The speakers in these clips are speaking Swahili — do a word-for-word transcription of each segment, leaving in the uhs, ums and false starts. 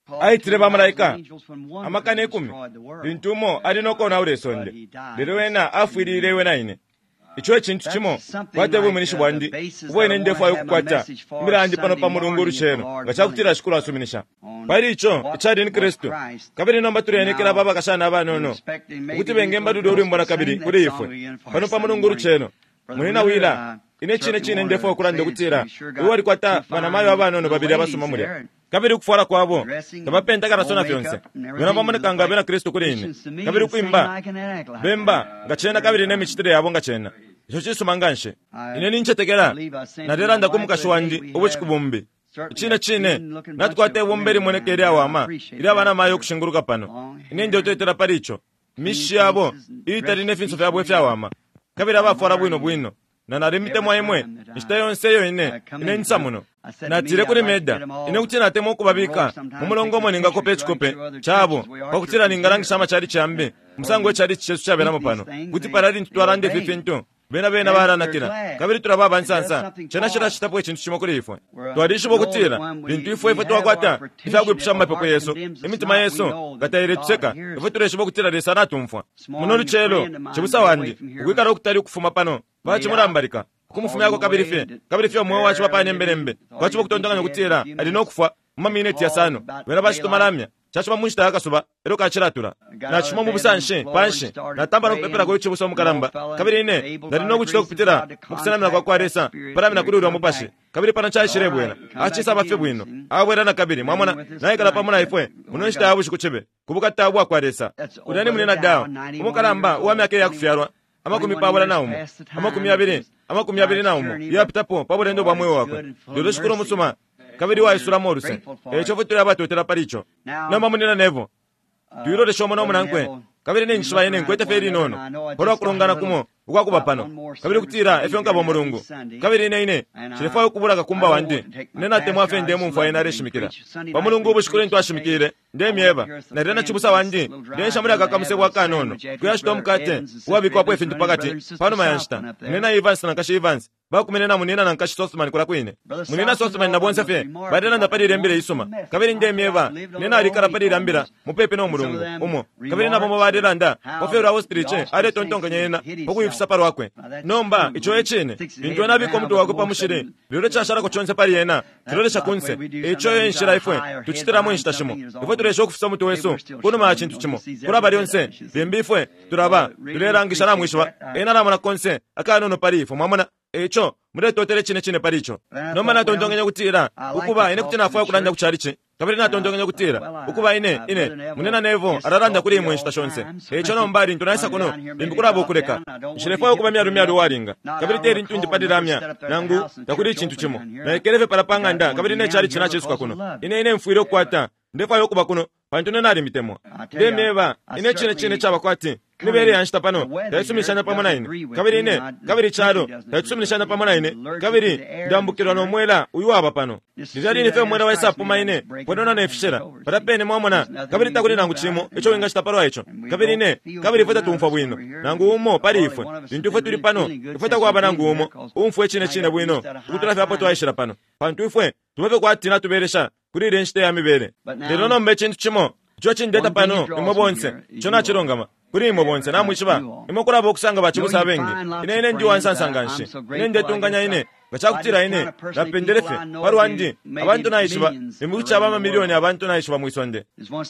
aitire bamalayika amakane ekumi bintumo alinokona ulesonde lero wena afwirire wena ine icho ekintu kimo kwate buminishi bwandi ubwene ndefu ayo kukwata mirandi pano pa mulungu rucheno ngachakutira shikuru asuminisha pali icho ichadi ni Kristo kabiri nomba turenekera baba kashana abanono kuti bengemba dudo uri mbona kabiri kuri ifwe pano pa mulungu rucheno munina wila ine chine chine ndefu okulande kutira uwo alikwata bana mayo abanono babiri abasoma muri kabiri kufora kwabo kabapenta karasona fyonse wena bamone kanga bena Kristo kuri ine kabiri kuimba bemba ngachena kabiri ne michitire yabo ngachena icho chisumanganshe ine ninchetekera naderanda kumukashwandi obuchikubumbi chine chine natkwate bomberi monekere awama iri abana mayo kushinguruka pano ine ndio tetera paricho mishi yabo itari nefinso fyabo fyawama kabiri abafora bwino bwino na narimite mwaimwe ishitayonse yo ine ine nsamuno natire kuri meda ine kutina temo kubabika mumulongo moninga kope chikope chabo bakutira ningarangi shama chari chambe musango chari chesu chabera mopano kuti parari ntwarande fifento bena bena baranatira kabiri turababa nsansa chena shira shitapwe chintu chimokuri ifwe twadishi bokutira bintu ifwe ifwe twakwata ifagwe pishamba pepo Yesu imitima Yesu gatayire tseka ifwe tureshi bokutira resana tumfwa munolu chelo chibusa wandi ukwikara okutari kufuma pano bachi murambarika kumufuma yako kabiri fe kabiri fe mwe wachi bapane mberembe bachi bokutondanganya kutira alino kufa mamineti ya sano wena bachi tumaramya chacho bamunshita yakasuba ero kachiratura na chimo mubusanshe panshe na tamba no pepera ko chibusa omukaramba kabiri ine ndari no kuchita kupitira mukusanamira kwa kwaresa paramina kuri uri mupashe kabiri pana chashire bwena achisa bafe bwino abwera na kabiri mwamona naye kala pamuna ifwe munonshita yabushi kuchebe kubuka tabwa kwaresa udani munena dawo omukaramba uwami yake yakufyarwa amakumi pabula naumo amakumi abiri amakumi abiri naumo yapitapo pabula ndo bamwe wakwe dodo shukuru musuma kabiri wa isura moruse echo futira batotera paricho nama munena nevo duiro de shomo no munankwe kabiri ne nshwa yene nkwete feri nono horo kurongana kumo ukwakuba pano kabiri kutira efyonka bo mulungu kabiri ne ine chirefa okubura kakumba wandi nena temwa fende mu mfa ina reshimikira ba mulungu bushikure ntwa shimikire ndemieba na rena chibusa wandi ndensha muri akakamuse kwa kanono kuyashito mukate wabikwa po efintu pakati pano mayanshita nena Evans na kashi Evans bakumenena munena na nkashi Sosman kula kwine munena Sosman na bonse fe badena ndapari rembire isuma kabiri ndemieba nena alikara pari rambira mupepe no mulungu umo kabiri na bomba baderanda ofera ostriche are tontonga nyena okuyifisa paro wakwe nomba icho echene bintu nabiko mtu wako pamushire lero chashara ko chonse pari yena lero chakunse icho yenshira ifwe tuchitira mu inshitashimo ifwe turesho kufisa mtu weso kuno ma chintu chimo kura bari yonse bembifwe turaba tulerangisha na mwishwa ena na mona konse akano no pari ifwe mwamona echo mure totere chine chine paricho nomba na tondongenya kutira ukuba ine kutina afwa kulanja kuchariche kabiri na tondongenya kutira ukuba ine ine munena nevo araranda kuri imwe stashonse echo nombari ntunasa kuno bimbukura bokuleka shirefa ukuba mya rumya ruwaringa kabiri teri ntundi padiramya nangu takuri chintu chimo na ekeleve parapanga nda kabiri ne chari china chisuka kuno ine ine mfuiro kwata ndefa yokuba kuno pantune nari mitemo demeva ine chine chine chabakwati nibere yanshita pano yasumishanya pamona ine kabiri ine kabiri charo yasumishanya pamona ine kabiri ndambukirwa no mwela uyu aba pano ndizali nife mwela wa isapu maine podona na efishera parapene mwamona kabiri takuri nangu chimo echo wenga shita paro echo kabiri ine kabiri feta tumfa bwino nangu umo pari ifwe bintu feta tuli pano feta kwa banangu umo umfwe chine chine bwino utulafe hapo twaishira pano pantu ifwe tumebe kwa tina tuberesha kuri renshite ya mibere lero no mbe chintu chimo cho chindeta pano imobonse chona chirongama kuri imobonse namwishiba imokura bokusanga bachibusa bengi ine ine ndi wansansanganshi ine ndetunganya ine gachakutira ine rapenderefe parwandi abantu nayishiba imucha abama milioni abantu nayishiba mwisonde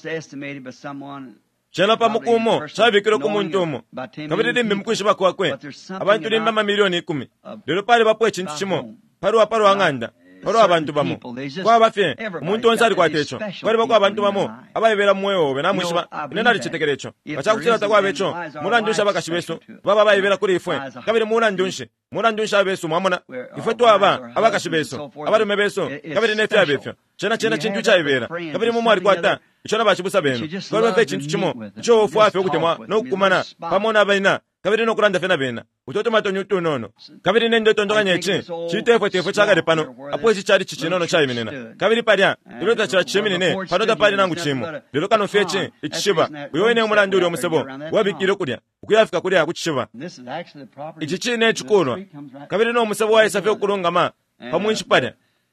chela pamukumo chabikiro kumuntumo kabiri dimbe mukwishiba kwakwe abantu limba mamilioni ikumi lero pale bapwe chintu chimo parwa parwa nganda oro abantu bamo kwa bafye umuntu onse ali kwatecho kwali bako abantu bamo abayibera mwewo be namwishiba nenda lichitekerecho bachakutira takwa becho mulandusha bakashibeso baba bayibera kuri ifwe kabiri mulandushe mulandusha beso mwamona ifwe twaba abakashibeso abarume beso kabiri nefya befyo chena chena chintu chayibera kabiri mumo ali kwata ichona bachibusa beno kwali bafye chintu chimo cho ofu afye okutemwa nokumana pamona baina kabiri no kuranda fena bena utoto matonyo nono kabiri nende tondoganya eche chitefo tefo chakare pano apo chichari chichinono chayimenena kabiri parya lero tachira chimenene pano da pali nangu chimo lero kano feche ichishiba uyoene omulandi uri omusebo wabikire kulya ukuyafika kulya kuchishiba ichi chine chikunwa kabiri no omusebo wa isafe okulongama pamwinshi parya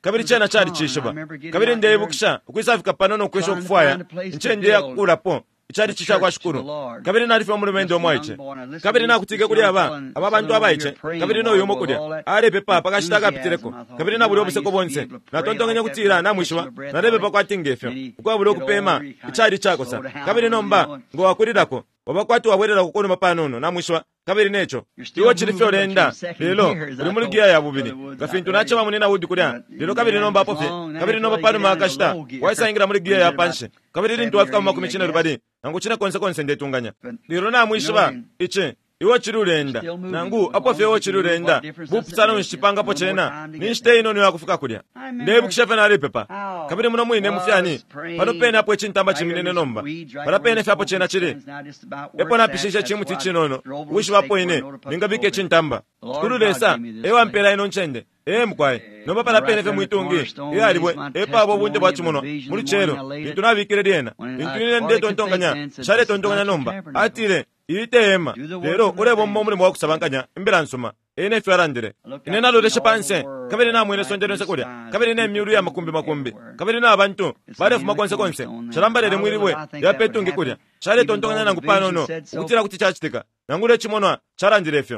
kabiri chena chali chishiba kabiri ndeyibukisha ukwisafika pano nokwesha okufwaya nche ndiye akulapo ichali chisha kwa shukuru kabiri nalife omulumendo omwaiche kabiri nakutige kuli aba aba bantu abaiche kabiri no yomo kulya alepe pa pakashita kapitireko kabiri na buli obuseko bonse natontongenya kutira namwishwa nalebe pakwatingefyo kwa buli okupema ichali chakosa kabiri nomba ngo wakulirako wabakwati wabwerera kukono mapanono namwishwa kabiri necho iwo chilifyo lenda lelo uli muligiya ya bubili gafintu nacho bamunena wudi kulya lelo kabiri nomba apofe kabiri nomba pano makashita waisa ingira muligiya ya panshe kabiri lintu wafika mu makumi china rubadi nangu china konse konse ndetunganya lelo namwishwa iche iwo chirulenda nangu apofe iwo chirulenda bupusana nshipanga po chena ninshite ino niyo akufika kulya ndebukishafe na lipepa kabiri muno mwine mufyani pano pene apo chintamba chiminene nomba para pene fyapo chena chiri epo napishisha chimuti chinono wishi wapo ine ningabike chintamba kululesa ewa mpela ino nchende ee mkwae nomba para pene fe mwitungi iya alibwe epa abo bunde bwachi muno muli chero intu nabikire diena intu nine nde tontonganya shale tontonganya nomba atire iteema lero ulebo mmomule mwa kusabanganya imbira nsoma ene fyarandire ine naloleshe panse kabiri na mwene sonjero nsekulya kabiri ne myuru ya makumbi makumbi kabiri na abantu barefu makonse konse shalambalele mwiribwe ya petungi kulya shale tontonganya nangu pano no ukutira kuti chachitika nangule chimonwa charandirefyo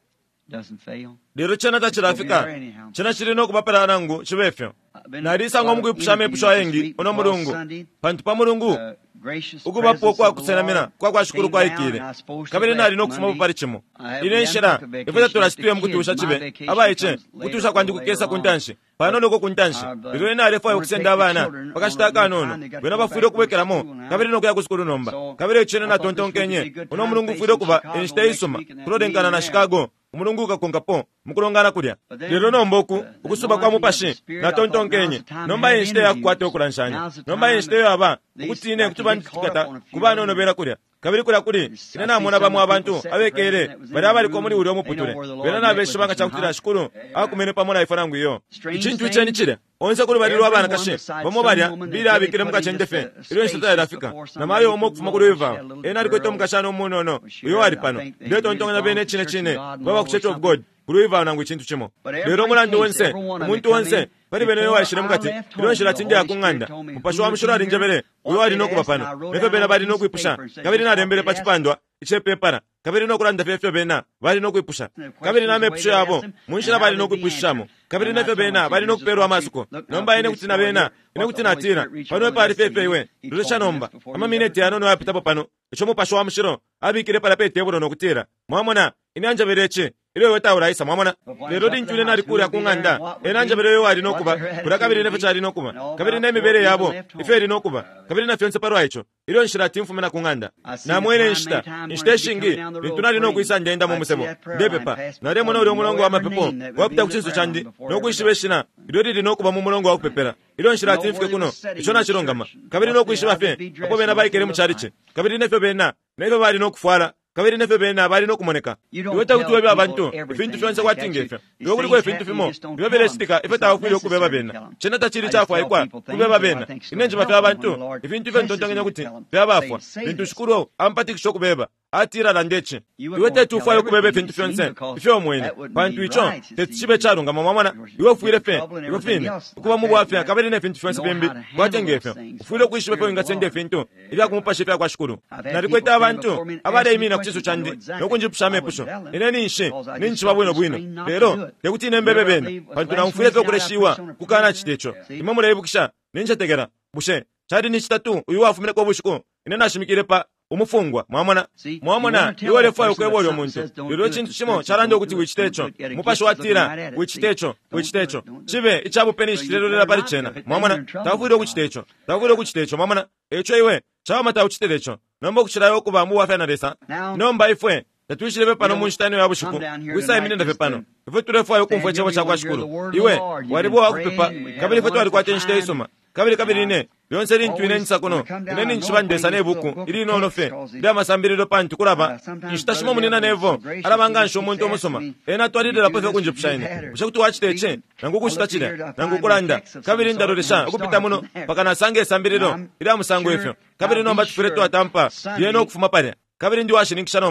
lero chena tachirafika chena chirino kubapara nangu chibefyo narisa ngomgu ipshame pusha yengi ono mulungu pantu pa mulungu ukubapo kwa kusenamina kwa kwa shukuru kwa ikire kabiri nali no kufuma bupari chimo ine nshira ifata turasituye mkutusha chibe abaiche kutusha kwandi kukesa kuntanshi pano loko kuntanshi lero ina alefo yokusenda abana bakashitaka nono bena bafuire kubekeramo kabiri no kuyakusikuru nomba kabiri chene na tontonkenye ono mulungu fuire kuba enshite isoma kurodenkana na Chicago umulungu kakongapo mukulongana kulya lero nomboku ukusuba kwa mupashi na tontonkenye nomba enshite yakukwate okulanshanya nomba enshite yaba ukutine kutuba ntikata kubana ono bera kulya kabiri kula kuli ina namuna bamwe abantu abekere bari abali ko muri uri omuputule bera nabeshe banga chakutira shukuru akumene pamona ifanangu iyo ichintu icheni chire onse kuli bari rwabana kashe bamwe barya bira abikire mukachendefe iro nshita irafika na mayo omo kufuma kuli iva ena ari kweto mukashano muno no uyo ari pano ndeto ntongana bene chine chine baba ku Church of God kuli iva nangu ichintu chimo lero mulandi wonse umuntu wonse bari bene yo washire mukati iro nshira tindi yakunganda mupasho wa mshura ari njebere uyo ari no kubapano nefe bena bari no kuipusha kabiri na rembere pachipandwa iche pepara kabiri no kulanda fefyo bena bari no kuipusha kabiri na mepusho yabo munshira bari no kuipushamo kabiri nefe bena bari no kuperwa amasuko nomba ene kutina bena ene kutina tira pano pari fefyo iwe ndosha nomba ama minute yano no yapita pano icho mupasho wa mshiro abikire para pete buno no kutira mwamona inanja bereche ile weta uraisa mwamona lero dinjune nari kuri akunganda enanja bere yo ari no kuba kura kabiri nefe chari no kuba kabiri ne mibere yabo iferi no kuba kabiri na fyonse paro aicho ilo nshira timfu mena kunganda na mwene nshita nshite shingi bintunari no kuisa ndenda mu musebo ndepepa na remo no mulongo wa mapepo wapita kuchinzo chandi no kuishibe shina ilo ridi no kuba mu mulongo wa kupepera ilo nshira timfu kuno icho na chirongama kabiri no kuishiba fe apo bena baikere mu chariche kabiri nefe bena nefe bali no kufwala kabiri nefe bena bali no kumoneka iweta kutuwe bya abantu ifintu fyonse kwatingefe iwo kuli ko ifintu fimo iwo bele sitika ifeta akwiri kubeba bena chena tachiri chafwa ikwa kubeba bena inenje bafya abantu ifintu fyo ntontangenya kuti bya bafwa bintu shukuru ampati kisho kubeba atira landeche iwete tufa yo kubeba ifintu fyonse ifyo mwene bantu icho techibe charunga mamwana iwo fuire fe iwo fine kuba mu bwafya kabiri ne ifintu fyonse bimbi kwatengefe ufuire kwishibe fe ngasende ifintu ibya kumupa shifya kwa shukuru nalikweta abantu abade imina kuchiso chandi nokunji pushame pusho ineni nshe ninchi babwino bwino lero yekuti nembebe bene bantu na mfuire fe kureshiwa kukana chitecho imamura ibukisha ninja tegera bushe chadi ni chitatu uyu wafumire ko bushuko inena shimikire pa umufungwa mwamona mwamona iwe lefa yokwebolo muntu lero chintu chimo charande okuti wichitecho mupasho watira wichitecho wichitecho chibe ichabu penish lero lera pali chena mwamona tavuire kuchitecho tavuire kuchitecho mwamona echo iwe chawa mata uchitecho nomba kuchirayo kuba mu wafya na resa nomba ifwe tatuishile pano munshitani ya bushuku wisa imine ndafe pano ifwe tulefa yokumfwe chabo chakwa shukuru iwe waribo wakupepa kabili fetu walikuwa tenshite isoma kabili kabili ne lyonse lintu inenisa kuno ineni nchibandesa nebuku ili nono fe ndi amasambiriro pantu kulaba nshitashimo munina nevo alabanga nsho omuntu omusoma ena twalidela pefe kunje pushaine ushakuti wachiteche nangu kushitachira nangu kulanda kabili ndarolesha ukupita muno pakana sange sambiriro ili amusango efyo kabili nomba tufure tu atampa yeno kufuma pale kabili ndi washinikisha nomba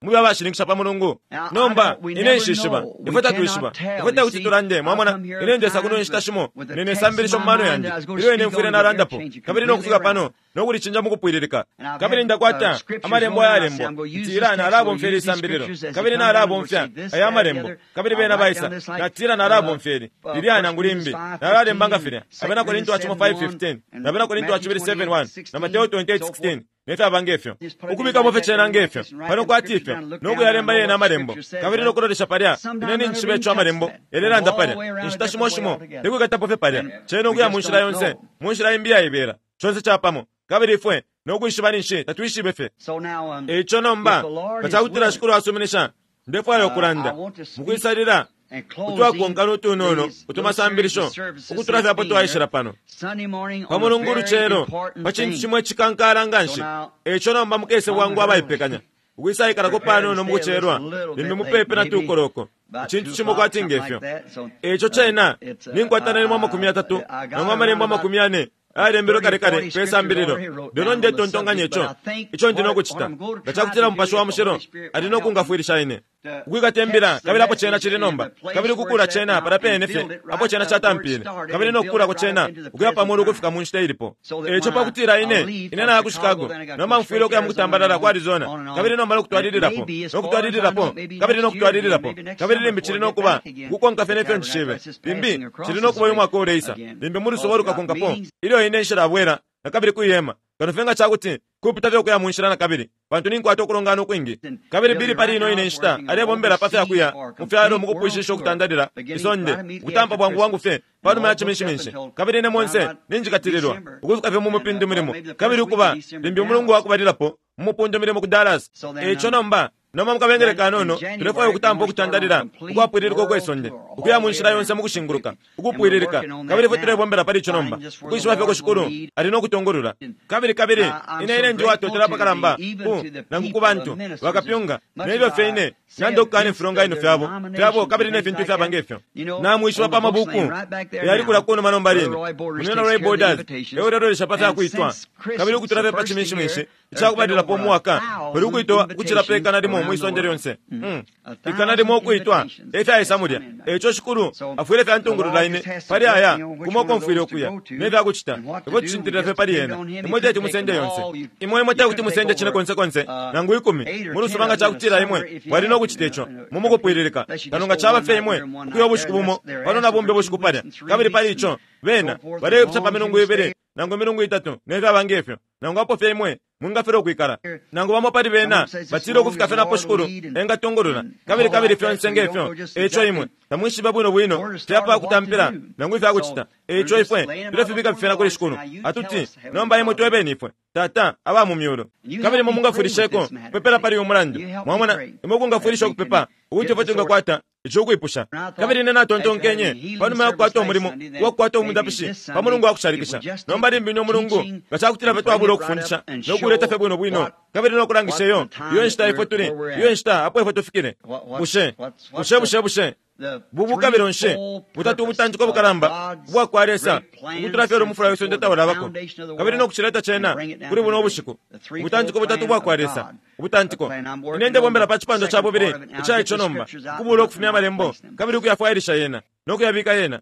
mubi abashiringisha pa mulungu nomba ine nshishima ife tatwishiba ife takuti tulande mwamona ine ndesa kuno nshitashimo nene sambirisho mmano yanje iliyo ine mfire narandapo kabiri nokufika pano nokuli chinja mukupwiririka kabiri ndakwata amalembo ayalembwa tira na arabo mferi sambiriro kabiri na arabo mfya aya amalembo kabiri bena baisa na tira na arabo mferi liliana ngulimbi na aralemba ngafire abena korinto achimo five fifteen na abena korinto achibiri seven one na Mateo twenty-eight sixteen neta bangefyo ukubika mofe chena ngefyo pano kwatifyo noku yalemba yena amarembo kabiri nokurodesha paria ineni nchibe chwa amarembo elera nda paria nshitashimo shimo niku katapofe paria chena okuya munshira yonse munshira imbia ibera chonse chapamo kabiri fwe noku ishibani nshi tatuishibefe echo nomba kachakutira shukuru asuminisha ndefu ayo kuranda mukwisalira kutwa kuonkano tunono utumasambirisho ukutura vyapo tuwaishira pano pamulunguru chero pachintu chimwe chikankara nganshi echo nomba mukese wangu abaipekanya ukwisayikala pano nomukucherwa nimbe mupepe na tukoroko chintu chimwe kwati ngefyo echo chena ninkwatana nimwa makumi atatu namwa malembo makumi ane alembero kare kare pesa mbiriro ndono nde tontonganya echo icho ndinokuchita ngachakutira mpasho wa mushiro adino kungafuirisha ine kwikatembera kabiri apo chena chiri nomba kabiri kukura chena para penefe apo chena chatampire kabiri nokukura ko chena ukuya pamulu kufika munshita ilipo echo pakutira ine ine na ku Chicago noma mfiro kuya mukutambalala ku Arizona kabiri nomba lokutwadirirapo lokutwadirirapo kabiri nokutwadirirapo kabiri limbi chiri nokuba kukonka fenefe nshive limbi chiri nokuba yomwa ko reisa limbi muri soboruka konkapo iliyo ine nshira bwera na kabiri kuyema kanofenga chakuti kupita vyo kuya munshira na kabiri bantu ninkwato kulongano kwingi kabiri bili pali ino ine nshita alebombera pafe akuya mufyalo mukupushisho kutandadira isonde kutampa bwangu wangu fe pano machimishimishe kabiri ne monse ninjikatirirwa ukufika vyo mumupindu mulimo kabiri ukuba limbi mulungu wakubadirapo mumupundu mulimo ku Dallas echo nomba noma mukabengere nono tulefayo kutampa kutandadira ukwapwiririko kwesonde ukuya munshira yonse mukushinguruka ukupwiririka kabiri fo tulebombera pali icho nomba ukwishiba vyo kushukuru alino kutongorura kabiri kabiri ine ine ndi watu telapa kalamba ku nangu kubantu wakapyunga nebyo feine nando kane fronga ino fyabo fyabo kabiri ne fintu fyaba ngefyo na mwishiba pa mabuku yali kula kuno manomba lino munena Ray Borders euro ro shapata kuitwa kabiri kutulabe pa chimishimishe chakubadira po mwaka bari kuitwa kuchira peka na dimo mwisonjere yonse mm ikanade mo kuitwa eta isamudia echo shukuru afwele fa ntunguru line pari aya kumoko mfwire kuya neva kuchita ebo chintira fe pari yena imoja timusende yonse imwe mota kuti musende chine konse konse nangu ikumi muri subanga chakutira imwe wali no kuchitecho mumuko pwiririka kanonga chaba fe imwe kuyo bushikubumo banona bombe bushikupara kabiri pari icho bena bare kuchapa menungu ibere nangu menungu itatu neva bangefyo nangu apo fe imwe mungafero kwikara nangu bamo pari bena batiro kufika fena poshukuru enga tongorura kabiri kabiri fyo nsengefyo echo imwe tamwishi babuno bwino tyapa kutampira nangu ifa kuchita echo ifwe birafibika fena kuri shukuru atuti nomba imwe twebeni ifwe tata aba mu myuro kabiri mungafurisheko pepera pari umurandi mwamona imugunga furisho kupepa uti fatunga kwata icho kuipusha kabiri nena tontonkenye pano ma kwata umurimo wo kwata umudapishi pamulungu akusharikisha nomba rimbi no mulungu gachakutira betu abulo kufundisha no kuleta fe bwino bwino kabiri no kurangisheyo iyo nshita ifoturi iyo nshita apo ifotofikire bushe bushe bushe bushe bubu kabiri onshe butatu mutanjiko bukaramba bwa kwaresa utrafero mufura yose ndeta warabako kabiri no kuchireta chena kuri buno bushiku butanjiko butatu bwa kwaresa butanjiko inende bombera pachipando chabo bire icha icho nomba kubulo kufumya malembo kabiri kuyafairisha yena no kuyabika yena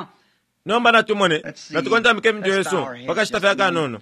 nomba natumone natukonda mke mjo Yesu pakashitafa kanono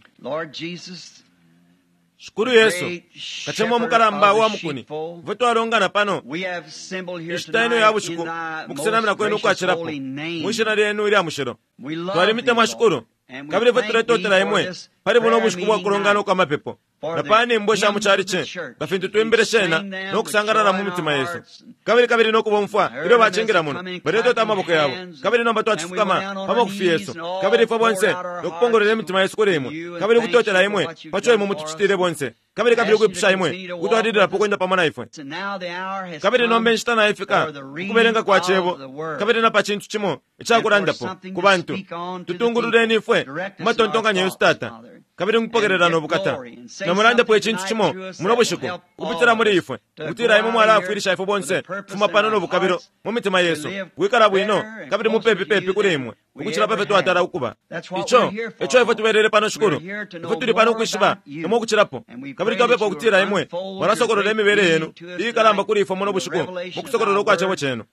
shukuru Yesu kachemo mukaramba wa mukuni voto alongana pano ishitaino ya bushiku mukusenamira kwenu kwachirapo mwishina lenu ili amushiro twalimite mwashukuru kabiri voto leto tela imwe pari buno bushiku bwa kulongana kwa mapepo na pani mbosha muchariche gafintu tuimbere shena no kusangana mu mutima Yesu kabiri kabiri no kubomfwa iro bachengira muno bareto tamaboko yabo kabiri nomba twachifukama pamo kufi Yesu kabiri fo bonse no kupongorera mutima Yesu kore imwe kabiri kutotera imwe pacho imwe mutuchitire bonse kabiri kabiri kupisha imwe kutwadira pokwenda pamona ifwe kabiri nombe nshitana ifika kuberenga kwa chebo kabiri na pachintu chimo ichakurandapo kubantu tutungurureni ifwe matontonga Yesu tata kabiri nkupokerera nobukata nomulandepo ekintu kimo munobushiko kupitira muri ife kutira imu mwala afirisha ife bonse fuma pano nobukabiro mu mitima yesu wikala bwino kabiri mupepi pepi kuri imwe ukukira pepe twatara ukuba icho icho ife tuberere pano shukuru ife turi pano kwishiba nomo kukirapo kabiri twabepo kutira imwe warasokorora emibere yenu ikalamba kuri ife munobushiko mukusokorora kwa chebo chenu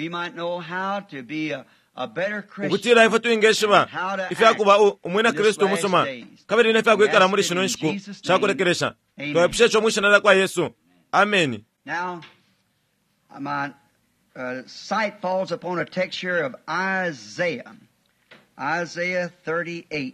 ukutira ife tuingeshiba ife akuba umwina kristo musoma kabiri nefe akwikala muri shino nshiku shakurekeresha twapishe cho mwishanara kwa yesu amen. Now my uh, sight falls upon a text here of Isaiah Isaiah thirty-eight.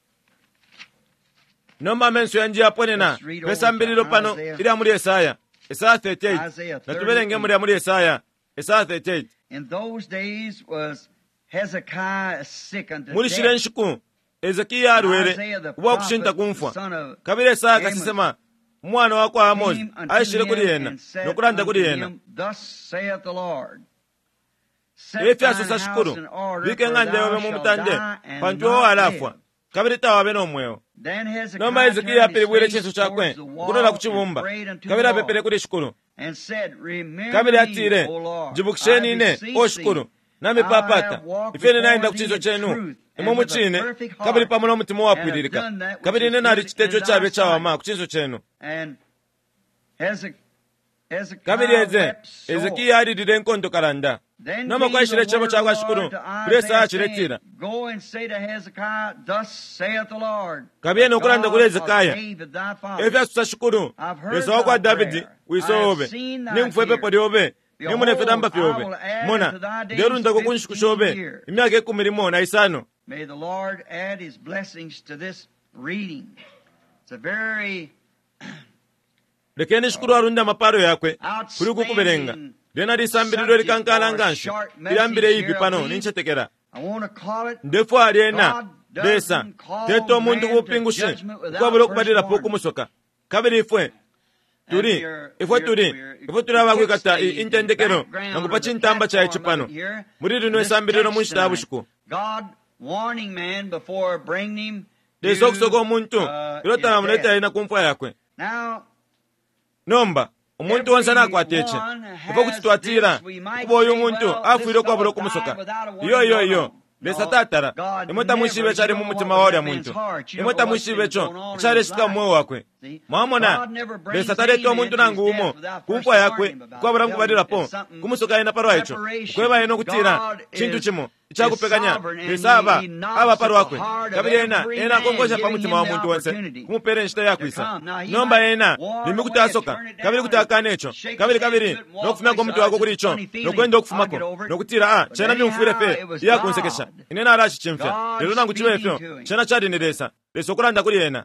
Nomba mensu yanji aponena pesa mbiriro pano iri muri Yesaya Yesaya thirty-eight natuberenge muri muri Yesaya Yesaya thirty-eight. In those days was Hezekiah sick unto muri death. shiren shiku Ezekiya arwere uba kushinta kumfwa kabiri Yesaya kasisema mwana wako Amozi aishire kuri yena nokuranda kuri yena efe asusa shukuru bike ngande yobe mu mutande panjo alafwa kabiri tawabe nomwewo noma Ezekiya apiribwire chinsu chakwe kunola kuchibumba kabiri apepere kuri shukuru kabiri atire jibukisheni ine o shukuru nami papata ifene naenda kuchizo chenu imo muchine kabiri pamola mutima wapwiririka kabiri ine nari chitejo chabe chawama kuchizo chenu kabiri eze Ezekiya aridire nkondo karanda noma kwa ishire chebo chakwa shukuru kuresa achiretira kabiri nokuranda kuri Ezekiya efe asusa shukuru yesu wakwa Davidi wisobe nimfwepe podiobe nimune fedamba fyobe mona derunda ko kunshikushobe imyaka ekumirimo na isano. May the Lord add his blessings to this reading. It's a very lekeni shukuru arunda maparo yakwe kuri kukuberenga dena risambiriro likankala ngansho irambire hivi pano ninchetekera ndefo aliena desa teto mundu kupingushe kwaburo kubadira poko musoka kabiri ifwe turi ifwe turi ifwe turi abakwikata intendekero nangupa chintamba cha ichipano muri rino esambiriro munshita bushuko warning man before bringing him deso kusoko muntu irotana muleta ina kumfwa yakwe. Now nomba umuntu wansana kwateche ifo kutitwatira kuboyo umuntu afwire kwaburo kumusoka iyo iyo iyo besatatara imota mwishibe chari mu mutima wa muntu imota mwishibe cho chari shika mwe wakwe mamona besatare to muntu nangumo kumfwa yakwe kwabura ngubadira po kumusoka ina parwa icho kweba ino kutira chintu chimo ichakupekanya besaba aba parwa kwe kabiri ena ena kongosha pa mutima wa muntu wonse kumupere nshita yakwisa nomba ena limikutasoka kabiri kutakane icho kabiri kabiri nokufuna ko muntu wako kuri icho nokwenda okufumako nokutira ah chena myumfure fe yakunsekesha inena arashi chimfya lero nangu chibefyo chena chadi neresa leso kuranda kuri ena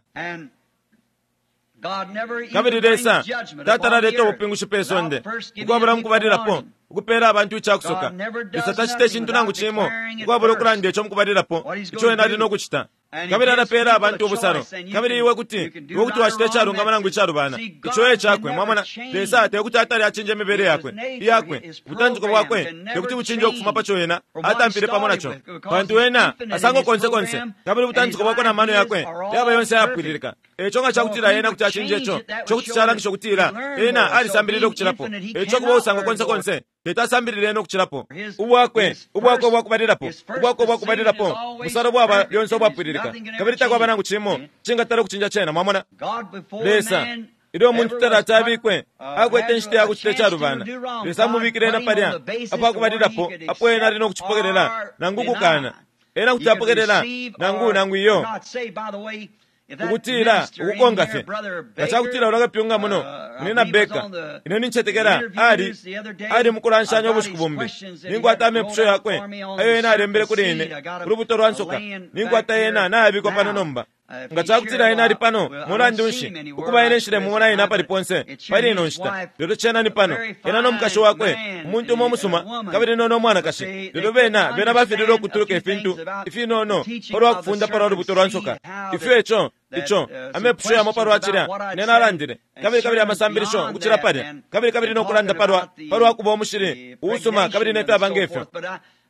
kabiri desa tatara reto upingushe pesonde kwabura mukubadira po ukupera abantu ichakusoka bisatashite chintu nangu chimo kwabura kuranda echo mukubadira po icho ena lino kuchita kabiri arapera abantu obusaro kabiri iwe kuti iwe kuti washite charunga manangu charubana icho echakwe mwamana desa ate kuti atari achinje mibere yakwe yakwe butanzuko bwakwe kuti buchinje okufuma pacho ena atampire pamona cho bantu ena asango konse konse kabiri butanzuko bwako na mano yakwe yaba yonse yapwiririka echo nga chakutira ena kuti achinje cho cho kuti charangisho kutira ena ali sambiriro kuchirapo echo kubo usango konse konse Beta sambirire eno kuchirapo ubwakwe ubwako bwakubadirapo ubwako bwakubadirapo musaro bwaba yonso bwapwiririka kabiri takwa banangu chimo chinga taro kuchinja chena mamona desa ido muntu taratabikwe akwete nshite yakuchite charubana desa mubikire na paria apa kubadirapo apo ena rino kuchipokerera nangukukana ena kutapokerera nangu nangu iyo ukutira ukukonga fe kachakutira uraga pyunga muno munena beka ino ninchetekera ari ari mukuranshanyo obushikubumbi ningu atame pusho yakwe ayo ena arembere kuri ine urubuto rwansoka ningu atayena nayabikwa pano nomba ngachakutira ena ari pano muna ndunshi ukuba ene nshire mumona ena pari ponse pari ino nshita lero chena ni pano ena no mukasho wakwe umuntu mo musuma kabiri no no mwana kashi lero bena bena bafidiro kuturuka ifintu ifino no oro kufunda para urubuto rwansoka ifecho icho ame pusho ya moparo achira nena arandire kabiri kabiri amasambirisho ukuchira pari kabiri kabiri no kuranda parwa parwa kubo mushiri usuma kabiri neta bangefyo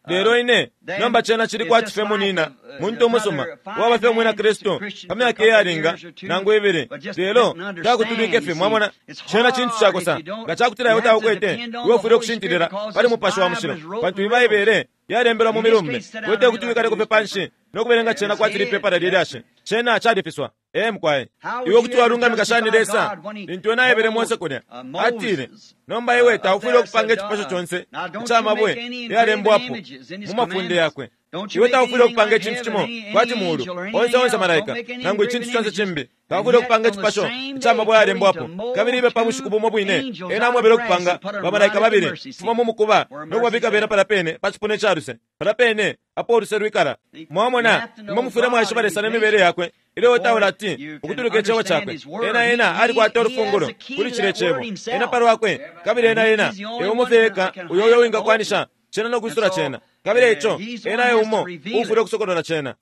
lero ine nomba chena chili kwati fe munina muntu musuma waba fe mwina kristo pamyaka yalinga nangu ibiri lero takutulike fe mwamona chena chintu chakosa nga chakutira yota ukwete wofure kushintirira pali mupasho wa mushiro pantu ibaibere yarembera mu mirume wete kutulika leko fe panshi nokuberenga chena kwatiri pepa radidashe chena chadifiswa em kwae iwe kuti warunga mikashaniresa nintuona ebere mose kunya atire nomba iwe taufire kupanga chipasho chonse chamabwe yarembwapo mumafunde yakwe iwe taufire kupanga chintu chimo kwati muulu onse onse malaika nangu chintu chonse chimbi taufire kupanga chipasho chamabwe yarembwapo kabiri ibe pamushikubu mobwine enamwe bere kupanga bamalaika babiri fuma mumukuba nokwabika bena palapene pachipone charuse palapene apo ruserwikara mwamona mumufire mwashibalesa nemibere yakwe ile otawula ati ukutuluke chewa chakwe ena ena ali kwa toru fungulo kuli chile chewa ena paru wakwe kabili ena ena ewo mufeka uyoyo winga kwanisha chena no kusura chena kabili echo ena ye umo ufure kusokodola chena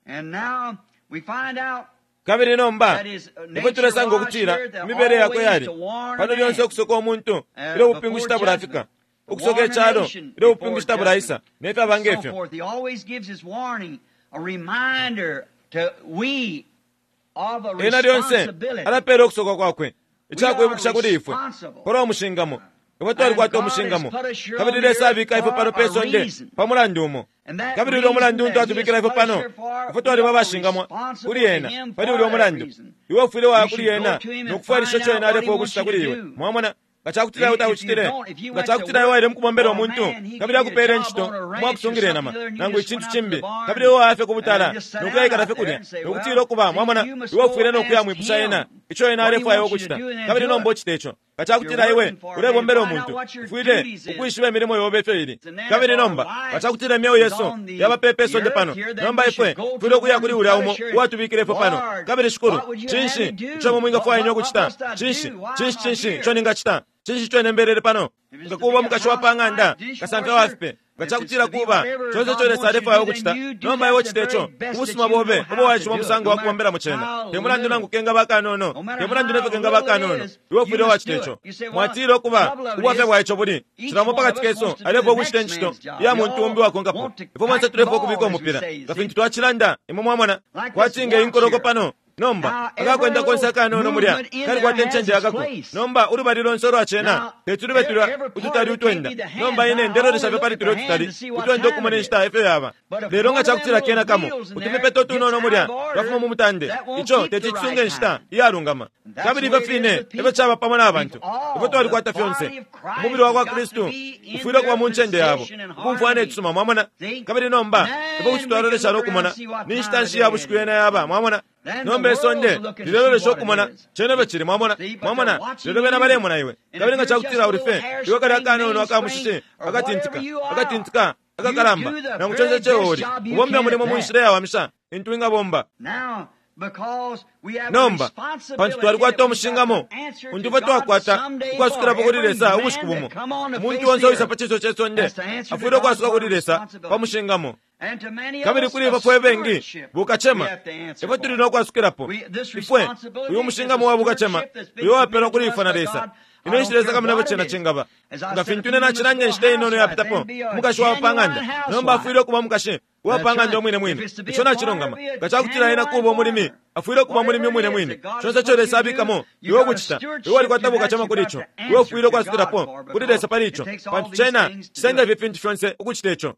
kabili nomba nipo tulesango kutira mibere yakwe yali pano lyonse okusoko omuntu ile upingu chitabula afika okusoke chalo ile upingu chitabula isa nefe abangefyo ena lyonse alapera okusoka kwakwe echakwebukisha kuli ifwe pora omushingamo ife twali kwata omushingamo kabiri lesa abika ife pano pesonde pamulandu umo kabiri uli omulandu ntu atubikira ife pano ife twali babashingamwa kuli yena pali uli omulandu iwe ufile wa kuli yena nokufuwa lishocho yena alefu okushita kuli iwe mwamona ngachakutira uta uchitire ngachakutira iwe ile mkumombera omuntu kabiri akupere nchito mwakusungire enama nangu ichintu chimbi kabiri iwe afe kubutala nokulaika nafe kulya nokutira okuba mwamona iwe ufile nokuya mwipusha yena icho yena alefu ayo okuchita kabiri nombo ochite icho ngachakutira iwe ulebombera omuntu ufuile ukuishiwe emirimo yobefe ili kabiri nomba ngachakutira emyewu yesu yabapepeso nde pano nomba ife tule okuya kuli uli aumo uwatubikire ife pano kabiri shukuru chinshi icho mumwinga fuwa inyo okuchita chinshi chinshi chinshi icho ningachita chinshi chwene emberere pano ngakuba mukasho wapanganda kasanfe wafipe ngachakutira kuba chonse chone sarefa yawo kuchita nomba yawo chitecho kumusuma bobe obo wachuma musango wakubombera muchena temulandu nangu kenga bakanono temulandu nefe kenga bakanono iwo fire wachitecho mwatiro kuba uwafe bwaicho buli chiramo pakati keso alepo kuchite nchito ya muntu umbi wakongapo ifo mwanse tulepo kubika omupira gafintu twachilanda imo mwamona kwachinge inkoroko pano nomba akakwenda konse kanono mulya kali kwatenchenje akako nomba uri bali lonsoro achena tetuli betula ututali utwenda nomba ine ndero lishabe pali tulo tutali utwenda okumane nchita efe yaba lero nga chakutira kena kamo utumipe totu nono mulya bafuma mumutande icho teti chisunge nchita iyarungama kabili bafine ebe chaba pamona abantu ebe twali kwata fyonse mubiri wakwa kristu ufuire kwa munchende yabo kumfwane tusuma mwamona kabili nomba ebe kuchitwalole shalo kumona ninchita nshi yabu shikuyena yaba mwamona nombe sonde lilelo lesho kumona chene bechiri mwamona mwamona lelo bena bale mona iwe kabili nga chakutira urife iwe kali akanono akamushishe akatintika akatintika akakalamba na muchonze cheori ubombe mulimo munshire yawa misha intuinga bomba nomba pantu twali kwata omushingamo undivo twakwata ukwasukira pokulilesa ubushikubumo muntu wonse oisa pachiso chesonde afuire kwasuka kulilesa pamushingamo kabiri kuli bafwe bengi bukachema ife tuli nokwasukirapo ifwe uyu mushingamo wa bukachema uyo wapera kuli ifanalesa ino nshireza kamina bachena chingaba ngafintune na chinanye nshite inono yapitapo mukashi wapanganda nomba afuire kuba mukashi wapanganda omwine mwine icho na chirongama gachakutira ina kubo mulimi afuire kuba mulimi mwine mwine chonse chole sabikamo iwo kuchita iwo alikwata bukachema kulicho iwo afuire kwasukirapo kulilesa palicho pantu chena chisenge vifintu fyonse ukuchitecho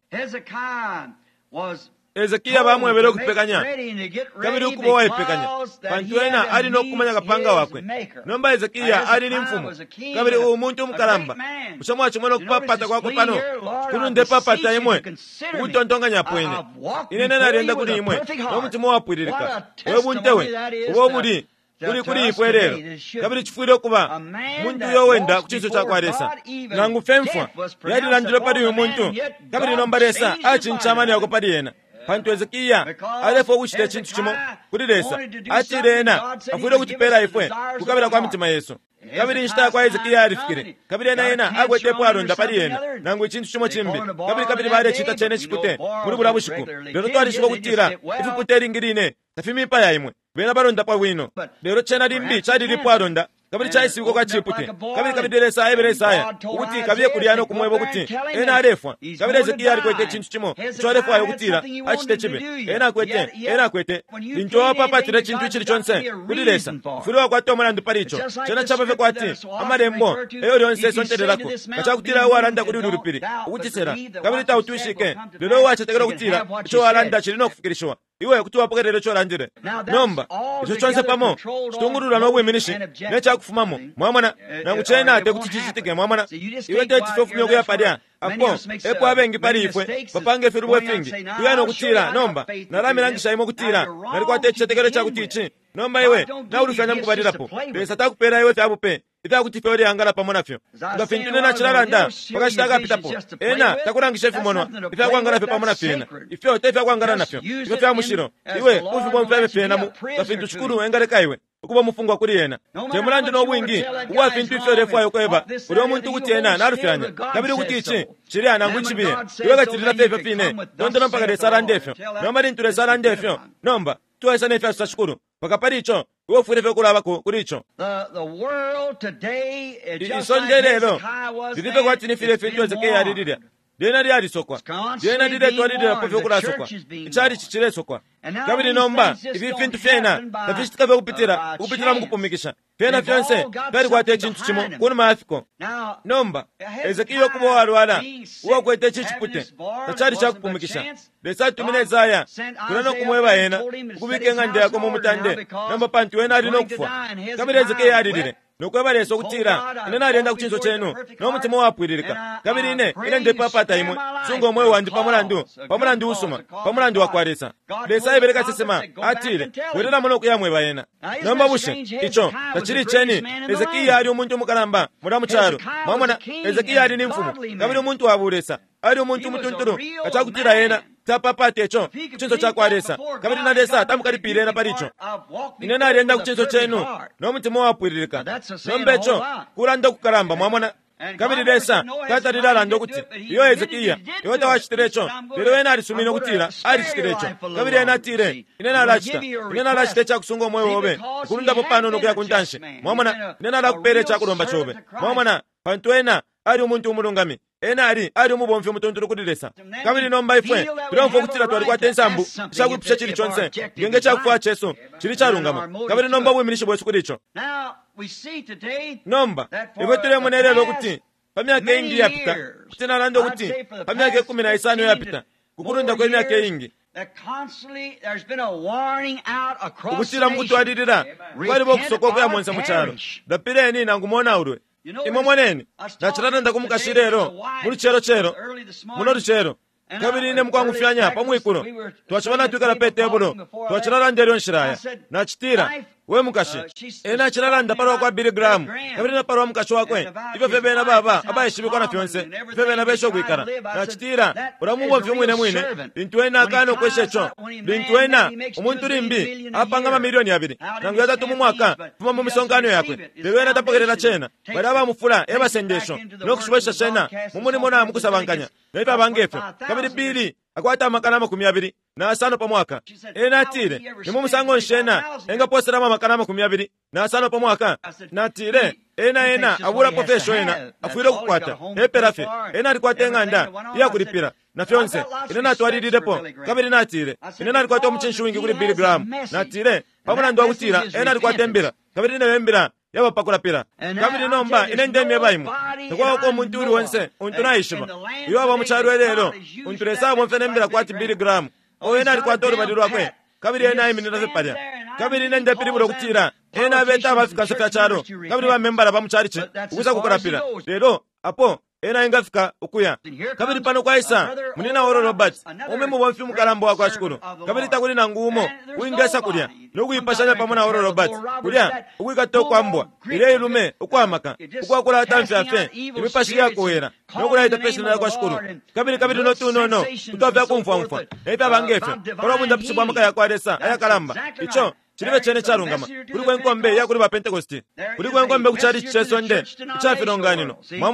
Ezekiya bamwebera okupekanya kabiri ukuba waipekanya pantu ena ali nokumanya kapanga wakwe nomba Ezekiya ali ni mfumu kabiri umuntu umukalamba ushamwa chimwe okupapata kwako pano kulunde papata imwe ukutontonganya pwene inene nalienda kuli imwe omutima wapwiririka wewe buntewe uwo buli kuli kuli ipwerero kabiri chifuire okuba muntu yowenda kuchiso chakwalesa nangu femfwa yali landilo pali umuntu kabiri nombalesa achinchamani yako pali yena pantu Ezekiya alefo kuchita chintu chimo kulilesa achirena afuire kutipera ifwe kukabira kwa mitima yesu kabiri nshita kwa Ezekiya alifikire kabiri ena ena agwetepo alonda pali yena nangu chintu chimo chimbi kabiri kabiri baade chita chene chikute muri bula bushiku lero twali shiko kutira ifu kuteri ngirine tafimipa ya imwe bena balonda pa wino lero chena limbi chali lipo alonda kabiri chaisibiko kwa chiputi kabiri kabideresa eberesaya ukuti kabiye kulyano kumwebo kuti ena arefwa kabiri Ezekiya alikwete chintu chimo cho arefwa yokutira achite chibe ena kwete ena kwete linjo papa tire chintu chili chonse kudiresa fuliwa kwa tomala nduparicho chona chapave kwati amarembo eyo lyonse sontererako kachakutira waranda kudi urupiri ukutisera kabiri tautushike lero wachatekera kutira cho waranda chirino kufikirishwa iwe kuti wapokerere cho randire nomba icho chonse pamo chitungurura nobweminishi nechakufumamo mwamwana nanguchena ate kuti chichitike mwamwana iwe te chifofumyo kuya padya apo epo abengi pali ifwe papange firubwe fingi kuyano kutira nomba naramirangisa imo kutira nalikwate chichetekero chakutichi nomba iwe naulufanya mkubatirapo pesa takupera iwe fyabupe ifa kuti feori angala pamona fyo ngafintune na chiraranda wakashitaka pitapo ena takurangisha ifumonwa ifa kwangala fe pamona fina ifyo te ifa kwangala nafyo ife fya mushiro iwe ufibwa mfya fena mu ngafintu chikuru engaleka iwe ukuba mufungwa kuri yena temulandi nobwingi uwa fintu ifyo refu ayo kweba uri omuntu kuti ena narufyanya kabiri kuti ichi chiri anangu chibiye iwe gatirira fe fe fine ndondo mpaka resara ndefyo nomari nture sara ndefyo nomba tuwaisa nefya sashukuru pakapari icho iwe furefe kulabako kuri icho isonderero diripe kwati nifire fintu Ezekiya aririra dena lyali sokwa dena lile twaririra pofyo kula sokwa ichali chichire sokwa kabiri nomba ivi fintu fyena nafishitikabe kupitira kupitira mukupumikisha fyena fyonse byali kwate chintu chimo kuni maafiko nomba Ezekiya kuba walwala uwa kwete chichipute nachali chakupumikisha lesa tumine zaya kulano kumweba yena kubikenga ndeyako mumutande nomba panti wena alino kufwa kabiri Ezekiya aririre nokweba leso kutira inena alienda kuchinzo chenu nomutima wapwiririka kabiri ine ine ndepapata imwe sungo mwe wandi pamulandu pamulandu usuma pamulandu wakwarisa lesa ibereka sisema atire werera muno kuyamweba yena nomba bushe icho tachiri cheni Ezekiya ali umuntu mukalamba muramucharo mwamona Ezekiya ali ni mfumu kabiri umuntu waburesa ali umuntu mutunturu achakutira yena tapapate echo chinzo chakwaresa kabiri nalesa tamukalipirena paricho inena alienda kuchinzo chenu nomutima wapwiririka nombecho kulanda kukalamba mwamona kabiri lesa tatarira ndokuti iyo Ezekiya iyo tawachitirecho lero wena alisumino kutira alichitirecho kabiri ena tire inena alachita inena alachite chakusunga omwe wobe kulunda popano nokuya kuntanshi mwamona inena alakupere chakulomba chobe mwamona pantu ena ali umuntu umulungami ena ali ali umubomvi mutonturu kudiresa kabiri nomba ifwe biramfo kutira twali kwa tensambu chakupisha chili chonse ngenge chakufa cheso chili charungama kabiri nomba bwiminisho bwesu kudicho nomba iwe tule munerero kuti pamyaka ingi yapita kuti narando kuti pamyaka kumi na isano yapita kukurunda kwa myaka ingi ukutira mukutwadirira kwali bokusoko kwa monza mucharo dapireni nangumona urwe imwe mwaneni nachirana ndakumukashirero muri chero chero muno ruchero kabiri ine mukwangu fyanya pamwikuno twachibana twikara petebulo twachirara nderyo nshiraya nachitira we mukashi ena chirara ndaparwa kwa Billy Graham kabiri na parwa mukashi wakwe ife febena baba abayishibikwa na fyonse febena besho gwikara nachitira uramubo fyumwine mwine bintuena kano kweshecho bintuena umuntu rimbi apanga mamilioni abiri nangweza tumu mwaka fuma mu misongano yakwe lewena tapokerera chena baraba mufula eba sendesho nokushubesha chena mumuni mona mukusabanganya naipa bangefe kabiri Billy akwata makana makumi abiri na asano pa mwaka ena atire nimu musango nshena enga posera makana makumi abiri na asano pa mwaka natire ena ena abura profession ena afuire kukwata eperafe ena alikwata nganda ya kulipira na fyonse inena twalirirepo kabiri natire inena alikwata omuchinshu wingi kuri Billy Graham natire pamuna ndo akutira ena alikwata embira kabiri ne bembira yaba pakulapira kabiri nomba inendemye baimu takwa ko muntu uri wonse untuna ishiba iyo aba mucharo rero unturesa bo mfenembira kwati Billy Graham o ena alikwata uri badiro akwe kabiri ena iminira sepadia kabiri nende piriburo kutira ena beta bafika sefa charo kabiri ba membara ba muchariche ukuza kukurapira rero apo ena ingafika ukuya kabiri pano kwa Isa munina woro Robert umwe mu bamfi mukarambo wa kwashukuru kabiri takuri na ngumo uingesa kulya nokuyipashanya pamona woro Robert kulya ukikato kwambwa ile ilume ukwamaka ukwakula atamfi afe imipashia kuwera nokula ita pesa na kwashukuru kabiri kabiri no tu no no utavya kumfwa mfwa ita bangefe kwa bunda pishibwa maka ya kwa Resa aya kalamba icho chiribe chene charungama kuri kwenkombe ya kuri ba Pentecost kuri kwenkombe kuchari chesonde chafironganino mwamona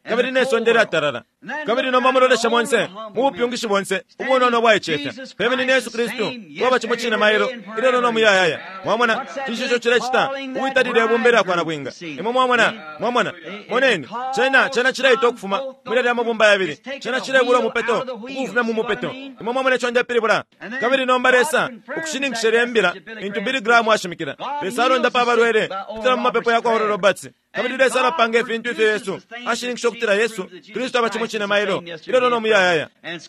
kabiri nesondera atarara kabiri nomamulolesha monse mubupyungishi bonse ubunono bwaicheta pemeni ne Yesu Kristu waba chimuchina mairo ilero no muyayaya mwamona chishisho chirechita uitadire bumbera kwana bwinga imo mwamona mwamona moneni chena chena chiraito okufuma mulere amabumba yabiri chena chirebula mupeto ukufuna mu mupeto imo mwamona chonja piribula kabiri nombaresa ukushiningishire embira into biri gramu ashimikira resaro ndapa barwere pitara mu mapepo yakwa oro robatsi kabiri resaro pange fintu ife Yesu ashiningisho kutira Yesu Kristo abachimuchina mairo ilero no muyayaya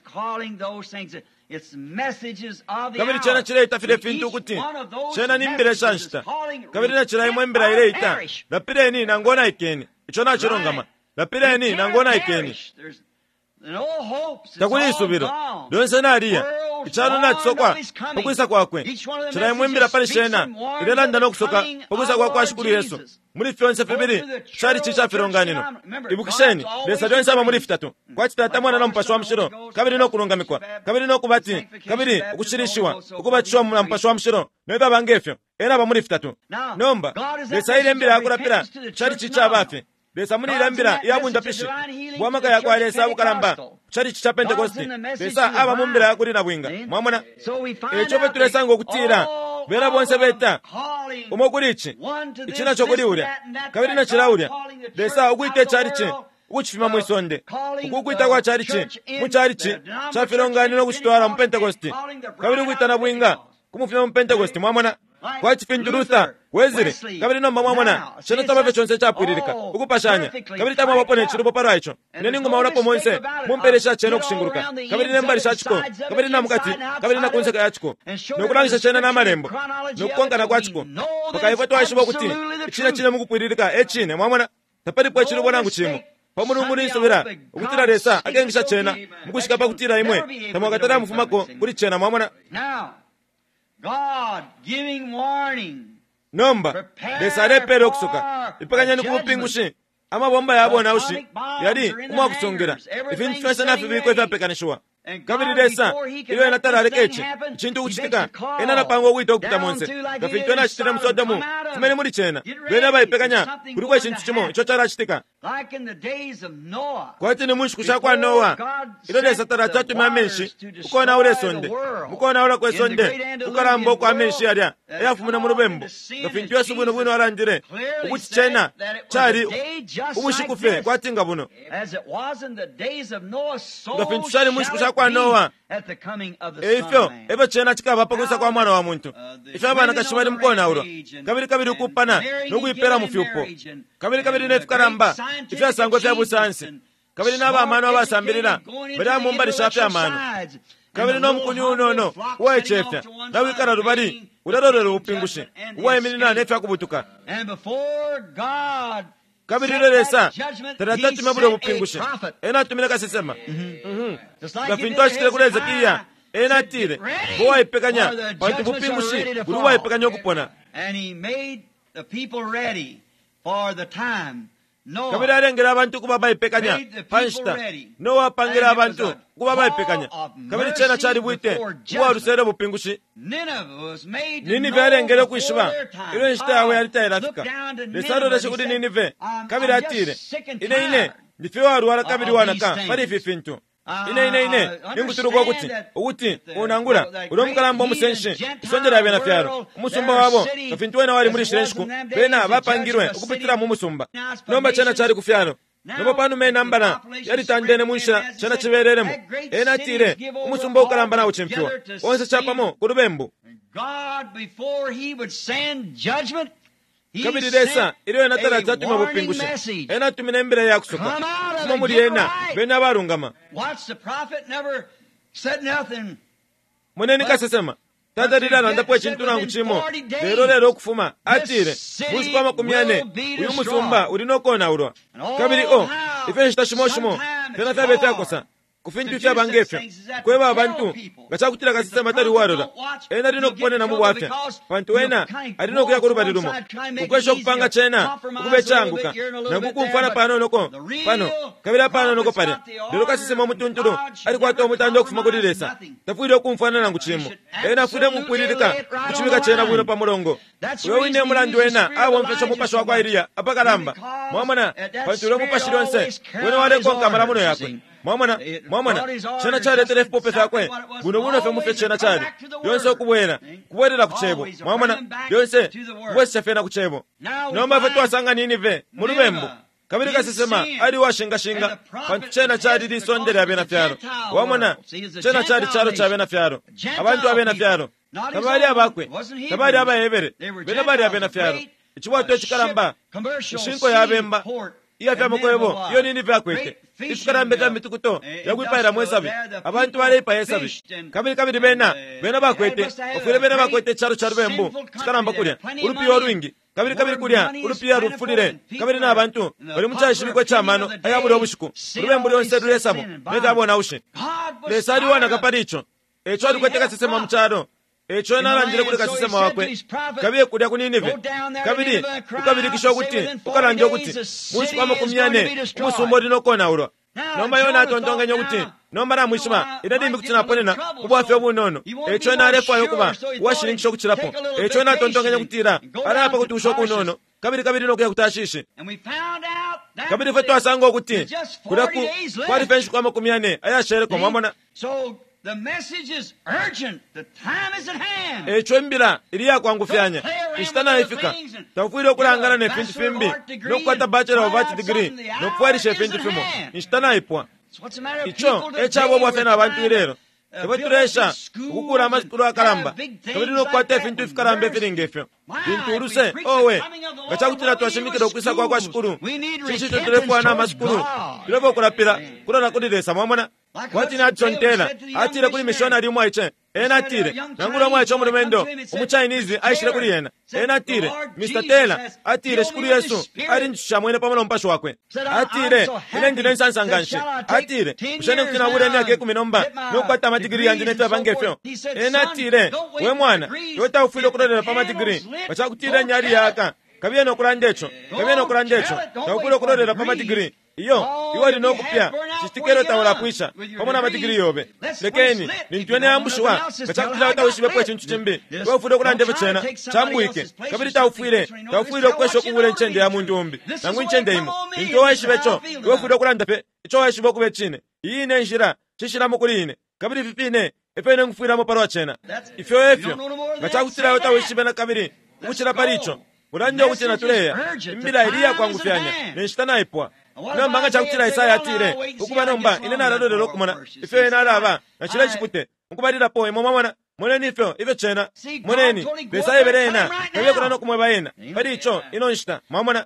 kabiri chena chireita file fintu kuti chena nimbire shanshita kabiri na chiraimwe mbira ireita lapireni nangona ikeni icho nachirongama lapireni nangona ikeni takulisubiro donse nariya ichano nachisokwa pokwisa kwakwe chiraimwe mbira pali shena irelanda nokusoka pokwisa kwakwe ashikuru Yesu muri fyonse fibiri chari chicha fironganino ibukisheni lesa donse ama muri fitatu kwa chitata mwana na mpasho wa mshiro kabiri no kulungamikwa kabiri no kubati kabiri ukushirishiwa ukubachishwa mwana mpasho wa mshiro neba bangefyo era ba muri fitatu nomba lesa ile mbira akurapira chari chicha abafe lesa muri ile mbira yabunda pishi bwamaka yakwa lesa bukaramba chari chicha Pentecosti lesa aba mumbira yakuri na bwinga mwamona echo petulesa ngo kutira bera bonse beta umogurichi ichina chokuriura kabiri na chiraura lesa uguite charichi uchifima mwisonde ukuguita kwa charichi mucharichi chafilongani no kushitwara mu Pentecosti kabiri uguita na bwinga kumufima mu Pentecosti mwamona kwa chifinturutha wezire kabiri nomba mwamona chino tababe chonse chapwiririka ukupashanya kabiri tamwa wapone chirupo paro icho neni ngoma ora komonse mumperesha cheno kushinguruka kabiri nembari shachiko kabiri namukati kabiri na kunseka yachiko nokulangisha chena na marembo nokukonkana kwachiko pakaiva twashibo kuti china chine mukupwiririka echine mwamona tapari kwa chirupo nangu chimo pamurumuri isubira ukutira resa akengisha chena mukushika pakutira imwe tamwakatara mufumako kuri chena mwamona God giving warning. Nomba desare pero kusuka ipakanya nikupingushi ama bomba yabona ushi yari umwa kusongera ifin fesa na fibi ko fapekanishwa kabiri desa iyo natara rekeche chintu kuchitika ena na pango wito kutamonse kafitwa na chitira msodamu tumene muri chena bena bayipekanya kuri kwa chintu chimo icho chara chitika like in the days of Noah kwati ni mushkusha kwa Noah ilo desa tara tatu mamenshi uko na ure sonde uko na ure kwa sonde ukarambo kwa menshi aria yafumuna mu rubembo kafitwa subuno buno arandire ukuchi chena chari ubushikufe kwati ngabuno as it was in the days of Noah so kafitwa mushkusha kwa Noah efyo ebe chena chikaba pakusa kwa mwana wa muntu ifyo abana kashimari mkona uro kabiri kabiri ukupana nokuyipera mufyupo kabiri kabiri nefikaramba ifyo asango fya busansi kabiri naba amano abasambirira bari mumba rishafi amano kabiri no mkunyunono uwa echefya na wikara rubari urarorero upingushe uwa eminina nefya kubutuka kabiri reresa taratatu maburo mupingushe ena tumile kasisema gafintoa shikile kule Ezekiya ena tire buwa ipekanya wanti mupingushi uruwa ipekanya okupona kabiri arengera abantu kuba bayipekanya panshita Nowa pangira abantu kuba bayipekanya kabiri chena chari bwite kuba rusere bupingushi Ninive arengera kwishiba ilo nshita yawe yarita irafika lesaro reshe kudi Ninive kabiri atire ine ine ndifiwa ruwara kabiri wanaka pari fifintu ine ine ine ninguturugo kuti uguti unangura uro mukalambo musenshi isongera yabe na fyaro umusumba wabo kafintu wena wari muri shirenshiku bena bapangirwe ukupitira mu musumba nomba chena chari kufyaro nobo panu me nambana yari tandene munshira chena chibereremo ena tire umusumba ukalamba na uchimpiwa onse chapamo kurubembu God before he would send judgment kabiri desa iriwe natara tatu mabupingushe ena tumine mbere ya kusuka kuma muri ena bena barungama watch the prophet never said nothing muneni kasesema tadarira nandapo chintu nangu chimo lero lero kufuma atire musukwa makumyane uyu musumba urinokona urwa kabiri o ife nshita shimo shimo tena tabe takosa kufintucha bangefyo kweba abantu gachakutira kasisema atari waroda ena rino kuponena mu bwafya bantu wena arino kuya kurubadiruma kukwesha kupanga chena kube changuka na kukumfana pano noko pano kabira pano noko pare lero kasisema mutunturo ari kwato mutando kufuma kudiresa tafuire kumfana nangu chimo ena fude mukwirika kuchimika chena bwino pa mulongo wewe ine mulandu wena awo mfecho mupasho wa kwa iria apakalamba mwamana bantu ro mupashiro nse wena wale konka maramuno yakwe mwamana mwamana chena chale telefu pope zakwe buno buno fe mufe chena chale yonse okubwera kubwerera kuchebo mwamana yonse kubwese fena kuchebo nomba fe twasanga nini ve mulubembo kabiri kasisema ari washinga shinga bantu chena chali di sondere abena fyaro wamana chena chali charo chabena fyaro abantu abena fyaro tabali abakwe tabali abayebere bena bali abena fyaro ichiwato chikaramba shinko yabemba iya fyamo kwebo yo nini vyakwete isikarambe ta mitukuto yakwipaira mwesabi abantu bale ipayesabi kabiri kabiri bena bena bakwete ofire bena bakwete charo charo bembo chikaramba kulya urupi yorwingi kabiri kabiri kulya urupi ya rufulire kabiri na abantu bali muchashi bikwe chamano ayaburi obushiku rubembo yonse ruresamo neta bona ushe lesari wana kaparicho echo ari kweteka sisema mcharo echo narangire kuri kasisema wakwe kabiye kulya kuninive kabiri ukabiri kisho kuti ukaranje kuti mushi kwa makumyane musumbo dino kona uro nomba yona atondonga nyokuti nomba na mwishima idadi mikutina ponena ubwafe obunono echo narefa yokuba washiringi kisho kuchirapo echo natondonga nyokutira arapa kuti usho kunono kabiri kabiri no kuya kutashishi kabiri fetu asango kuti kudaku kwari fenshi kwa makumyane ayashere kwa mwamona. The message is urgent. The time is at hand. Echo mbira iliya kwangu fyanya ishtana ifika tawfiro kulangana ne finti fimbi no kwata bachelor of arts degree no kwarishe finti fimo ishtana ipwa icho echabo bwafena abantu irero ebeturesha ukura amasukuru akaramba kabiri no kwata finti fikarambe firingefyo binturuse owe gachakutira twashimikira okwisa kwa kwa shukuru chichi toterefu ana amasukuru birobo kurapira kurana kudiresa mwamona wati na chontela atire kuri missionary mwache ena atire nangura mwache mu rumendo umu Chinese aishire kuri yena ena atire Mister Taylor atire shukuru Yesu ari nchisha mwene pamalo mpasho wakwe atire ile ndine nsansanganshi atire ushene kutina bure ni ake kuminomba no kwata madigiri yanje nefa bangefyo ena atire we mwana yota ufilo kurera pa madigiri bacha kutira nyari yaka kabiye no kurandecho kabiye no kurandecho na ufilo kurera pa madigiri iyo iwali no kupya chitikero tawala kwisha pamona madigiri yobe lekeni nintwene ambushwa kachakutira utawushibe kwa chintu chimbe we ufude kurande bechena chambuike kabiri tawufire tawufire kwesho kubule nchende ya muntu umbi nangu nchende imo nintu waishibecho we ufude kurande pe icho waishibe kubechine yine njira chishira mukurine kabiri pipine epene ngufira mo parwa chena ifyo efyo kachakutira utawushibe na kabiri uchira paricho uranje uchina tuleya imbira iliya kwangu fyanya nishitana ipwa na manga chakutira Isaya atire ukuba nomba ine nararore lokumana ife naraba nachira chipute ukubarira po emo mwana moneni ife ife chena moneni besaye berena kabe kurano kumweba yena bari icho inonshita mwana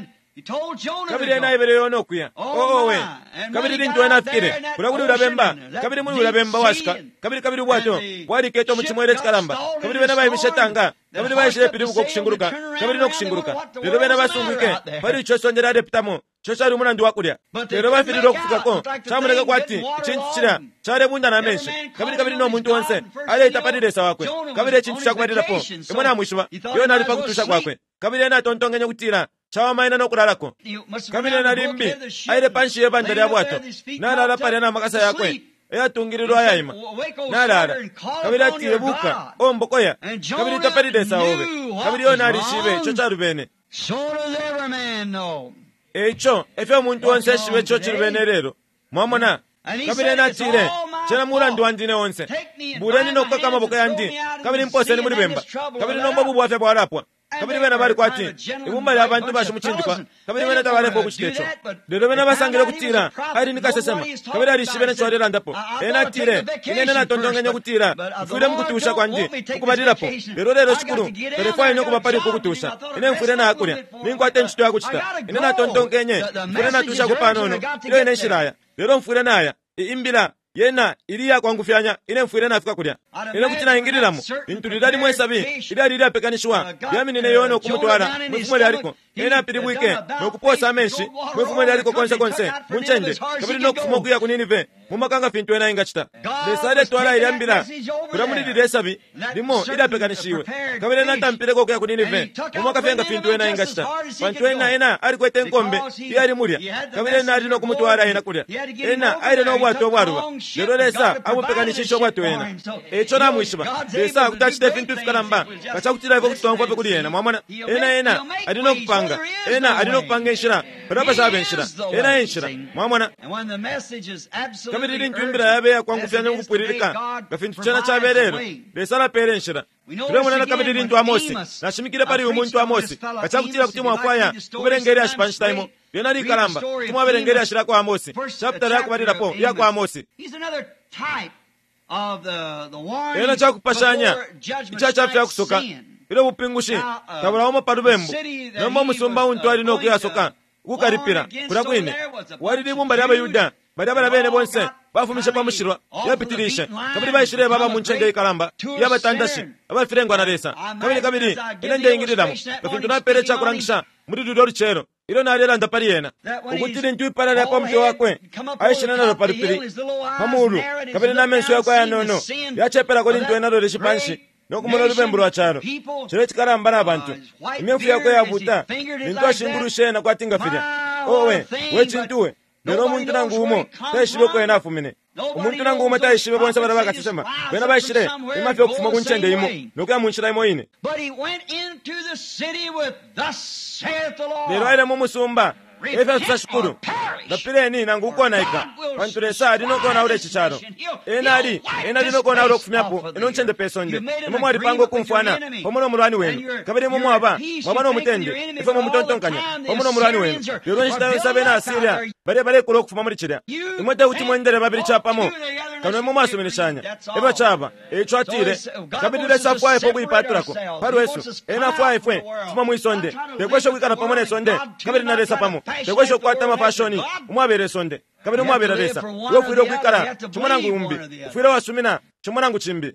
kabiri na ibere yono kuya oh we kabiri rinto na fikire kuraguri urabemba kabiri muri urabemba washika kabiri kabiri bwato bwari keto muchimwere chikaramba kabiri bena bayi bishetanga kabiri bayishire piri buko kushinguruka kabiri no kushinguruka rero bena basungike bari icho sondera reptamo chochari umunandi wakurya rero bafiriro kufuka ko chamureka kwati ichintu chira chare bunda na menshi kabiri kabiri no muntu wonse ale itapadiresa wakwe kabiri ichintu chakubarira po imwana mwishuba yona ali pakutusha kwakwe kabiri na tontongenya kutira chawa maina no kurarako kabiri na limbi aile panshi yebandari yabwato nalala pale na makasa yakwe eya tungirirwa yayima nalala kabiri atiyebuka ombokoya kabiri itapadiresa obe kabiri yona alishibe chocharu bene echo efe muntu wonse shibe cho chirubenerero mwamona kabiri natire chena murandi wandine wonse bureni no kaka maboko yandi kabiri mpose ni muri bemba kabiri no mbabu bwafe bwarapwa kabiri bena bari kwati ibumba ya bantu bashe muchindikwa kabiri bena tabare bo kuchitecho rero bena basangire kutira ari nikasesema kabiri ari shibene chorera ndapo ena tire inene na tondongenya kutira mfure mukutusha kwandi ukubadira po rero rero shukuru telefone ino kubapari kukutusha ine mfure na akurya ninkwate nchito yakuchita ine na tondongenye mfure na tusha kupanono iyo ine shiraya rero mfure naya imbira yena iliya kwangu fyanya ine mfure na afika kulya ine kutina ingiriramo intu lidali mwesabi ili alili apekanishwa yami nine yono kumutwara mwifumole aliko ena apiri bwike nokuposa amenshi mwefumwe lyaliko konse konse munchende kabiri nokufuma okuya ku Ninive mumakanga fintu ena ingachita lesale twala ilyambira kulamulilile esabi limo idapekanishiwe kabiri natampireko okuya ku Ninive mumakafenga fintu ena ingachita pantu ena ena ali kwete enkombe iyo ali mulya kabiri ena ali nokumutwala ena kulya ena aile nobwato obwaruba lero lesa amupekanishisha obwato ena echo namwishiba lesa kutachite fintu fikalamba kachakutira ivo kutongo pe kuli ena mwamwana ena ena adino kupanga ena adino kupanga enshira parapa sabe enshira ena enshira mwamwana kabiri linjumbira yabe ya kwangu fyanya ngupwiririka gafintu chana chaberero lesa la pere enshira turemona na kabiri linju Amosi nashimikire pari umuntu Amosi kachakutira kuti mwakwaya kuberengeri ashpanshtaimo yona likalamba kumwaberengeri ashirako Amosi chapter yako barirapo yako Amosi ena chakupashanya icha chapter yakusoka ile bupingushi tabula omo parubembu nombo musumba untu ali no kuyasoka kukaripira kula kwine wali libumba lya Bayuda bali bana bene bonse bafumisha pamushirwa yapitirisha kabiri bayishire baba munchenge ikalamba yabatandashi abafirengwa na lesa kabiri kabiri ine ndengiriramu bafintu na perecha kurangisha muri dudori chero ilo nalela ndapari yena ukutiri ntu ipara lya pomto wakwe aishina nalo paripiri pamulu kabiri na menso yakwa ya nono yachepera kodi ntu enalo leshipanshi nokumona lubembu lwa charo chero chikalamba na abantu imyefu yakwe yabuta nintu ashingurushe na kwatinga firya owe wechintuwe lero omuntu nangu umo taishibe ko ena afumine omuntu nangu umo taishibe bonse bara bakasema bena bayishire imafi okufuma kunchende imo nokuya munshira imo ine lero aile mu musumba efa tusashukuru ndapireni nangu ukona ika pantulesa adino kona ule chicharo ena ali ena dino kona ule okufumyapo eno nchende pesonde imo mwari pango kumfwana pomono mulwani wenu kabiri mu mwaba mwabano mutende efa mu mutontonkanya pomono mulwani wenu lero nshitayo sabena asiria bare bare kulo okufuma muri chira imo te uti mwendere babiri chapamo kano imo mwaso meneshanya eba chaba echo atire kabiri lesa fwa efo kuipaturako paru esu ena fwa efwe fuma muisonde tekwesho kwikana pamone sonde kabiri na lesa pamo tekwesho kwata mafashoni umwabere sonde kabiri umwabere lesa wofwiro kwikara chumonangu umbi ufwiro wasumina chumonangu chimbi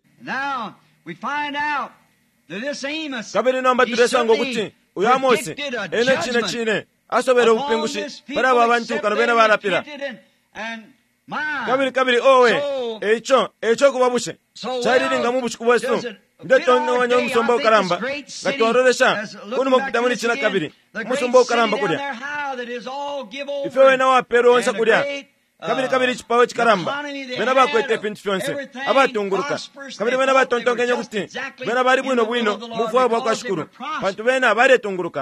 kabiri nomba tulesa ngokuti uyo Amosi ene chine chine asobere upingushi para babantu kanobena barapira kabiri kabiri owe echo echo kubabushe chariringa mu bushuku bwesu ndetonno wanyo musomba ukaramba gatororesha kuno mukita muri china kabiri musomba ukaramba kulya ife wena wa pero onsa kulya kabiri kabiri chipawe chikaramba bena bakwete pintu fyonse abatunguruka kabiri bena batontongenye kuti bena bari bwino bwino mufuwa bakashukuru bantu bena bare tunguruka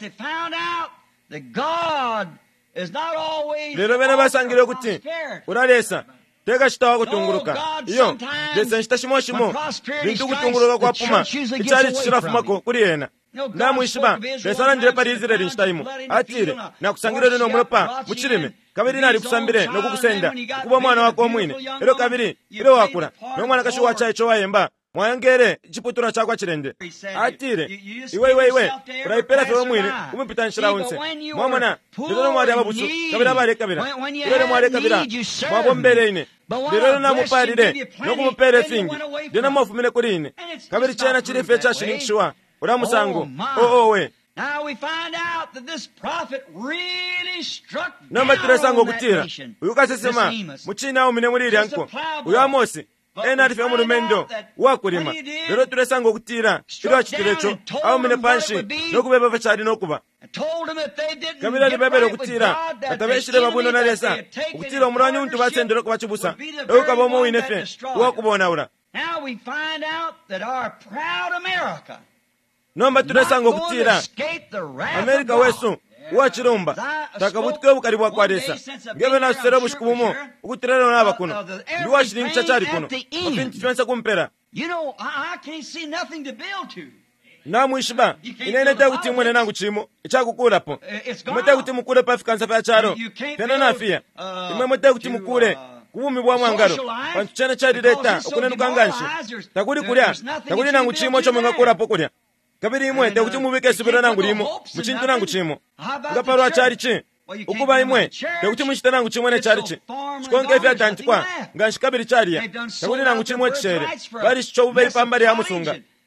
lero bena basangire kuti uralesa teka shitawa kutunguruka iyo lesa nshita shimo shimo bintu kutunguruka kwa puma ichari chishirafumako kuri yena ndamwishiba lesa nandire pari Israeli nshitayimo atire na kusangire lino mulepa muchirime kabiri nari kusambire no kukusenda kuba mwana wako omwine ero kabiri ero wakura no mwana kashu wacha icho wayemba mwangere chiputura chakwa chirende atire iwe iwe iwe uraipera fe omwine umupita nshira unse mwamana lero mwari ababusu kabira bare kabira lero mwari kabira mwabombere ine lero na muparire no kumupere fingi dena mwafumine kuri ine kabiri chena chirife cha shininshwa uramusango o o we Now we find out that this prophet really struck down namba tiresango on that kutira nation. uyukasesema muchina umine muliri yanko uyo Amosi ena alife mu lumendo wakulima lero tiresango kutira ilo achitirecho au mine panshi nokubeba vachari nokuba kabila libebele okutira katabeshire babuno na lesa okutira omulwanyi untu basendero kubachibusa eukaba omu winefe wakubona ura Now we find out that our proud America nomba turesanga okutira Amerika wesu wachirumba takabutwe bukari bwa kwadesa ngebe na sero bushikubumo okutirero nabakuno ndi washiringi chachari kuno ofinti fensa kumpera You know, I, I can't see nothing to build to. namwishiba inene takuti mwene nangu chimo ichakukulapo imwe kuti mukule pafikansa pa charo pena nafia imwe mwete kuti mukule kubumi bwa mwangaro pantu chene chadireta okunenuka nganshi takuli kulya takuli nangu chimo chomwe ngakulapo kulya kabiri imwe takuti mubike sibira nangu limo muchintu nangu chimo ngapalwa chari chi ukuba imwe takuti muchita nangu chimwe ne chari chi chikonge vya tantikwa nganshi kabiri chariya takuli nangu chimwe chishere bali chicho uberi pambari ya musunga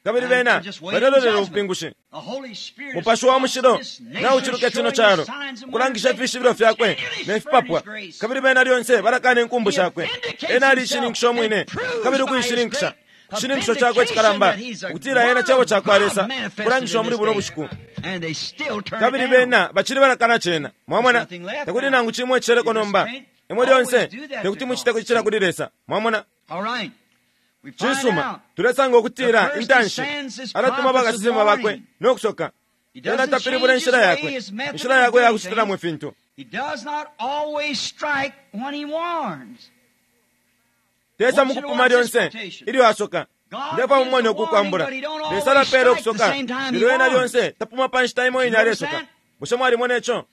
kabiri bena balololera ubupingushi mupashu wa mushiro na uchiruke chino charo kulangisha vishibiro vyakwe nefipapwa kabiri bena lyonse barakane nkumbu shakwe ena ali shininkisho mwine kabiri kuyishininkisha shininkisho chakwe chikaramba kutira yena chabo chakwaresa kulangisha muri buno bushiku kabiri bena bachiri barakana chena mwamwana takuti nangu chimwe chereko nomba emwe lyonse tekuti muchiteko chichira kudiresa mwamwana chisuma tulesanga okutira intanshi aratuma bakasizima bakwe nokusoka ena tapiribula nshira yakwe nshira yakwe yakusitira mwe fintu tesa mukupuma lyonse ili wasoka ndefa mumone okukwambula lesala pera okusoka lilo ena lyonse tapuma panshi taimo ina alesoka bushomo alimo necho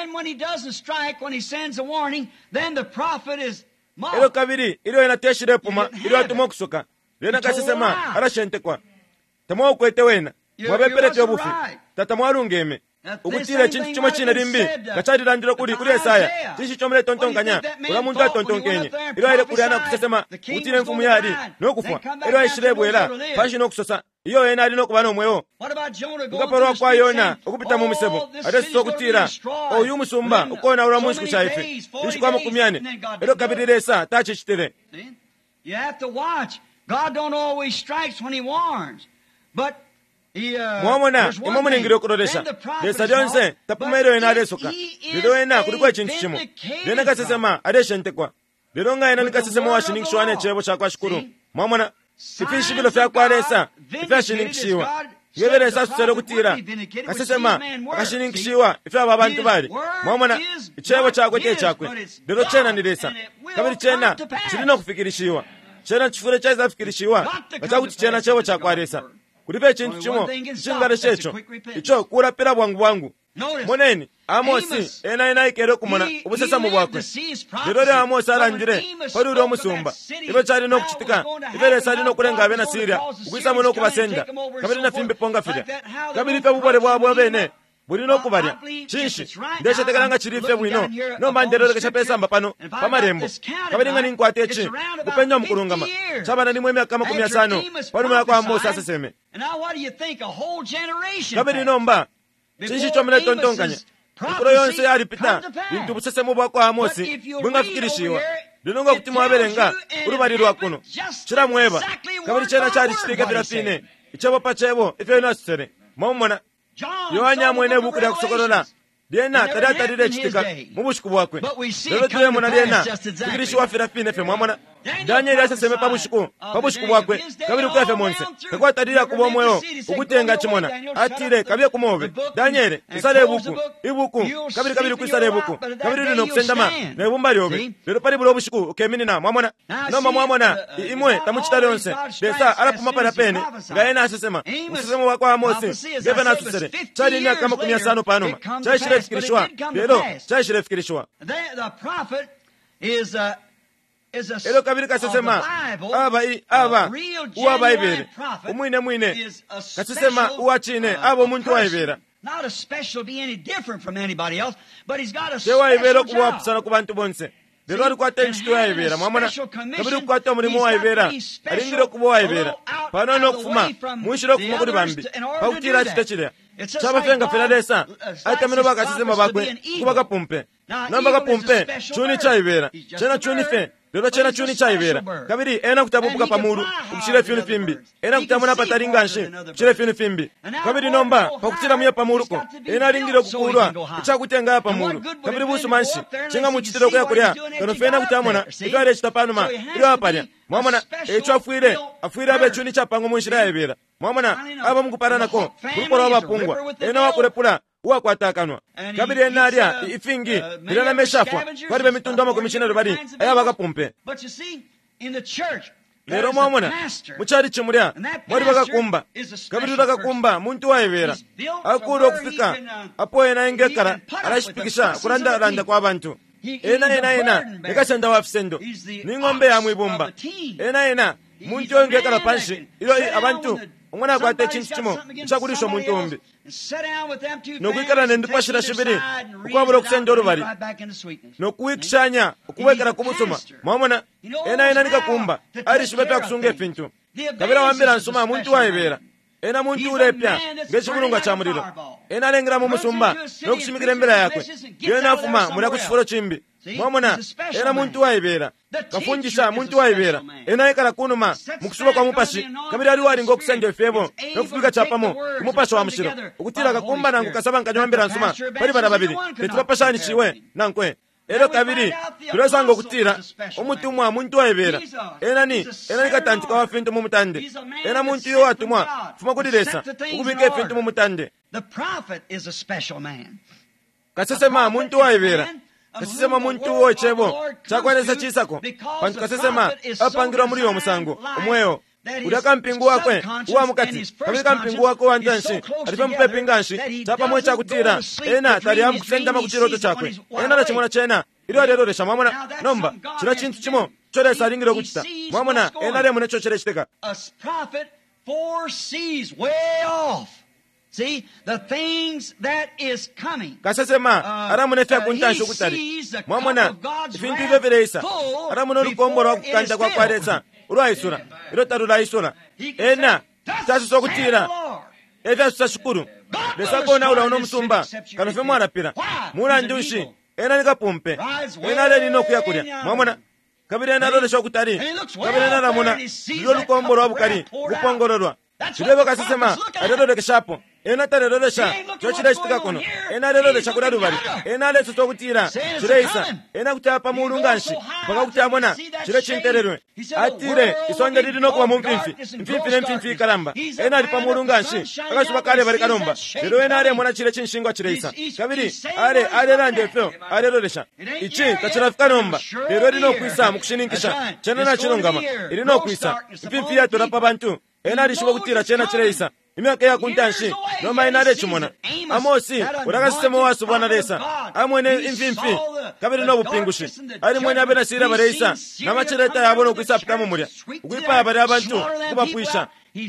ilo kabiri ilo ena teshire puma ilo atuma okusoka lena kasisema arashentekwa tamo okwete wena mwabeperete obufi tata mwarungeme ukutire chintu chimwe china limbi gachadilandira kuli kuli Yesaya chishi chomele tontonganya ula muntu atontonkenye ilo ile kuli ana kusesema utire mfumu yali nokufwa ilo ishirebwela panshi nokusosa iyo ena ali nokuba nomwewo ngaparwa kwa Yona okupita mu misebo ate sokutira oyu musumba ukona ula munsi kuchaife ishikwa mukumyane ilo kabirisa tachi chitere. You have to watch. God don't always strikes when he warns. But he, uh, mwamona imamune ngiro kurodesha lesa lyonse tapumero ena alesoka lero ena kulikwa chintu chimo lena kasesema adeshentekwa lero nga ena nikasesema washinikishwane chebo chakwa shukuru mwamona ifishibilo fyakwalesa ifyashinikishiwa yeberesa susero kutira kasesema akashinikishiwa ifyaba abantu bali mwamona ichebo chakwe te chakwe lero chena nilesa kabiri chena chilino kufikirishiwa chena chifure chaiza fikirishiwa kachakuti chena chebo chakwalesa kulipe chintu chimo chingale checho icho kurapira bwangu bwangu moneni Amosi ena ena ikero kumona ubusesa mu bwakwe lero le Amosi aranjire pari uro musumba ibe cyari no kuchitika ibere sari no kurenga bena Syria ugwisa muno kubasenda kabiri na fimbe ponga fira kabiri pe bubore bwabo bene buri no kubarya chinshi ndeshe tekalanga chirife bwino no mandero kesha pesa mbapano pamarembo kabiri ngani nkwate chi kupenya mukurungama chabana nimwe myaka makumi asano pari mu yakwa Amosi aseseme kabiri nomba chinshi chomele tontonganya ikoro yonse yali pita bintu busese mu bwakwa Amosi bunga fikirishiwa linonga kuti mwaberenga urubarirwa kuno chira mweba kabiri chena chali chitika birafine ichabo pachebo ife nasere momona yohanya mwene buku lya kusokolola Diena tada tadire chitika mubushiku bwakwe lero tuye mona diena fikirishiwa firafine fe mwamona Daniel aseseme pabushiku pabushiku bwakwe kabiri kuyafe monse kwa tadira kubomweyo ukutenga chimona atire kabye kumobe Daniel isale buku ibuku kabiri kabiri kwisale buku kabiri lino kusendama ne bumba lyobe lero pali bulo bushiku ukemini na mwamona no mwamona imwe tamuchitale onse desa arapuma para pene ngaena asesema musesemo wakwa Amosi geve na susere chali ni kama kumia sano panoma chashire fikirishwa lero chashire fikirishwa the prophet is a elo kabiri kasesema aba i aba uwa baibere umwine mwine kasesema uwa chine abo muntu waibera not a special be any different from anybody else but he's got a special job kuwa pusana kubantu bonse lero ari kwate nshito waibera mwamana kabiri kwate umurimo waibera aringiro kubo waibera pano no kufuma mwishiro kufuma kuri bambi pakutira chitechira chaba fenga feladesa ate mino bakasesema bakwe kubaka pumpe namba kapumpe chuni chaibera chena chuni fe lero chena chuni chaibera kabiri ena kutabubuka pamuru kuchire finu fimbi ena kutamuna pataringanshi kuchire finu fimbi kabiri nomba pakutira muye pamuruko ena ringiro kukulwa ichakutenga pamuru kabiri busu manshi chinga muchitiro kuya kurya kono fena kutamuna ikare chitapanuma iyo apanya mwamana echo afuire afuire abe chuni chapango munshira yaibera mwamana aba mukupana ko kurukora abapungwa ena wakurepula uwa kwatakanwa kabiri enaria ifingi bilana meshafwa kwari bemitunda mo komishinero bari aya bakapumpe lero mwamona muchari chimurya mwari bakakumba kabiri bakakumba muntu waibera akuru okufika apo ena engekara arashipikisha kuranda randa kwa abantu ena ena ena nekasenda wafsendo ningombe ya mwibumba ena ena muntu engekara panshi ilo abantu umwana kwate chintu chimo chakurisho muntu umbi nokwikara nendipashira shibiri ukwabura kusendoro bari nokwikishanya ukuwekera kumusuma mwamona ena ena nikakumba ari shibeta kusunga fintu kabira wambira nsuma muntu waibera ena muntu ulepya ng'ekivulunga kya muliro, ena alengeramu omusumba n'okusimikira embeera yakwe byona afuma muli ku kifolo kimbi. Mwamuna ena muntu wayibeera kafungisa muntu wayibeera ena yekala kunuma mu kusuba kwa mupashi kabiri ali walinga okusenja efeebo n'okufubika kyapamu ku mupashi wa mushiro okutira kakumba nangu kasaba nkanywa nsuma bali bana babiri tetubapashanikiwe nankwe ero kabiri tulosanga okutira omutumwa muntu wayibeera enani enani katandika wafintu mu mutande ena muntu yo watumwa fuma kudiresa okubika efintu mu mutande. Kasesema muntu wayibeera kasesema muntu wo chebo chakwanesa chisako pantu kasesema apangira muri yo musango omweyo udaka mpingu wakwe uwa mukati kabika mpingu wako wanjanshi alipe mpepe nganshi chapa mwe chakutira ena tali amu kusenda makuchiroto chakwe ena na chimona chena ilo lero lesha mwamona nomba chira chintu chimo chore saringiro kuchita mwamona ena lemo necho chere chiteka. A prophet foresees way off. See, the things that is coming. Kasesema aramune fe kuntansho kutari mwamona ifintu hivyo vireisa aramune urukomboro wa kukanja kwa kwaresa urwa isura ilo tarula isura ena tasu sokutira eva susashukuru lesa kona ula uno msumba kanofe mwana pira mula njushi ena nika pumpe ena le nino kuya kuria mwamona kabiri ena lole shokutari kabiri ena ramuna ilo urukomboro wa bukari kupongororwa chilebo kasesema adodode kishapo ena tarelolesha chochira chitika kono ena lelolesha kula rubali ena leso sokutira chireisa ena kutapa mulunganshi paka kutamona chire chintererwe atire isonde lili nokuwa mumfimfi mfimfi ne mfimfi kalamba ena alipa mulunganshi akashuba kale bali kalomba lero ena ale mona chire chinshingo chireisa kabiri ale ale lande feo ale lolesha ichi tachirafika nomba lero lino kuisa mukushininkisha chena na chilongama ilino kuisa mfimfi ya torapa bantu ena lishuba kutira chena chireisa imyaka ya kuntanshi nomba inale chimona Amosi urakasema wasu bwana lesa amwene imfimfi kabiri no bupingushi ari mwene abena sira bareisa namachireta yabona kwisapika mu mulya ukwipa abari abantu kubapwisha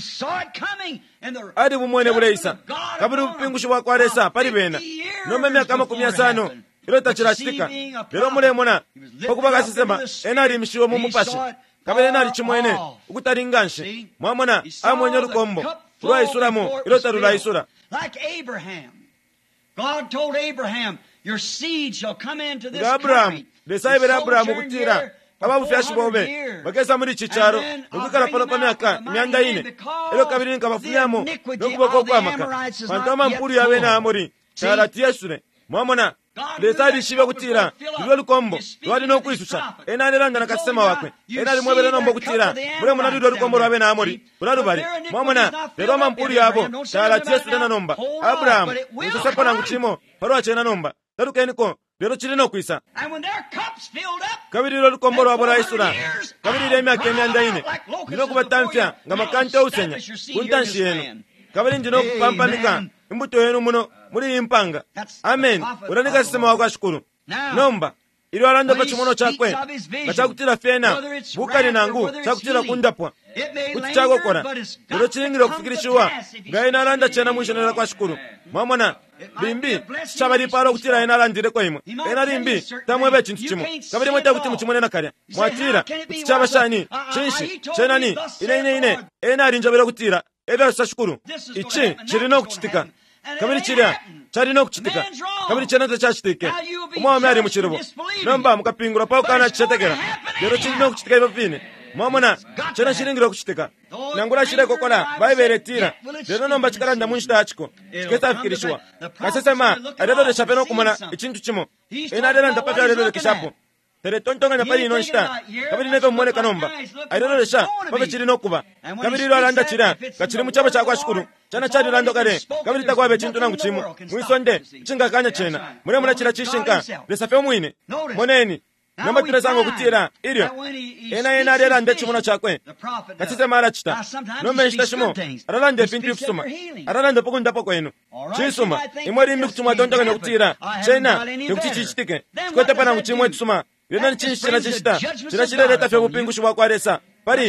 ari bumwene bureisa kabiri bupingushi bwa kwaresa pari bena nomba myaka makumi asano ilo tachira chitika lero mulemona okubaga sisema enari mishiwo mu mupashi kabiri nari chimwene ukutaringanshi mwamona amwenye rukombo Rwa isuramu, ilo tarula isura. Like Abraham. God told Abraham, your seed shall come into this Abraham, country. desaibe Abraham kutira. Ababu fyashi bobe. Bakesa muri chicharo. Nukukara pano pamyaka imyanda ine. Ilo kabiri nkabafuyamo. Nukuboko kwa maka. Pantama mpuri yawe na amori. Charati yesure. Mwamona. Desaibe shiba kutira. Iwe lukombo. Tuwadi no kuisusha. Ena nilanda na kasema wakwe. Ena limwebele nombo kutira. Mure muna dudu lukombo rawe na amori. Muna bari. Mwamona. Leroma mpuri yabo. Charati yesure na nomba. Abraham. Nikusepa na nguchimo. Paruwa chena nomba. Taruka eniko. Lero chiri no kuisa. Kabiri lo lukombo rwa bora isura. Kabiri le myaka emyanda ine. Ndino kubatamfya nga makanta usenya. Kuntanshi yenu. Kabiri ndino kupampanika. Imbuto yenu muno muri impanga. Amen. Uranika sisema wako ashukuru. Nomba. Ilo alanda pa chimono chakwe. Kachakutira fena. Bukari nangu. Chakutira kundapwa. Kuti chako kora. Ilo chiringiro kufikirishiwa. Gaina alanda chena mwisho nila kwa shukuru. Mwamona. Bimbi. Chabari paro kutira ena alandire kwa imu. Ena rimbi. Tamwebe chintu chimo. Kabiri mweta kuti mchimone na karya. Mwatira. Kuti chaba shani. Chinshi. Chena ni. Ine ine ine. Ena arinjabira kutira. Ebe usashukuru. Ichi. Chirino kuchitika. Kabiri chiria. Charino kuchitika. Kabiri chena tachachitike. Umwa wame ari mchirubo. Nomba mukapingura pao kana chichetekera. Lero chirino kuchitika ibo fine. Mwamona. Chena shiringiro kuchitika. Nangula shire kokola. Baibere tira. Lero nomba chikaranda munshita hachiko. Chiketa afikirishwa. Kasesema. Adedo de chapeno kumana. Ichintu chimo. Ena adela ndapaka adedo de kishapo. Tere tontonga na pari inonshita. Kabiri neto mwone kanomba. Adedo de sha. Pape chirino kuba. Kabiri ilo alanda chira. Kachiri mchaba chakwa shukuru. Chana chadi lando kare. Kabiri takwa be chintu nangu chimo. Mwisonde. Chinga kanya chena. Mune muna chira chishinka. Lesafe mwine. Moneni. Namba tira zango kutira. Irio. Ena ena adela ndechi muna chakwe. Katise mara chita. Nombe nshita shimo. Aralande pintu yufusuma. Aralande poku ndapo enu. Chisuma. Imwari imi kutuma tontonga na kutira. Chena. Yukutichi chitike. Chikote pana kuchimwe tusuma. Yena nchinshi china chinshita. China chile leta fe upingushi wakwaresa. Pari imu.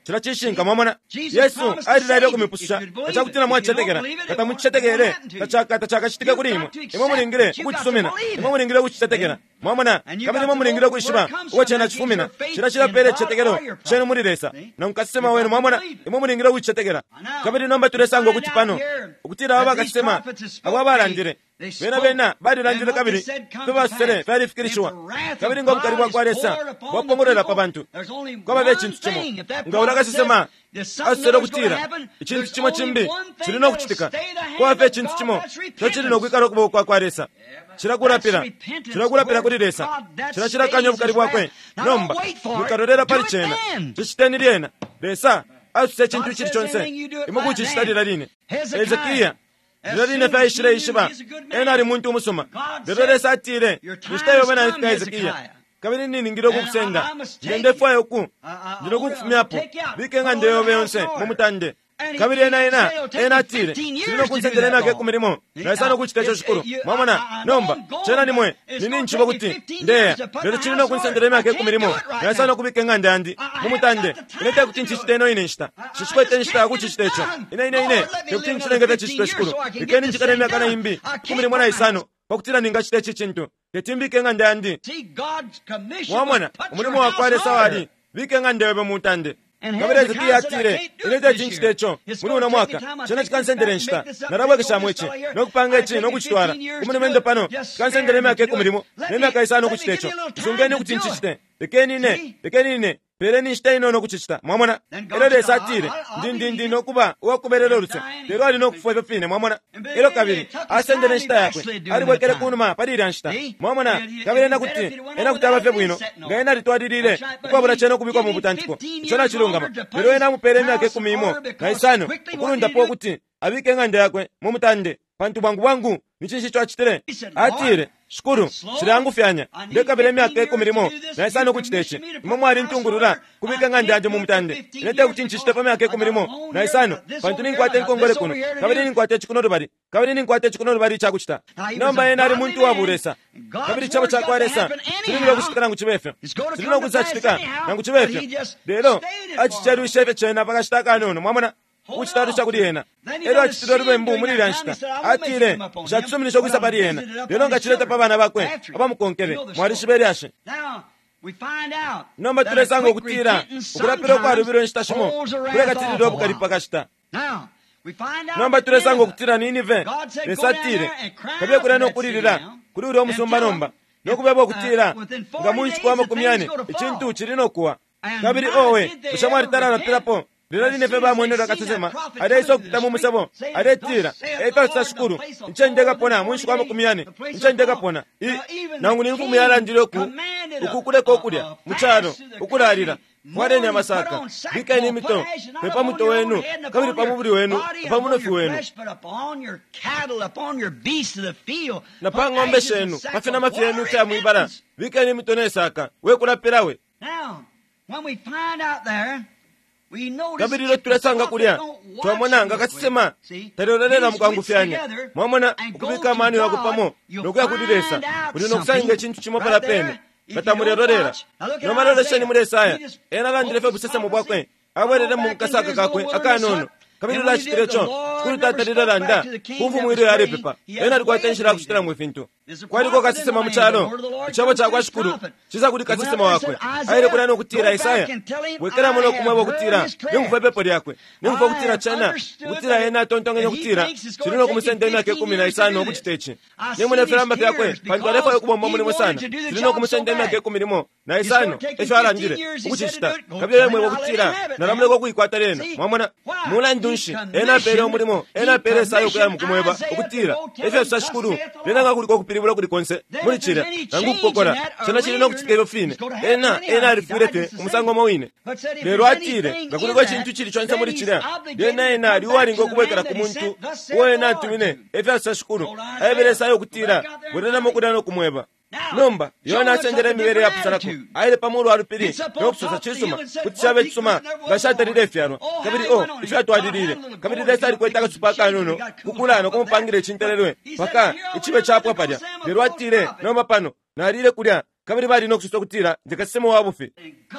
chirachishinga mwamona yesu atirayire kumipusha achakutina mwachetekera kata muchichetekere tachaka tachakachitika kuli imwe imwe mulingire ukuchisomena imwe mulingire ukuchichetekera mwamona kabiri imwe mulingire kuishiba uwe chena chifumina chirachira pere chichetekero chenu muliresa na mukasema wenu mwamona imwe mulingire ukuchichetekera kabiri nomba turesango ukuthi pano ukutira aba bakasema abo balandire bena bena badilandire kabiri tubasere verifikirishwa kabiri ngo mukari bwakwaresa bwapongorera pa bantu kwaba bechintu chimo ngaula kasema asero kutira ichintu chimo chimbi chirino kuchitika kwa fe chintu chimo chirino kwikaro kubo kwakwaresa chirakurapira chirakurapira kuti resa chirachira kanyo bukari bwakwe nomba mukarorera pali chena chichitenirena resa asuse chintu chiri chonse imukuchi chitadira line Hezekiya Ndine fa ishire ishiba ena ari muntu umusoma ndorere satire nishtayo bana ifika Hezekiya kabiri nini ngiro kukusenga ngende fa yoku ndino kufumyapo bikenga ndeyo beyonse mumutande kabiri ena ena ena tire ndino kunsendera ena ke kumirimo nasano kuchitecho shukuru mamona nomba chena nimwe nini nchibo kuti ndeya ndero chino kunsendera ena ke kumirimo nasano kubikenga ndandi mumutande inete kuti nchiteno ine nshita chishkwete nshita kuchitecho ine ine ine kuti nchitengete chishito shukuru ikeni nchikana ina kana imbi kumirimo na isano pakutira ninga chitechi chintu ketimbikenga ndandi mamona umurimo wakware sawari bikenga ndewe mumutande kabiri Hezekiya atire inete chinchitecho muri uno mwaka chena chikansendere nshita narabwe kishamwechi nokupanga echi nokuchitwara kumunimende pano chikansendere myaka kumurimo nemyaka isano kuchitecho sungeni kuti nchichite lekeni ine lekeni ine pereni nshita ino nokuchichita mwamona ero resa atire ndindi ndi nokuba uwakuberero rutse lero ali nokufwefe fine mwamona ero kabiri asendere nshita yakwe ari bwekere kunuma parira nshita mwamona kabiri ena kuti ena kuti abafe bwino ngaena ritwadirire ukwabura cheno kubikwa mu butantiko chona chilungama lero ena mupere myaka kumimo na isano ukulunda po kuti abikenga ndakwe mumutande pantu bwangu bwangu nichichi chwachitere atire shukuru chirangu fyanya ndeka bere myaka kumurimo na isano kuchitechi imwe ari ntungurura kubikenga ndanje mumutande inete kuti nchichite pa myaka kumurimo na isano pantu ninkwate nkongole kuno kabiri ninkwate chikunodo bari kabiri ninkwate chikunodo bari chakuchita nomba ena ari muntu waburesa kabiri chabo chakwaresa chirino kushikana nguchibefe chirino kuzachitika nanguchibefe lero achicheru shefe chena pakashitaka nono mwamona uchitaru chakuri yena ero achitiro rwembu mulira nshita atire chatsumini chokuisa pari yena lero ngachileta pa bana bakwe abamukonkere mwari shiberi ashe nomba turesango kutira ukurapiro kwa rubiro nshita shimo kureka tiriro bukari pakashita nomba turesango kutira ninive resatire kabye kurano kuririra kuri uri omusumba nomba nokubebo kutira ngamunchi kwa makumyane ichintu chirino kuwa kabiri owe ushamwari tarana tirapo lero line feba mwenero akatusema ade iso kutamu musabo ade tira epa sashukuru nchendega pona munshi kwa makumyane nchendega pona nangu ni mfumu yala ndiro ku ukukule ko kulya mucharo ukurarira mwarene amasaka bika ni mito pepa muto wenu kabiri pamuburi wenu pamunofi wenu na pangombe shenu pafina mafyenu kya muibara bika ni mito nesaka we kulapirawe when we find out there kabiri ro turesanga kulya twamona ngakasema tarorera mukangu fyanye mwamona ukubika mani wakupamo nokuya kudiresa kuti nokusange chintu chimo pala pene batamurerorera nomalole shani muresaya ena landire fe busese mubwakwe abwerere mu kasaka kakwe akanono kabiri la chitirecho kuri tatarira landa kumvu mwiro yare pepa ena rikwa tenshira kushitira mwefintu kwari ko kasisema muchalo chabo chakwa shukuru chiza kuti kasisema wakwe aire kurano kutira Isaya wekera muno kumwabo kutira ningufa pepo yakwe ningufa kutira chana kutira ena tontonge kutira chirino kumusende yake kumi na isano kuchitechi nemune feramba yakwe pandwarefa yokubomba muri musana chirino kumusende yake kumi limo na isano echo arangire kuchishita kabire mwe kutira naramule ko kuikwata rena mwamona mula ndunshi ena pere umurimo ena pere sayo kwa mukumweba kutira echo sashukuru rena ngakuliko kupiribura kuri konse muri chira nangu kokora chana chirino kuchitero fine ena ena alifurete umusango mawine lero atire ngakuliko chintu chiri chonse muri chira dena ena riwari ngo kubekera ku muntu wena tumine echo sashukuru ayebere sayo kutira burena mukudano kumweba nomba yona sengere mibere ya pusarako aile pamuru arupiri nokusosa chisuma kutichabe chisuma gashata rirefyano kabiri o ifyatwa dirire kabiri desari kwetaka supaka nono kukulano kumupangire chintererwe paka ichibe chapwa padya lero atire nomba pano narire kulya kabiri balina okususa okutira nti kasisemu wabufe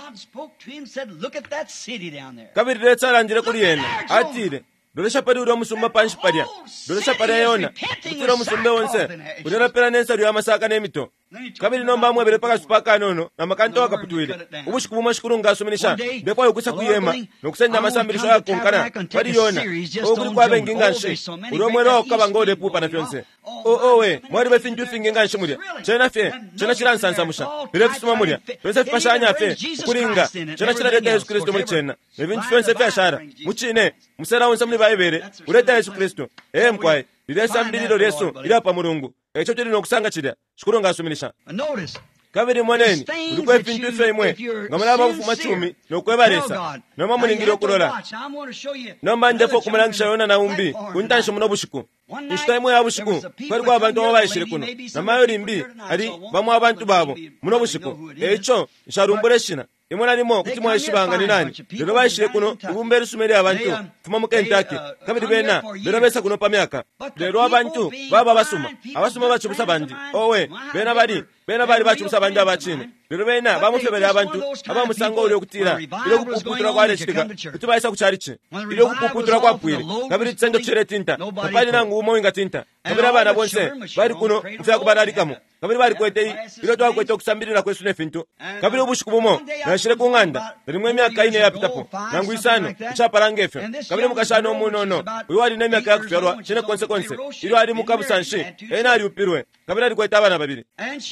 kabiri leta alangire kuli yena atire dolesha pali uri omusumba panshi palya dolesha pali yona kutira omusumbe wonse kutira pera nensa lya masaka n'emito kabiri nomba mwebere paka supaka nono na makanto wakaputwile ubushiku bumwe shikuru ngasuminisha ndekwa yokusa kuyema nokusenda masambirisho yakonkana pali yona okuli kwabe nginganshi uri omwero okaba ngode pupa na fyonse o owe mwari befinju finginganshi mulya chena fye chena chiransansa musha bire kusuma mulya fyonse fipashanya fye kuringa chena chirareta Yesu Kristo muri chena nebintu fyonse fye ashara muchine musera wonse muli bayebere ureta Yesu Kristo eh mkwaye lilesa mbililo Yesu ilapa mulungu ekyo kiri nokusanga kirya shukuru ngasuminisha kabiri moneni ulikwe fintu ife imwe ngamala bafuma cumi nokwebalesa noma mulingiro okulola noma ndefo kumulangisha yona na umbi kuntanshe muno bushiku ishita imwe ya bushiku kwali kwa abantu abayishire kuno namayo limbi ali bamwe abantu babo muno bushiku ekyo nsharumbure shina imona nimo kuti mwashibanga ni nani lero bayishire kuno ubumbere sumeri abantu fuma mu Kentucky kabiri bena lero besa kuno pamyaka lero abantu baba basuma abasuma bachubusa bandi owe bena bali bena bali bachubusa bandi abachine lero bena bamufebere abantu abamusanga uri okutira ile kupuputura kwa lestika kuti bayisa kucharichi ile kupuputura kwa pwire kabiri tsendo chere tinta kapali nangu umo inga tinta kabiri abana bonse bali kuno mfya kubararikamo kabiri bali kwete ile twa kwete okusambirira kwesu nefintu kabiri ubushiku bumo nashire kunganda rimwe emyaka ine yapitapo nangu isano ichaparangefyo kabiri mukashano omunono uyo ali nemyaka yakufyarwa chine konsekonse ile ali mukabusanshi ena ali upirwe kabiri ali kwete abana babiri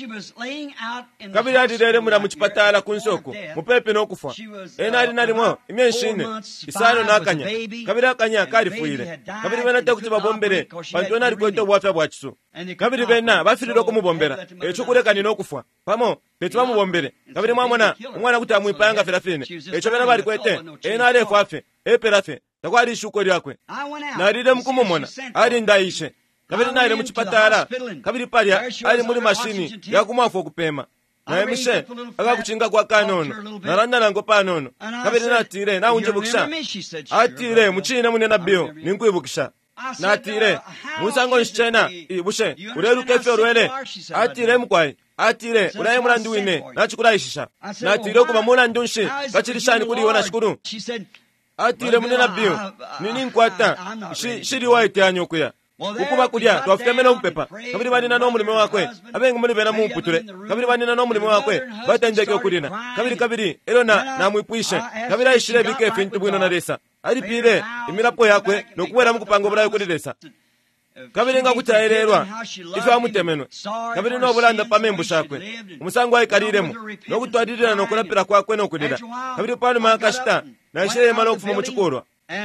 kabiri ali rere mura muchipatala kunsoko mupepe nokufa ena ali nalimo imyenshine isano nakanya kabiri akanya kalifuire kabiri bena takuti babombere bantu ena ali kwete obwafya bwachiso kabiri bena bafiriro kumubombera echo kulekani nokufa pamo betu bamubombere kabiri mwamona umwana kuti amwipanga ferafine echo bena bali kwete ena ale kwafe eperafe takwali shuko lyakwe narire mkumumona ali ndaishe kabiri naire muchipatala kabiri palya ali muri mashini yakumwafu okupema naye mishe akakuchinga kwa kanono naranda nango panono kabiri natire naunje bukisha atire muchine munena bio ninkwibukisha natire musango nshena ibushe ureru kefe urwele atire mkwai atire ulaye mulandi wine nachikulaishisha natire kuba mulandi unshi kachirishani kuli wana shukuru atire munena bio nini nkwata shiri waite anyokuya ukuba kulya twafukemena umpepa kabiri banina no mulimo wakwe abenga muri bena mumputure kabiri banina no mulimo wakwe batanjeke okulina kabiri kabiri elona namwipwishe kabiri ayishire bike fintu bwino na resa ari pire imirapo yakwe nokubera mukupanga obulayo kuli resa kabiri nga kutayererwa ife amutemeno kabiri no bulanda pamembu shakwe umusango ayikariremo nokutwadirira nokulapira kwakwe nokulira kabiri pano makashita na ishire malo kufuma mu chikorwa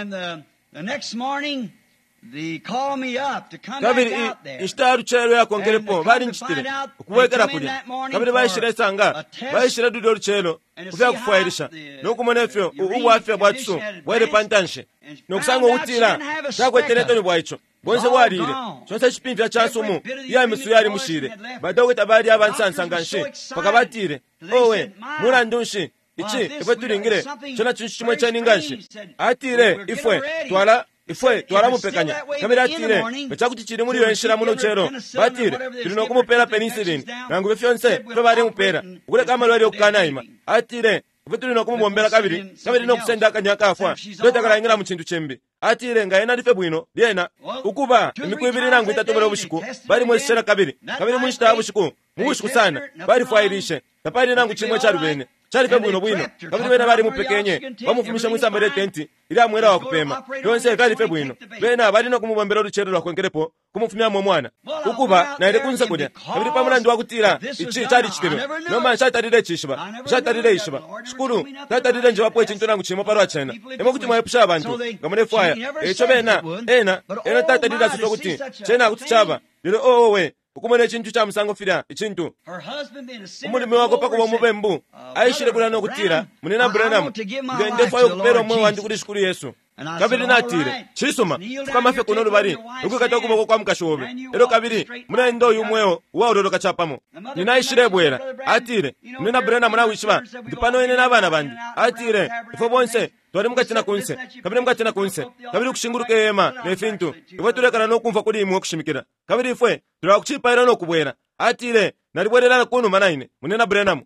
They called me up to come kabiri back out there. ishtaru chero ya kongerepo bari nchitire kuwekera kuli kabiri bayishire sanga bayishire dudo ruchelo kufya kufairisha nokumonefyo ubu afya bwatsu bwere pantanshe nokusanga utira takwetereto ni bwaicho bonse bwarire chonse chipimvya chasumu ya misu yari mushire badogo tabari abansansanganshe pakabatire owe murandunshi ichi ife turingire chona chintu chimwe chaninganshi atire ifwe twala ifwe twaramupekanya kabiri atire bechakuti chiri muri yo nshira muno chero batire turino kumupera penicillin nangu befyonse fe bari mupera ukule kama lwali okukanaima atire ife turino kumubombera kabiri kabiri no kusenda akanyaka afwa twetagala ingira mu kintu chembi atire nga ena dife bwino byena ukuba imikwibiri nangu itatobera obushiku bari mwesera kabiri kabiri munshita obushiku mubushiku sana bari fairishe tapari nangu chimwe cha rubene chali pe bwino bwino kabiri bena bari mupekenye bamufumisha mwisambere tenti ili amwera wa kupema yonse kali pe bwino bena bari no kumubombera ruchero lwa kwengerepo kumufumya mwa mwana ukuba na ile kunza kudya kabiri pamulandi wakutira ichi chali chitero no man chatarire chishiba chatarire ishiba shukuru chatarire nje wapo echinto nangu chimo parwa chena emo kuti mwayepusha abantu ngamune fire echo bena ena ena tatarira sito kuti chena kuti chaba lero owe ukumene chintu cha msango fira ichintu umulimi wako pako bomubembu aishire kulano kutira munena Branham ngende fayo kupero mwe wandi kuti shukuru Yesu kabiri natire chisoma tukamafe kuno bari ukukata kumoko kwa mkashobe ero kabiri muna ndo yumweo wa udodo kachapamo ninaishire bwera atire munena Branham na wishiba ndipano ene nabana bandi atire ifo bonse twari mukachina kunse kabiri mukachina kunse kabiri kushinguruke yema nefintu ifo turekana no kumva kuri imwe kushimikira kabiri ifwe turakuchipa ira no kubwera atile nalibwerera kuno manaine munena Branham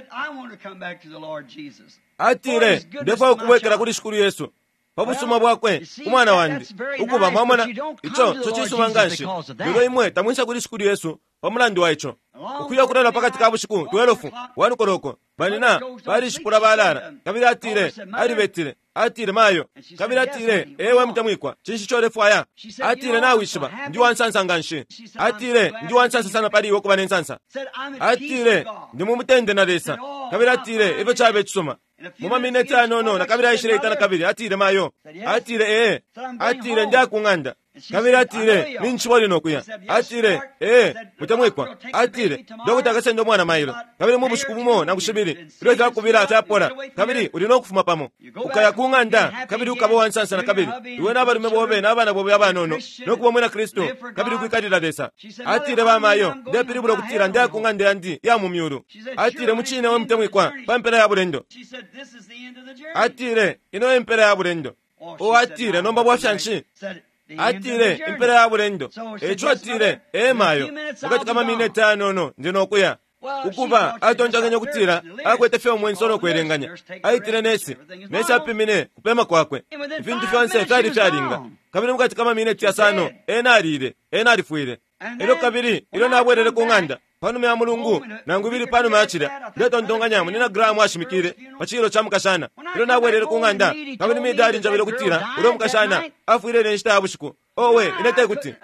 atile ndefa okuwekera kuli shukuru Yesu pabusuma bwakwe umwana wandi ukuba mwamona icho chochisuma nganshi lero imwe tamwisa kuli shukuru Yesu pamulandi wa icho ukuya kurala pakati ka bushiku twelofu wanu koroko banina bali shipura balala kabira atile ali betile atile mayo kabira atile ewe mtamwikwa chishi chole fwaya atile na wishiba ndi wansansa nganshi atile ndi wansansa sana pali wokuba nensansa atile ndi mumutende na lesa kabira atile ife chabe chisoma muma minete anono na kabira ishire itana kabiri atile mayo atile ee atile ndi akunganda kabira atile ninchiboli nokuya atile ee mutamwikwa atile dokota akasendo mwana mailo kabiri mubushukubumo na kushibiri ilweza kubira atapora kabiri ulino kufuma pamo ukaya kunganda kabiri ukabo wansansa na kabiri iwe naba lume bobe nabana bobe abanono nokuba mwena Kristo kabiri kwikadira desa atile ba mayo ndepiri bulo kutira ndi akunganda yandi ya mumyuru atile muchine we mutamwikwa pampera ya bulendo atile ino empera ya bulendo o atile nomba bwashanshi atile impera ya bulendo echo atile emayo wakati kama minete anono ndinokuya ukuba atonjanganya kutira akwete fyo mwensono kwerenganya aitile nesi nesi apimine kupema kwakwe vintu fyonse fyali fyalinga kabiri mukati kama minete asano ena alile ena alifuile ilo kabiri ilo nabwerere kunganda panume ya mulungu nangu bili panume achira ndeto ndonganyamu nina gramu ashimikire pachiro cha mukashana ilo nabwerere kunganda kabiri midali njabilo kutira ilo mukashana afuile nenshita abushiku owe inete kuti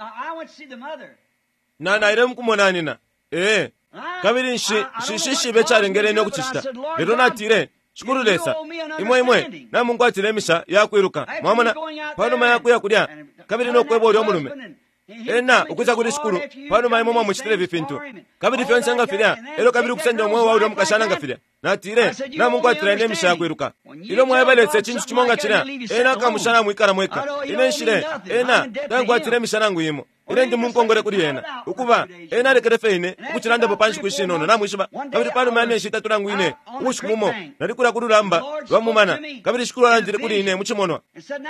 nana ile mkumonanina ee kabiri nshi shishishi becharengere no kuchishita lero natire shukuru lesa imwe imwe na Mungu atire misha yakwiruka mwamana panume yakuya kulya kabiri no kwebo lyo mulume ena ukuza kuli shukuru pano maimo mwa muchitire vifintu kabiri fyonse ngafirya elo kabiri kusenda omwe wa ule mukashana ngafirya natire na Mungu atirane misha yakwiruka ilo mwabaletse chintu chimonga chira ena kamushana mwikara mweka ine nshire ena tangu atire misha nangu yimo ile ndi munkongore kuli ena ukuba ena lekerefe ine ukuchiranda popanshi kuishinono na mwishiba kabiri pano mane shita tulangu ine ukushikumo nalikula kululamba wamumana kabiri shukuru alandire kuli ine muchimono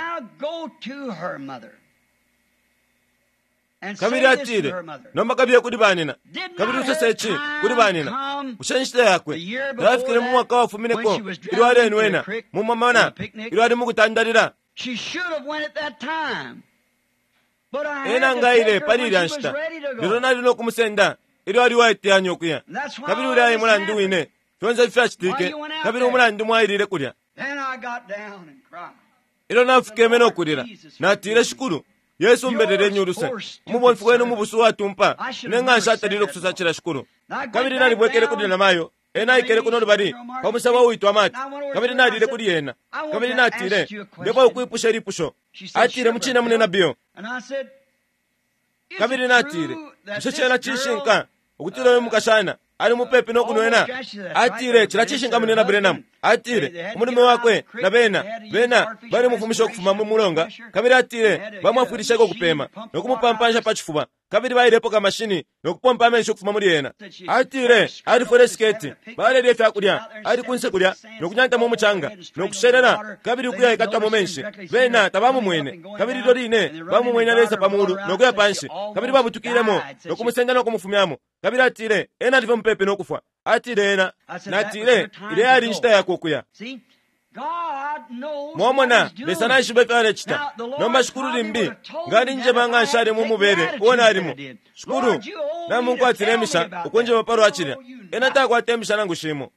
kabiri atire nomba kabiye kuli banina kabiri usesechi kuli banina ushenshite yakwe yafikire mu mwaka wa fumineko ilwale enwena mu mamana ilwale mu kutandalira ena ngaile palili anshita lero nali no kumusenda ilwale waite anyokuya kabiri ulaye mulandi wine fyonza ifyachitike kabiri umulandi mwailile kulya ilo nafike meno kulira natire shukuru Yesu mbedere nyuruse mubonfu kwenu mubusu watumpa nengansha atalilo kususachira shukuru kabiri nali bwekere kudi na mayo ena ikere kuno bari pamusaba uitwa mati kabiri nali kudi yena kabiri natire ndebo ukwipusha ripusho atire muchina munena bio kabiri natire mshechera chishinka ukutiro we mukashana ali mupepe no kunwena atire chirachishinga munena Branham atire umudume wakwe na bena bena bari mufumisha kufuma mu mulonga kabiri atire bamwafurisha ko kupema no kumupampansha pachifuba kabiri bairepo ka mashini no kupompa amensho kufuma muri yena atire ali foresketi bale lefya kulya ali kunse kulya no kunyanta mu muchanga no kusherera kabiri kuya ikata mu menshi bena tabamu mwene kabiri dorine bamu mwene lesa pamuru no kuya panshi kabiri babutukiremo no kumusenda no kumufumyamo kabiri atire ena ndivyo mpepe no kufa atire ena natire ile ali nshita yako kuya mwamona lesana shibe fyale chita nomba shukuru limbi ngani nje manga nshari mu mubere uona alimu shukuru na Mungu atiremisha ukonje maparo achire ena ta kwa temisha nangu shimo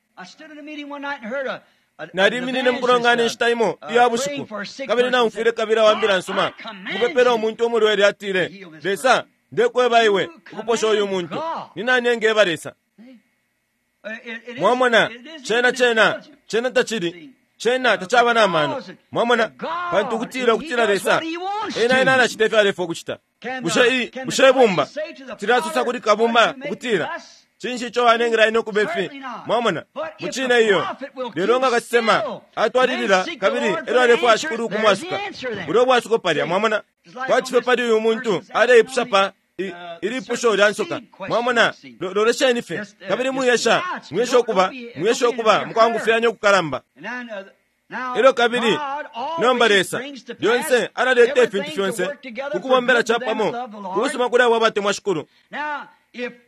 nari minine mkurongane nshitaimo iyo abushiku kabiri na umfire kabira wambira nsuma mupepera omuntu omurwere atire lesa ndekwe baiwe ukuposha oyu muntu nina nenge baresa mwamona chena chena chena tachiri chena tachaba na mano mwamona pantu kutira kutira lesa ena ena na chitefe alefo kuchita bushe bushe bumba tira susa kuri kabumba kutira chinshi cho anengira ino kubefi mwamona muchina iyo leronga kasema atwadirira kabiri ero alefo ashukuru kumwasuka urobo asuko pali mwamona kwachife pali uyu muntu ale ipsapa iri pusho lyansoka mwamona loresha inife kabiri muyesha mwesho kuba mwesho kuba mukwangu fyanyo kukaramba ilo kabiri nomba lesa yonse analete fintu fyonse kukubombera chapamo kusuma kula wabate mwashukuru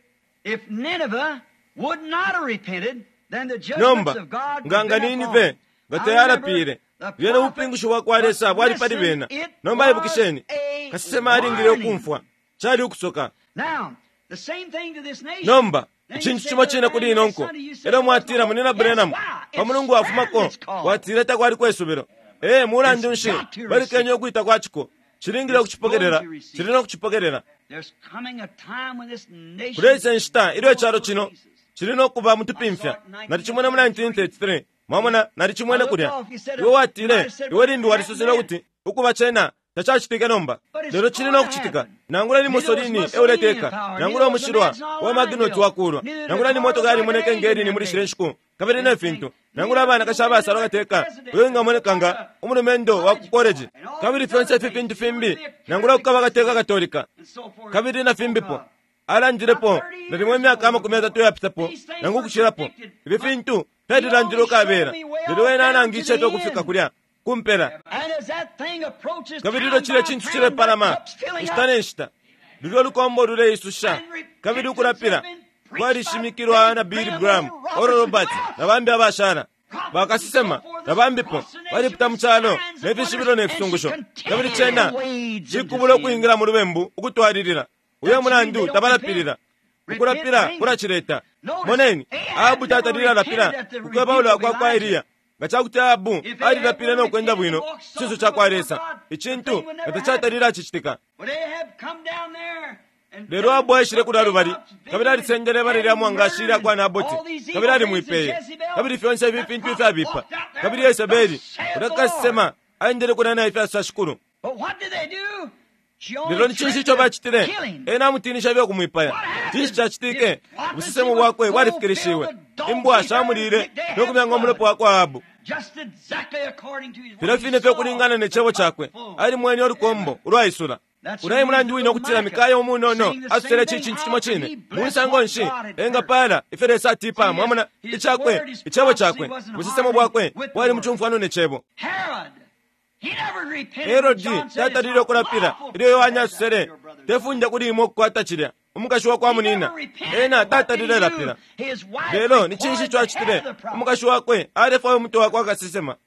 If Nineveh would not have repented, then the judgments nomba of God would nganga have been ninive upon. gatayarapire yena upingusho wakwalesa bwali pali bena nomba ibukisheni kasema alingire okumfwa chali ukusoka. Now, the same thing to this nation. nomba chintu chimwe chine kuli inonko era mwatira munena Branham pamulungu afumako watireta kwali kwesubiro eh mulandi unshi bali kenyo kwita kwachiko chiringire kuchipokerera chirino kuchipokerera. There's coming a time when this nation kulese nshita iliyo charo chino chirino kuba mutupimfya nati chimwene mu nineteen thirty-three mwamona nati chimwene kulya iwe watire iwe lindu walisusira kuti ukuba chena tachachitike nomba lero chirino kuchitika nangula ni Mussolini euleteka nangula omushirwa wa maginoti wakulwa nangula ni moto gali moneke ngeri ni muri shirenshiku kabiri na fintu nangula abana kashaba asaro gateka wenga monekanga umurumendo wa college kabiri fiance fifty fimbi nangula kukaba gateka katolika kabiri na fimbipo alanjirepo narimwe myaka makumi atatu yapitapo nangu kushirapo ibi fintu pedi lanjiro kabera lero wena nangisha to kufika kulya kumpera kabiri chile chintu chile parama istaneshita lilo lukombo lule isusha kabiri kurapira kwali shimikirwa na Billy Graham oro Robert nabambi abashara bakasisema nabambipo bali pitamuchalo nebishibiro nebisungusho kabiri chena chikubulo kuingira mu rubembu ukutwaririra uye mulandu tabalapirira ukurapira kurachireta moneni abu tatarira lapira ukweba ulo kwa kwa Elia gachakuta abu ali lapira no kwenda bwino chizo cha kwaresa ichintu gatachatarira chichitika lero abo ashire kudaru bari kabira ali sengere bari lya mwangashira kwa naboti kabira ali muipeye kabiri fianse bipintu fa bipa kabiri Yezebeli urakasema aendele kuna na ifa sashukuru. lero nichinshi cho bachitire ena mutinisha byo kumwipaya tinshi chachitike busisemu bwakwe bwarifikirishiwe imbwa shamurire no kumyango mulepo wako abu filafine fe kulingana nechebo chakwe ali mweni orukombo urwaisura urayi mulandi wino kutira mikayo munono asere chichintu chimo chine mwisango nshi enga pala iferesa tipa mwamuna ichakwe ichebo chakwe busisemu bwakwe wali mchumfano nechebo. Herodi tatarire kurapira iriyo wanyasere tefunja kuri imo kwatachirya umukashwa kwa munina ena tatarire rapira lero ni chinshi chwachitire umukashwa kwe arefa muto wakwa akasisema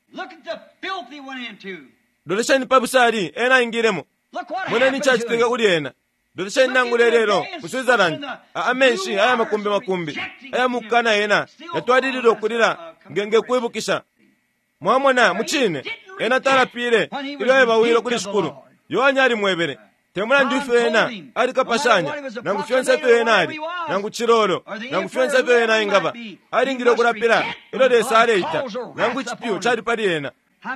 doleshani pabusari ena ingiremo mwana ni chachitike kuri ena doleshani nangule lero mu Switzerland amenshi aya makumbi makumbi aya mukana ena yatwadiriro kurira ngenge kwibukisha mwamona muchine ena tarapire iliyo bawiro kuri shukuru yoanyari mwebere temura ndifena ari kapashanya nangu fianse fena ari nangu chiroro nangu fianse fena ingaba ari ngiro kurapira ilo de sareita nangu chipiyo chari pari ena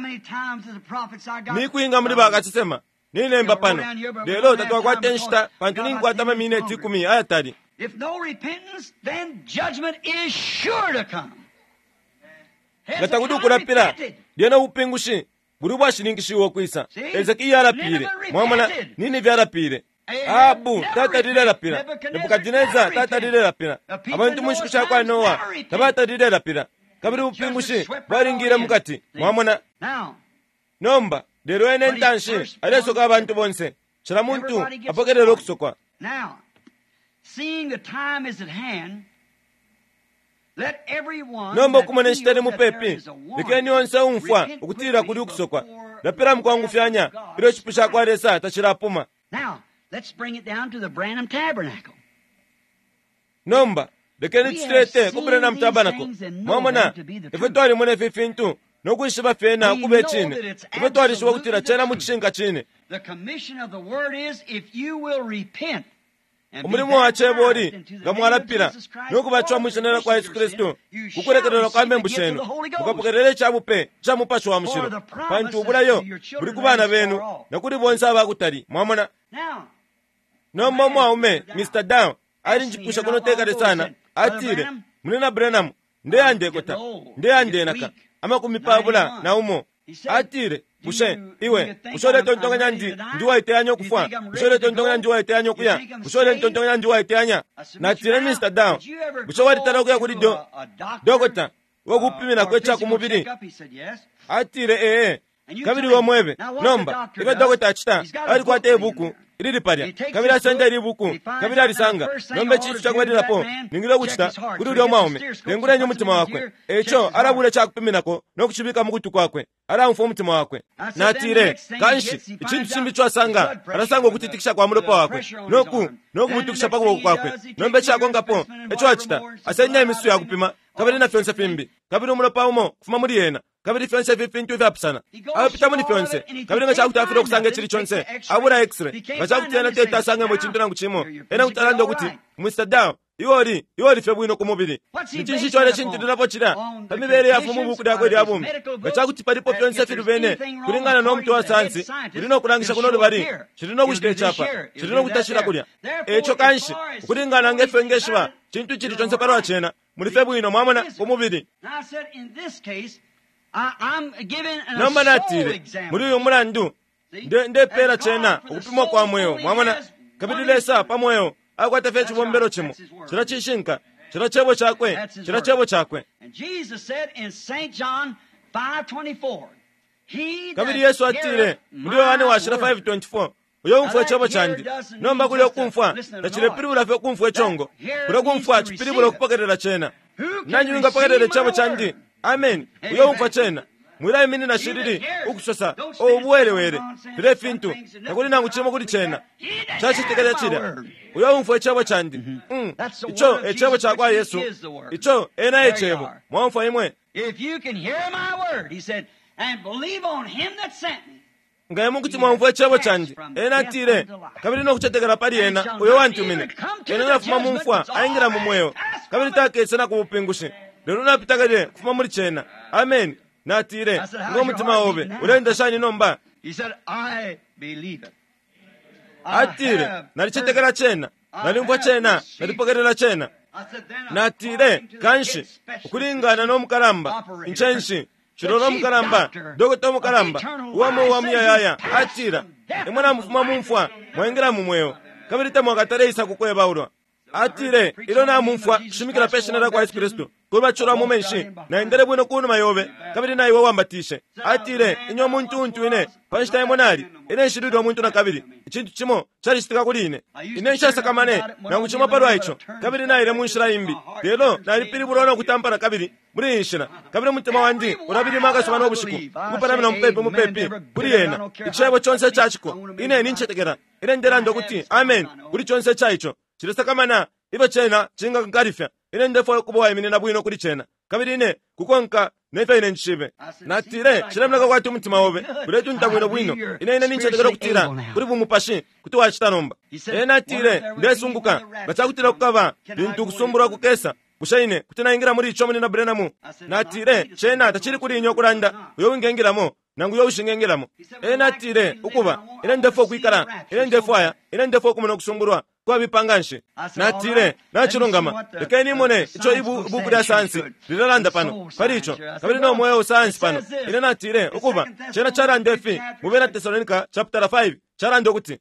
ni kuinga muri bakachisema nine mbapano lero tatwa kwa tenshita pantu ningu atama minute kumi ayatari. If no repentance, then judgment is sure to come. Gatakudu kurapira diana upingushi buri bwashiningishiwo kwisa Ezekiya arapire mwamana nini vyarapire abu tatarire rapira Nebukadineza tatarire rapira abantu mushikushaka kwa Noa tabatarire rapira kabiri upingushi baringira mukati mwamana nomba lero ene ntanshi aresoka abantu bonse shira muntu apokerero kusokwa. Now seeing the time is at hand, let everyone nomba kumane shitari mupepi likeni onse umfwa ukutira kuri kusokwa lapira mkwangu fyanya ilo chipusha kwa resa tachira puma. Now let's bring it down to the Branham Tabernacle. Nomba lekeni chitete ku Branham Tabernacle mwamana ifetwali mune fifintu nokuishiba fena kube chine ifetwali shiwa kutira chena muchishinga chine. The commission of the word is if you will repent umurimo wa chebori ngamwarapira nokubachwa mushanera kwa Yesu Kristo kukurekerera kwa membusheno ukapokerere chabupe chamupasho wa mushiro pantu ubulayo buri kubana benu nakuri bonsa abakutari mwamona. Nomba mwaume Mister Down ari njipusha kunoteka sana atire munena Branham nde ande kota nde ande naka ama kumipabula na umo atire bushe iwe ushole tontonga nyanji ndiwa iteanyo kufwa ushole tontonga ndiwa iteanyo kuya ushole tontonga ndiwa iteanya na tire Mister Down busho wari tarakuya kuri do dogota wogupimira kwecha kumubiri atire eh kabiri womwebe nomba ibe dokota achita ali kwata ebuku ilili palya kabiri asanja ili buku kabiri alisanga nombe chitu chakubatirapo ningile kuchita kuti uli omwaume lengulenye umutima wakwe echo alabule chakupiminako nokuchibika mukutu kwakwe alamfu umutima wakwe natire kanshi ichintu chimbi chwasanga alasanga okutitikisha kwa mulopa wakwe noku nokumutukisha pakuboko kwakwe nombe chakongapo echo achita asenya emisu yakupima kabiri na fyonse fimbi kabiri umulopa umo kufuma muri yena kabiri fyonse vifintu vyapusana apita muni fyonse kabiri nga chakutafira okusanga chili chonse abura x-ray nga chakutena teta asanga mwe chintu nangu chimo ena kutalanda okuti mister Down iwoli iwoli fe bwino kumubiri nichinshi chwale chintu ndinapo chira pamibere yafu mubuku dako edi abumi nga chakuti palipo fyonse firu bene kulingana nomutu wa sansi kulino kulangisha kunolu bari chilino kuchite chapa chilino kutashira kulya echo kanshi kulingana ngefe ngeshwa chintu chili chonse parwa chena muli fe bwino mwamona kumubiri nomba natire muri uyu mulandu ndepera chena okupimwa kwa mweyo mwamona kabitilesa pamweyo akwata fe chibombero chimo chira chishinka chira chebo chakwe chira chebo chakwe kabili Yesu atire muri Yohane washira five twenty-four uyo umfwe chebo chandi nomba kuli okumfwa nachile piribula fe kumfwa echongo kuli kumfwa chipiribula okupakerera chena nanyi unga pakerera chebo chandi amen uyo umfwa chena mwila imini na shiriri ukusosa obuwele wele file fintu nakuli nangu chimo kuli chena chachi tikele chida uyo umfwe chebo chandi mm. Icho echebo chakwa Yesu icho ena echebo mwamfwa imwe if you can hear my word he said and believe on him that sent me ngaye mukuti mwamfwe chebo chandi ena tire kabili no kuchetekera pali ena uyo wantumine ena nafuma mumfwa aingira mumweyo kabili takesena kumupingushi lero napitakale kufuma muri chena amen natire ngo mutima wobe urenda shani nomba he said I believe it atire nalichetekera chena nalimfwa chena nalipokerera chena natire kanshi ukulingana nomukalamba inchenshi chilolo mukalamba dogoto mukalamba uwamo wamuyayaya atira imwana mufuma mumfwa mwengera mumweyo kabirita mwakatareyisa kukweba ulwa atire ilona mumfwa kushimikira peshenera kwa Yesu Kristo kuba chura mumenshi na indere bwino kunu mayobe kabiri nayi wambatishe atire inyo muntu untu ine panshita imonali ine shirudo omuntu na kabiri ikintu kimo chali sitika kuli ine ine nshasa kamane na nguchima parwa icho kabiri nayi le munshira imbi lero nali pili bulono kutampana kabiri muri inshira kabiri mutima wandi urabiri maka sobano obushiku kupana mina mupepe mupepe kuri yena ichebo chonse chachiko ine ninchetekera ine ndera ndokuti amen kuri chonse chaicho chiresa kamana iba chena chinga nkarifya ine ndefo kubowa imine na bwino kuri chena kabiri ine kukonka nefe ine nchibe natire chilemleka kwati umutima wobe kuletu ntabwino bwino ine ine ninchetekera kutira kuri bumupashi kuti wachitanomba ine natire ndesunguka bachakutira kukava bintu kusumbura kukesa kushaine kuti naingira muri icho munina brenamu natire chena tachiri kuri inyo kulanda uyo wingengiramo nangu yo ushingengiramo ine natire ukuba ine ndefo kuikara ine ndefo aya ine ndefo kumuna kusungurwa kwa bipanganshe natire nachirungama lekeni mone icho ibu buku da sansi lilanda pano paricho kabiri no moyo sansi pano ine natire ukuba chena chara ndefi mubena Thessalonica chapter five chara ndokuti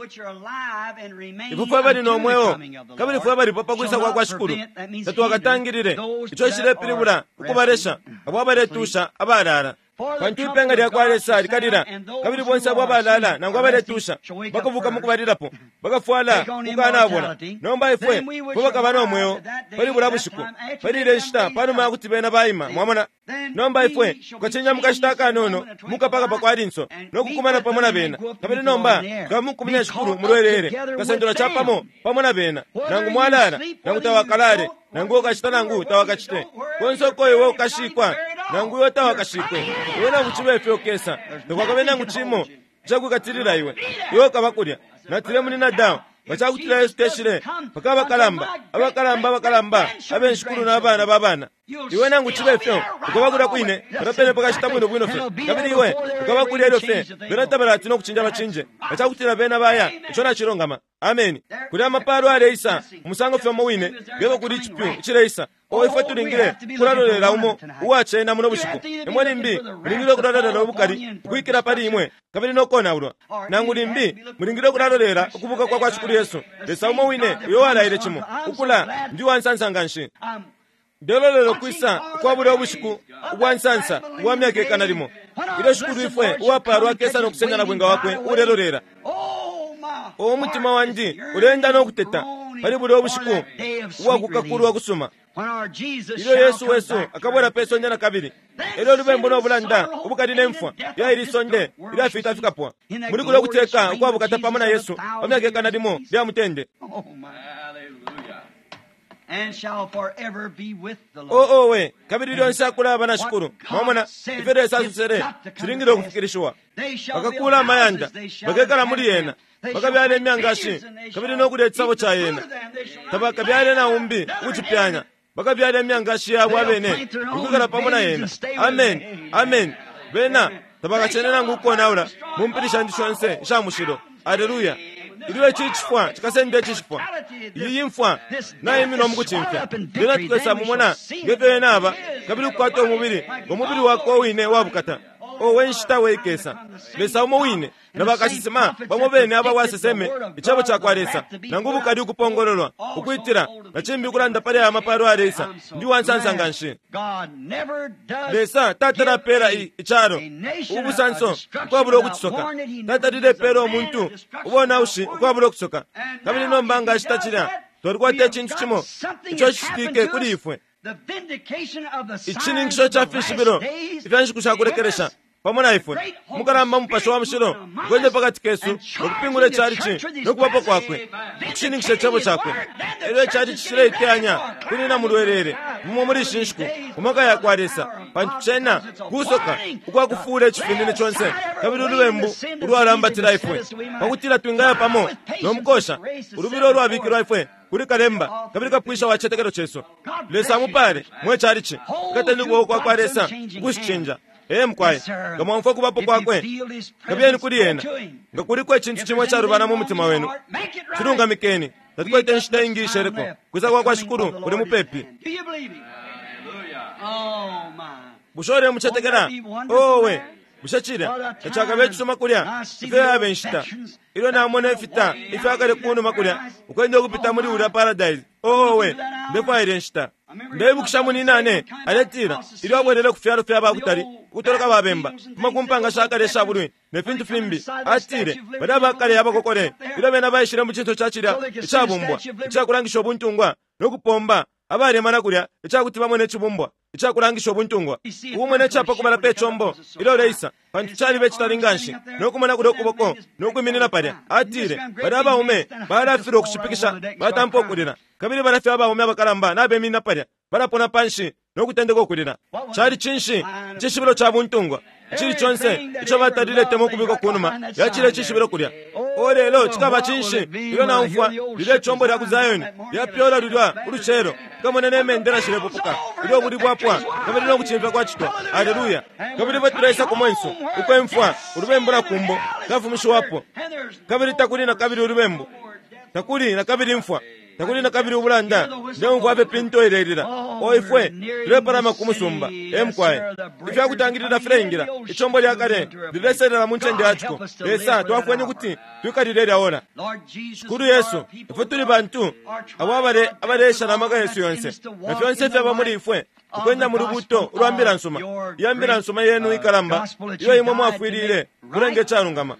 ibu kwa bali no moyo kabiri kwa bali papa kwisa kwa kwa shukuru tatu wakatangirire icho shire piribula ukubaresha abo baretusha abarara kwantu penga lya kwalesa likadira kabiri bonsa bwabalala nango baretusha bakuvuka mukubalirapo bakafwala kukana abona nomba ifwe kubaka bano mweyo bali bulabushiku bali leshita pano makuti bena bayima mwamona nomba ifwe kwachenya mukashitaka nono mukapaka pakwalinso nokukumana pamona bena kabiri nomba gamukumina shukuru mulwerere kasendura chapamo pamona bena nangu mwalala nangu tawakalale nangu kashita nangu tawakachite konso koyo kashikwa nangu yo tawakashikwe wena muchibe fyo kesa ndokakabena nguchimo chakukatirira iwe yo kabakulya natire munina dawo bachakutira Yesu teshire bakaba kalamba abakalamba abakalamba abenshukuru n'abana babana iwe nangu chibe fyo ukabagura kwine barapene pakashita bwino bwino fyo kabiri iwe ukabagura ero fyo beratabara no kuchinja bachinje bachakutira bena baya ico na chirongama amen kuri amaparo areisa umusango fyo mowine gebo kuri chipyo chireisa owe faturingire kurarorera umo uwache na muno bushiku emwe mbi muringire kurarorera ubukari kwikira pari imwe kabiri no kona urwa nangu limbi muringire kurarorera kubuka kwa kwa shukuru Yesu lesa umo wine yo alaire chimo ukula ndi wansansanganshi Delolero kwisa kwa bure obushiku ubwansansa ubwamyake kanalimo ilo shukuru ifwe uwapa lwakesa nokusenya bwenga wakwe ulelolera omutima wandi ulenda n'okuteta pali buli obushiku uwakukakulu wakusuma ilo yesu wesu akabwera pesonja na kabiri ilo lubembo n'obulanda obukali n'enfwa yayirisonde ilo afita afikapwa muli kuli okuteeka okwabukata pamo na yesu pamyaka ekanadimo lyamutende oo we kabiri lyonse akulaba na shukuru mwamona ifere esasusere siringire okufikirishwa bakakula amayanda bakekala muli yena bakabyala emyangashi kabiri n'okulya ekisabo kya yena tabakabyala naumbi kuchipyanya bakabyala emyangashi yabwe abene okukala pamo na yena amen amen bena tabakachenera ngukuonaula mumpirisha ndi shonse shamushiro aleluya iliwe chichifwa chikasende chichifwa iyi mfwa naye mino omukuchimfya lina tukesa mumona ngevyo yenaba kabili kukwata omubiri omubiri wako wine wabukata owenshita weikesa lesa umo wine nabakasisima bamwe bene aba waseseme ichabo chakwalesa nangubu kadi kupongololwa ukuitira nachimbi kulanda pale ya maparo alesa ndi wansansanganshi lesa tatara pera icharo ubusanso kwabula okuchisoka tatarire pera omuntu ubona ushi kwabula okusoka kabili nombanga ashitachira tolikwate echintu chimo icho chishitike kuli ifwe ichiningisho cha fishibiro ifyanshikushakulekeresha pamona ifwe mukaramba mupasho wa mshiro gwende pakati kesu nokupingule charichi nokubapo kwakwe ichiningisho chabo chakwe ilo chari chishire iteanya kunina mulwerere mumo muri shinshku umaka yakwaresa pantu chena kusoka ukwakufule chifindine chonse kabiri uluwembu ulwalambatira ifwe pakutira twingaya pamo nomukosha ulubiro lwabikirwa ifwe kuri kalemba kabiri kapwisha wachetekero cheso lesa mupare mwe charichi katenduko kwakwaresa kushichinja ee mkwaye ngamwamfwa kubapo kwakwe kabyeni kuri yena ngakurikwe echintu chimwe charubana mu mutima wenu chirungamikeni tatikoite nshita ingishereko kuza kwakwa shukuru kuri mupepi bushore muchetekera owe bushachira echakabe chisoma kulya ife abe nshita ilo namone fita ife akale kunu makulya ukwende kupita muri ura paradise owe ndefa ile nshita ndebukisha muni nane aletira ilo abwerere kufyalo fya bakutari kutoroka babemba makumpanga shaka lesha bulwe ne fintu fimbi atire badaba kale yabakokore ilo bena bayishira mu kintu cyakira icyabumbwa icyakurangisha obuntungwa no kupomba abari mana kulya icyakutima mwene chibumbwa icyakurangisha obuntungwa umwe ne chapa kumala pechombo ilo leisa pantu chali bechitalinganshi no kumana kudo kuboko no kuminina pale atire badaba ume bala firo kushipikisha batampo kulira kabiri barafi abaume abakalamba nabe mina pale barapona panshi no kutendeko kulira chali chinshi chishibiro cha buntungwa chiri chonse icho batadile temo kubiko kunuma yachire chishibiro kulya olelo chikaba chinshi ilo na mfwa lile chombo lya kuzayoni ya pyola lulwa uluchero kama nene mendera shire popuka ilo budi bwapwa kabiri no kuchimva kwa chito haleluya kabiri baturaisa kumwenso ukwe mfwa urubembo na kumbo kavumisho wapo kabiri takuli na kabiri urubembo takuli na kabiri mfwa takuli na kabiri ubulanda ndewo kwabe pinto irerira oifwe lepara makumusumba emkwaye ifya kutangirira frengira ichombo lya kare lileserera munchende yachiko esa twafwenye kuti tukadirera ora kuru yesu ifwe tuli bantu awabare abaresha namaga yesu yonse na fyonse fya bamuri ifwe ukwenda mu rubuto urambira nsoma yambira nsoma yenu ikalamba iyo imwe mwafwirire kurenge cyarungama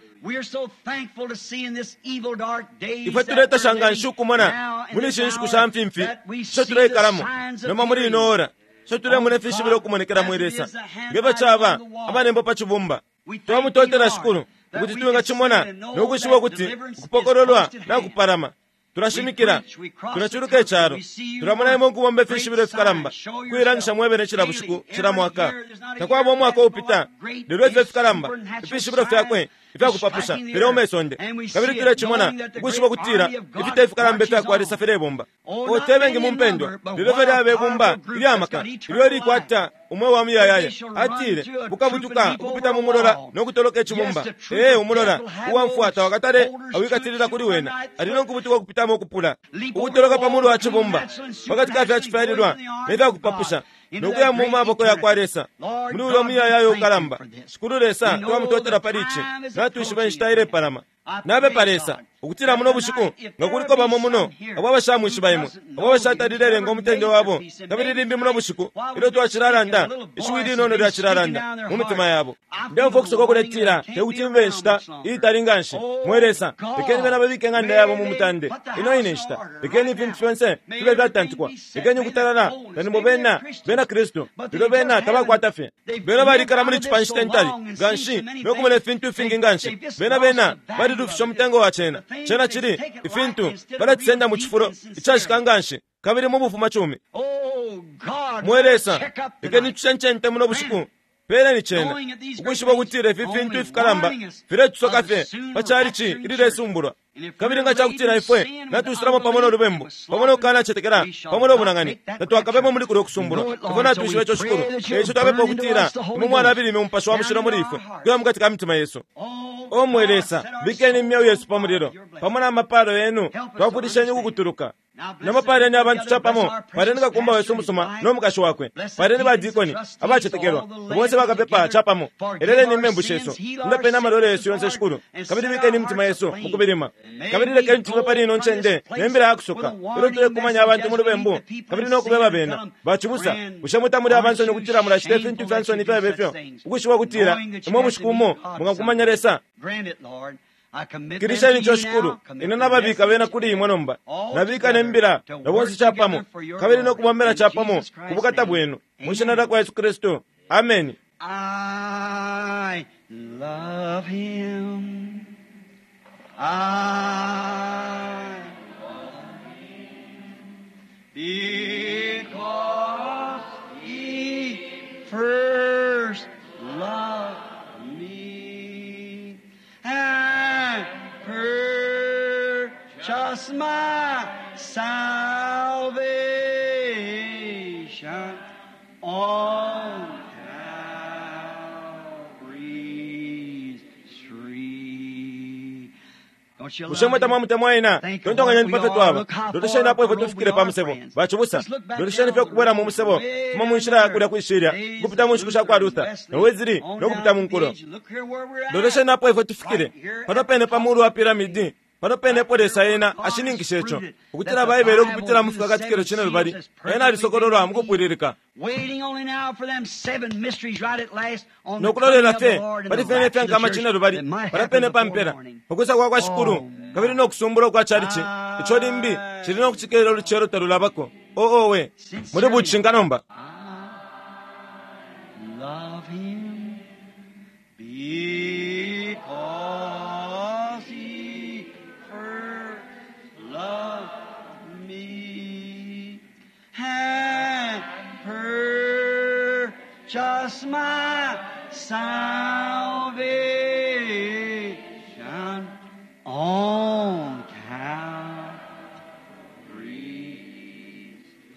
ife tuleta shanganshu kumona muni shinshu shamfimfi sho tule kalamu noma muri inora sho tule mune fishibiro kumonekera mwiresa ngeba chaba abanembo pachubumba tuwa mutotera shukuru kuti tuwe ngachimona nokushiwa kuti kupokorolwa na kuparama turashimikira turachuruka echaro turamona imo ngubombe fishibiro fikalamba kuirangisha mwebere chira bushiku chira mwaka takwabo mwaka upita lero fikalamba fishibiro fyakwe ifya kupapusha lero mesonde kabiri kile chimona kushiwa kutira ifite fikalambe fya kwa risafere bomba otebengi mumpendwa lero fere abe bomba ili amaka lero ri kwata umwe wa miya yaya atire bukabutuka kupita mu murora no kutoloka echimumba eh umurora uwamfuata wakatare awikatirira kuri wena alino kubutuka kupita mu kupula ukutoloka pamulo wa chibumba wakati ka fya chifarirwa neva kupapusha nokuya mu maboko ya kwaresa muri ulo miya yayo kalamba shukuru lesa tuwa mutotera parichi na tuishibenshaire parama nabe palesa okutira muno bushiku nga kuliko bamo muno ababashamwishi baimwe ababashatalilele ng'omutende wabo kabiririmbi muno bushiku ilo twachiraranda ishuwili inono lyachiraranda mu mitima yabo ndemfa okusoka okuletira teutimve enshita italinga nshi mweresa pekeni bena babike nga nda yabo mu mutande ino ine nshita pekeni vintu fyonse tube byatantikwa pekeni kutalala tanimbo bena bena kristo bilo bena tabakwatafe bena balikala muli chipanshita ntali ganshi nokumele fintu fingi nganshi bena bena bali dufisha mutengo wa chena chena chiri ifintu bala tsenda mu chifuro ichashikanganshi kabiri mu bufuma chumi mweresa pekeni tuchenchente muno bushiku pere ni chena ukushiba kutira fifintu ifikalamba fire tusoka fe pacharichi ilile sumbura kabiri nga chakutira ifwe natusiramo pamono lubembo pamono kana chetekera pamono bunangani natwakabemo muri kuro kusumbura ifona tushwe cyo shukuru echo tabepo kutira mu mwana abiri mu mpasho wamushira muri ifwe kwa mkatika mitima Yesu omwelesa bikeni mya Yesu pamuriro pamona amaparo yenu twafudisha nyugu kuturuka namapare ni abantu chapamo pareni kakumba Yesu musoma no mukasho wakwe pareni badikoni abachetekerwa bose bakapepa chapamo elele ni membu Yesu ndapena malole Yesu yonse shukuru kabiri bikeni mitima Yesu mukubirima kabiri leke ntume pari no nchende nembera akusoka ero tule kumanya abantu muri bembu kabiri no kubeba bena bachibusa ushamuta muri avanso no kutira muri Stephen tu fanso ni pebe fyo ukushiwa kutira mo mushikumo mungakumanya resa kirishani cyo shukuru ina nababika bena kuri imwonomba nabika nembira nabonse chapamo kabiri no kubambera chapamo kubukata bwenu mushinara kwa Yesu Kristo amen. I love him. I love him because he first loved me and purchased my salvation on Calvary's tree. Ushemweta mwa mtemwaina tontonga nyani pafe tuwaba dodesheni hapo hivyo tufikire pa msebo bachubusa dodesheni fyo kubwera mu msebo tuma munshira kulia kuishiria kupita munshikusha kwa Luther na weziri no kupita munkuro dodesheni hapo hivyo tufikire panopene pa muru wa piramidi panopene podesa yena ashiningishecho ukutira baibero kupitira mufuka katikero chine lubari ena alisokororo amukupwiririka nokulolela fe balifene fe nkama chine lubari panopene pampera okusa kwa kwa shukuru kabiri no kusumburo kwa charichi ichodi mbi chiri no kuchikero luchero tarulabako o o we muri buchinganomba love him because he first loved me and purchased my salvation on Calvary.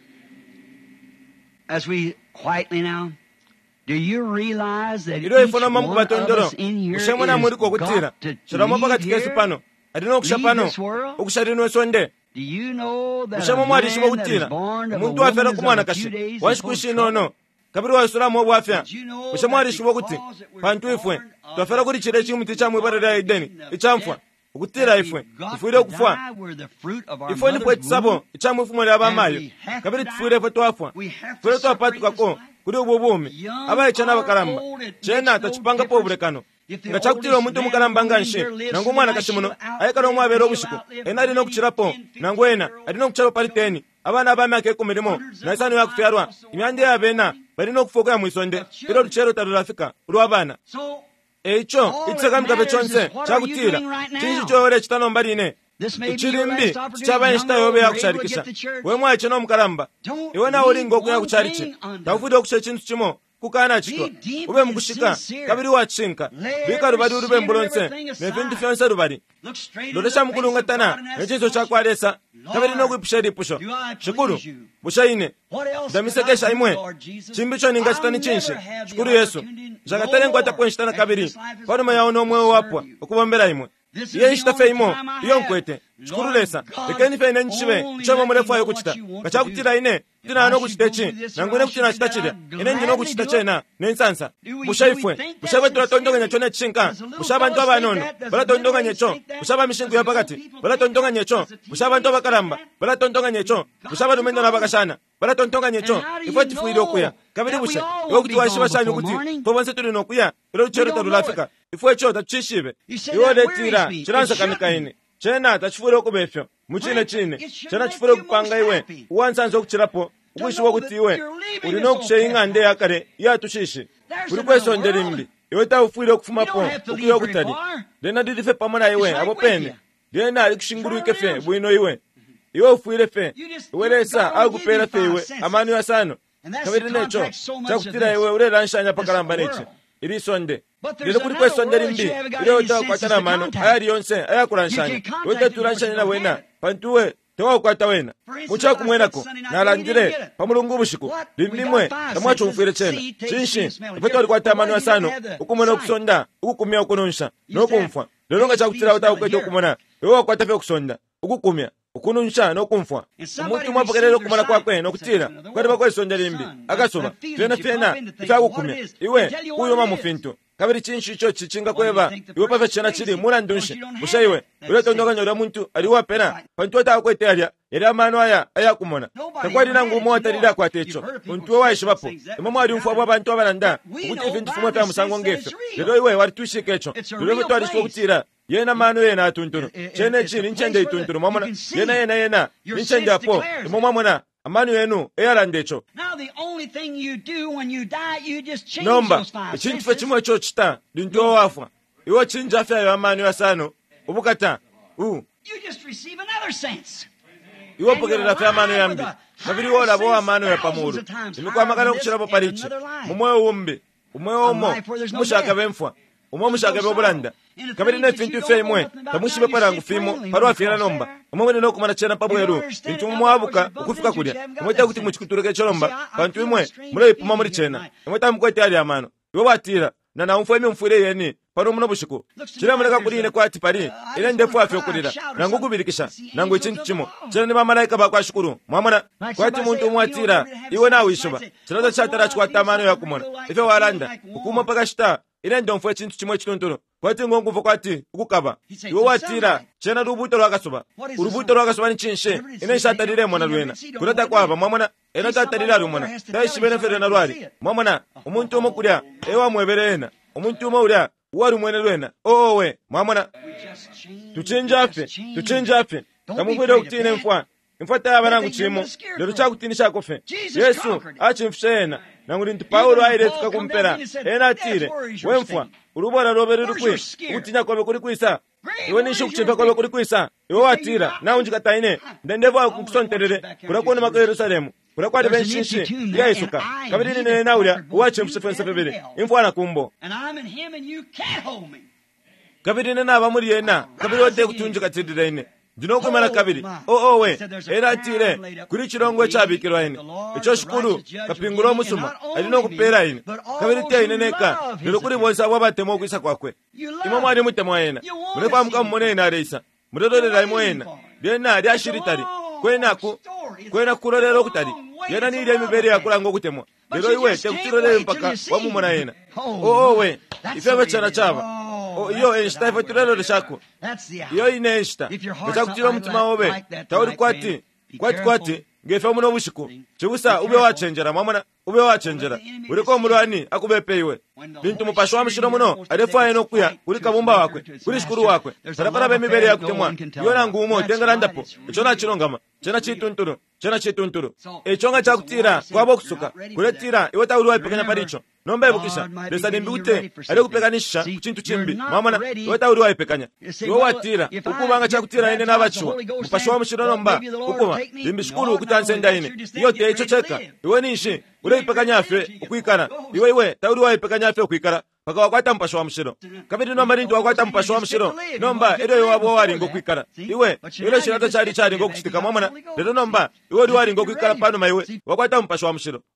As we quietly now, do you realize that each one of us in here is got to leave here? Leave this world? Do you know that a man that is born of a woman is of a few days is called trouble? kabiri wa Islam wa afya ushamwari shibo kuti pantu ifwe twafera kuri chire chimuti chamwe barara ideni ichamfwa ukutira ifwe ifuire kufwa ifwe ni pweti sabo ichamwe fumwe aba mayo kabiri tufuire fwe twafwa fwe twapatuka ko kuri ububumi abaye chana bakaramba chena tachipanga po burekano ngachakutira omuntu mukaramba nganshe nangu mwana kashimuno ayeka no mwabero bushiku enali no kuchirapo nangu ena ali no kucharo pariteni abana abamake kumirimo naisano yakufyarwa imyande yabena bari no kufoka mwisonde iro ruchero tarurafika urwabana echo itseka mkabe chonse chakutira tinji chore chitanomba rine ichirimbi chichaba nshita yobe yakusharikisha we mwa cheno mukaramba iwe na uri ngoku yakucharichi tafude okushe chintu chimo kukana chitwa ube mukushika kabiri wachinka bika rubari urube mbulonse nevintu fyonse rubari lodesha mkulunga tana nechizo chakwaresa kabiri no kuipsheri pusho shukuru bushaine damisekesha imwe chimbicho ninga chitani chinshi shukuru Yesu jakatale ngwata kwenshitana kabiri paruma yaono mwe wapwa okubombera imwe iye nshitafe imo iyo nkwete shukuru lesa lekeni fe nenchive chomo murefu ayo kuchita kachakutira ine tina anokuchita chi nangwene kuti nachita chida ine ndinokuchita chena nensansa mushaifwe mushaife tulatondonganya cho nechinka mushaba nto abanono balatondonganya cho mushaba mishingu ya pakati balatondonganya cho mushaba nto abakalamba balatondonganya cho mushaba lumendo nabakashana balatondonganya cho ifwe tifuire okuya kabiri busha iwe kuti waishiba shanyu kuti pobonse tuli nokuya ilo luchero talulafika ifwe cho tachishibe iwe letira chiransa kanikaine chena tachifuire okubefyo muchine chine chena chifuire okupanga iwe uwansanza okuchirapo ukwishiwa kuti iwe ulina okusheyinga nde yakale yatushishi uli kwesondera imbi iwe taufuire okufumapo okuya okutali lena dilife pamwe na iwe abo pene lena ali kushinguluike fe bwino iwe iwe ufuire fe iwe lesa akupera fe iwe amani yasano kabiri necho chakutira iwe ulela nshanya pakalamba nechi ili sonde lero kuli kwesondera imbi ile utakwatana amano ayali yonse ayakula nshanya iwe tatula nshanya na wena pantuwe tewakwata wena muchakumwenako nalandire pamulungu bushiku limlimwe tamwacho ufire chena chinshi ipeto alikwata amano asano ukumona okusonda ukukumya ukunonsha nokumfwa lero nga chakutira utakwete okumona iwe wakwata fe okusonda ukukumya ukunonsha nokumfwa umuntu mwapokelele okumona kwakwe nokutira kwati bakwesonda limbi akasoba fena fena itakukumya iwe uyo mamufintu kabiri chinshi icho chichinga kweva iwe pave chena chili mula ndunshi musha iwe ule tondoganya ula muntu aliwa pena pantu wata kwete alia yali amano aya ayakumona takwadi nangu umo watalila kwa techo untuwe waishibapo imamu wali umfu wabu abantu wabalanda ukuti ifintu fumwe pya musango ngefyo lelo iwe wali tushike echo lelo vetu wali shwa kutira yena mano yena atuntunu chene chi ninchende ituntunu mamona yena yena yena ninchende apo imamu wamona amanu yenu eyalandecho nomba ichintu fe chimwe cho chita lintuwa wafwa iwo chinja fe ayo amanu yasano ubukata u iwo pokerera fe amanu yambi kabiri wola bo amanu ya pamuru imikuwa makana kuchirapo palichi mumwe umbi umwe omo mushaka bemfwa umwe mushaka bobulanda kabiri ne fintu fe imwe tamushibe parangu fimo parwa fira nomba umwe no kumana chena pabweru intu mwabuka ukufika kulya umwe takuti muchikutureke cholomba bantu imwe mule ipuma muri chena umwe tamkwete ali amano iwo batira na na umfwe mfure yeni paro muno bushiku chira muleka kuline kwati pari ile ndefu afyo kulira nangu kubirikisha nangu ichintu chimo chira ni bamalaika bakwashukuru mwamana kwati muntu umwatira iwe na wishuba chira chatara chikwata amano yakumona ife waranda ukuma pakashita ile ndo mfwe chintu chimwe chitontoro kwati ngongu mfo kwati ukukaba iwe watira chena rubuto rwakasoba urubuto rwakasoba ni chinshe ine shatarire mwana lwena kulata kwaba mwamana ena tatarira rumona taishibene fere na lwali mwamana umuntu omukulya ewa mweberena umuntu omulya wari mwene lwena owe mwamana tuchinjafe tuchinjafe tamubwire okutine mfwa mfata abanangu chimo lero chakutinisha kofe Yesu achimfshena nanguri nti Paulo airefika kumpera ena atire wemfwa urubona robere rukwe utinya kobe kuri kwisa iwe nisho kuchimpa kobe kuri kwisa iwe watira na unjikataine ndendevo kukusonterere kurakona mako Yerusalemu kurakwadi benshishi ya Yesuka kabiri nene naulya wachimfsefense bebere imfwana kumbo kabiri nene abamuri yena kabiri wode kutunjika tidiraine ndinokumana kabiri o o we era atire kuri kirongwe cyabikirwa ine ico shukuru kapinguro musuma alino kupera ine kabiri te ine neka ndiro kuri bonsa wabatemo kwisa kwakwe imamo ari mutemo yena mure kwa muka mmone ina reisa murero rera imoyena dena ari ashiritari kwena ku kwena kurorero kutari yena ni ile mibere yakurango kutemwa ndiro iwe te kutirore mpaka wamumona yena o o we ifebe chana chaba o iyo enshita ifaturero reshako iyo ine enshita gacha kutira mutima wobe tauri kwati kwati kwati ngefe muno bushiku chibusa ube wachenjera mamona ube wachenjera uriko mulwani akubepe iwe bintu mupasho wa mshiro muno arefa eno kuya uri kabumba wakwe uri shukuru wakwe sarapara be mibere yakutemwa iyo nangu umo tengara ndapo icho na chirongama chena chitunturu chena chitunturu echonga chakutira kwabo kusuka kuretira iwe tauri waipekanya paricho nombe bukisha lesa nimbute ale kupeganisha kuchintu chimbi mamana iwe tauri waipekanya iwe watira ukubanga chakutira ine nabachiwa mupasho wa mshiro nomba ukuba limbishukuru kutansenda ine iyo te icho cheka iwe nishi ule ipekanya afe ukuikana iwe iwe tauri waipekanya afe ukuikara paka wakwata mpasho wa mshiro kabiri nomba rintu wakwata mpasho wa mshiro nomba edo yo wabo wari ngo kwikara iwe ile shirata chari chari ngo kuchitika mamana edo nomba iwe ri wari ngo kwikara pano maiwe wakwata mpasho wa mshiro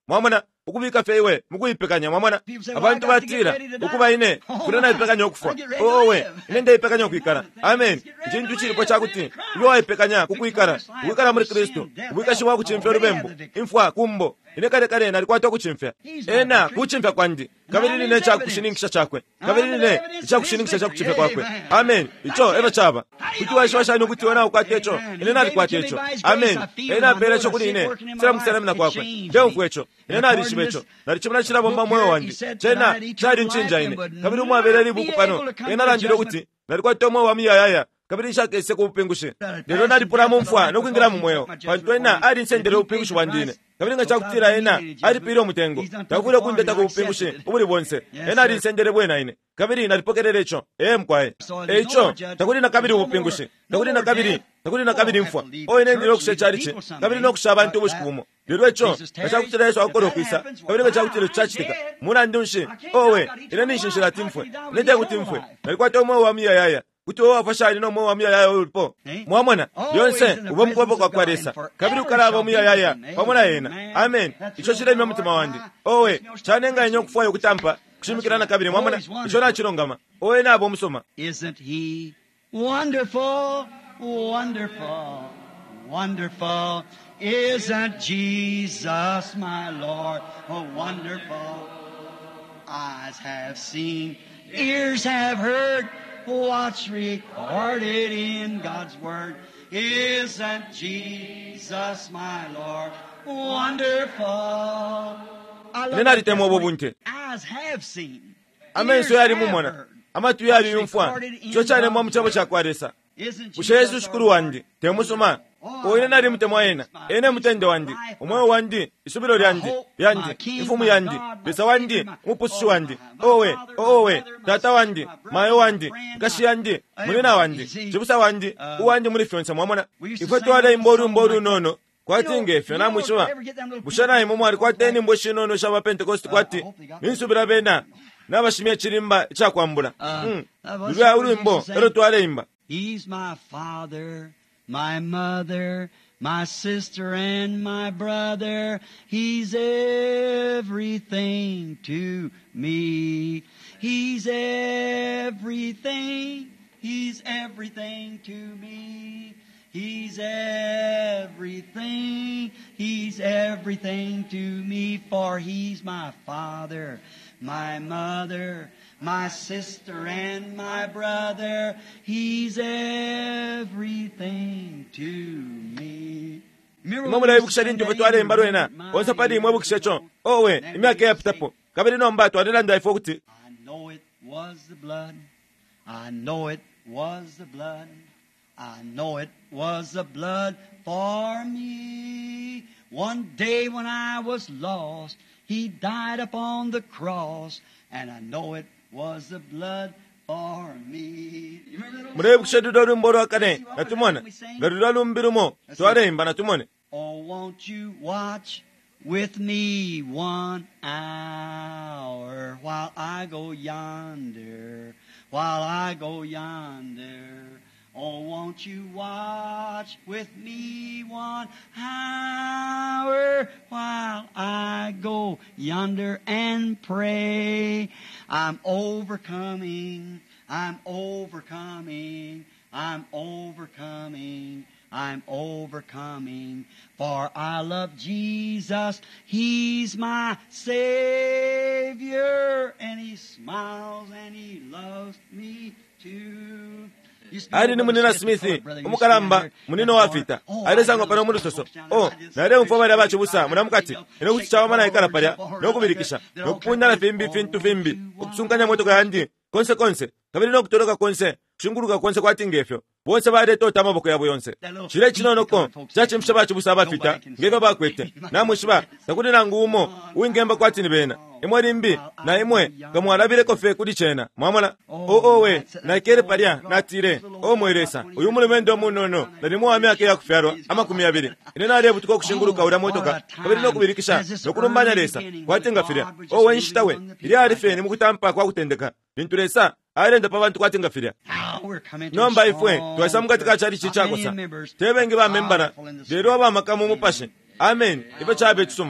mwamona ukubika fe iwe mukuyipekanya mwamona abantu batira ukuba ine kulona ipekanya okufa owe ine ndayipekanya okuikala amen chintu chilipo chakuti iwe wayipekanya kukuikala kuikala muri kristo kubikashimwa kuchimfya lubembo imfwa kumbo ine kale kale nalikwata kuchimfya ena kuchimfya kwandi kabiri line chakushiningisha chakwe kabiri line chakushiningisha chakuchimfya kwakwe amen icho eno chaba kuti washwashani kuti wona ukwatecho ine nalikwatecho amen ena perecho kuli ine sera musalamina kwakwe ndemfwecho ine nalishimecho nalichimana chilabomba moyo wandi chena chali nchinja ine kabiri umwabereri buku pano ena lanjiro kuti nalikwata moyo wa miyayaya kabiri nshakese kupengushe lero nalipulamo mfwa nokuingira mumweyo pantu ena ali nsendere upengushe wandine kabiri nga chakutira ena ali pili omutengo takule kundeta kupengushe ubuli bonse ena ali nsendere bwena ine kabiri nalipokererecho ee mkwae eicho takuli na kabiri upengushe takuli na kabiri takuli na kabiri mfwa o ine ndilo kushe chaliche kabiri no kusha abantu bushikumo lero echo ngachakutira yesu akoro kwisa kabiri nga chakutira chachitika muna ndunshi owe ine nishinshira timfwe nende kutimfwe nalikwata omwe wa miya yaya kuti wowe wafashani no mwe wa miya yaya ulipo mwamona yonse ubo mukwapo kwa kwaresa kabiri ukalaba miya yaya pamona yena amen icho chiremya mutima wandi owe chanenga enyo kufayo kutampa kushimikirana kabiri mwamona icho nachilongama owe nabo musoma. Isn't he wonderful, wonderful, wonderful? Isn't Jesus my Lord? Oh, wonderful. Eyes have seen, ears have heard, what's recorded in God's Word. Isn't Jesus my Lord wonderful? Nena litemo obubunte. Eyes have seen, amenso yali mumona amatu yali yumfwa cho chane mwa mchabo cha kwaresa bushezu shukuru wandi temusoma oyina nali mutemo yena ene mutende wandi omwe wandi isubiro lyandi yandi ifumu yandi besa wandi mupusu wandi owe owe tata wandi mayo wandi kashi yandi munina wandi chibusa wandi uwandi muri fyonsa mwamona ifwe twala imboru mboru nono kwati ngefe na mwishowa bushana imumu ali kwati eni mboshi nono shaba pentekosti kwati ninsubira bena nabashimye chirimba chakwambula lwa ulimbo ero twale imba. He's my father, my mother, my sister and my brother. He's everything to me. He's everything. He's everything to me. He's everything. He's everything to me, for he's my father, my mother, my sister and my brother. He's everything to me. Imamula ibukishari ndio betwale imbaro ena. Onsa padi imwe bukishacho. Owe, imyake yapitapo. Kabiri no mbato adela ifo kuti. I know it was the blood. I know it was the blood. I know it was the blood for me. One day when I was lost, he died upon the cross, and I know it was the blood for me. Mure bukishadu do mboro akane. Natumone. Garudalu mbirumo. Twale imba natumone. Oh, won't you watch with me one hour while I go yonder, while I go yonder. Oh, won't you watch with me one hour while I go yonder and pray? I'm overcoming, I'm overcoming, I'm overcoming, I'm overcoming, for I love Jesus, He's my Savior, and He smiles and He loves me too. Ali ni munina Smithi umukalamba munino wafita alezanga pano mundu soso oh nale mfoma laba chibusa munamukati ino kuti chawa mana ikala palya nokubirikisha nokupunda na fimbi fintu fimbi okusunkanya moto kandi konse konse kabiri nokutoroka konse shinguluka konse kwati ngefyo bonse bade tota amaboko yabo yonse chile chinonoko chachi mshaba chibusa abafita ngeka bakwete namwe shiba takuti nangumo uingemba kwati ni bena imwe limbi na imwe kamwalabire kofe kudi chena mwamona o owe na kere palya na tire o mweresa uyu mulemendo munono nalimo wa myaka ya kufyarwa ama kumi abiri ine nale butuko kushinguluka ura motoka kabiri no kubirikisha no kurumbanya lesa kwati ngafira o wenshitawe ili arife ni mukutampa kwa kutendeka binturesa airenda pa bantu kwati ngafira nomba ifwe twasamu katika chali chichakosa tebengi ba membana lero aba makamu mupashe amen ibe chabe tusoma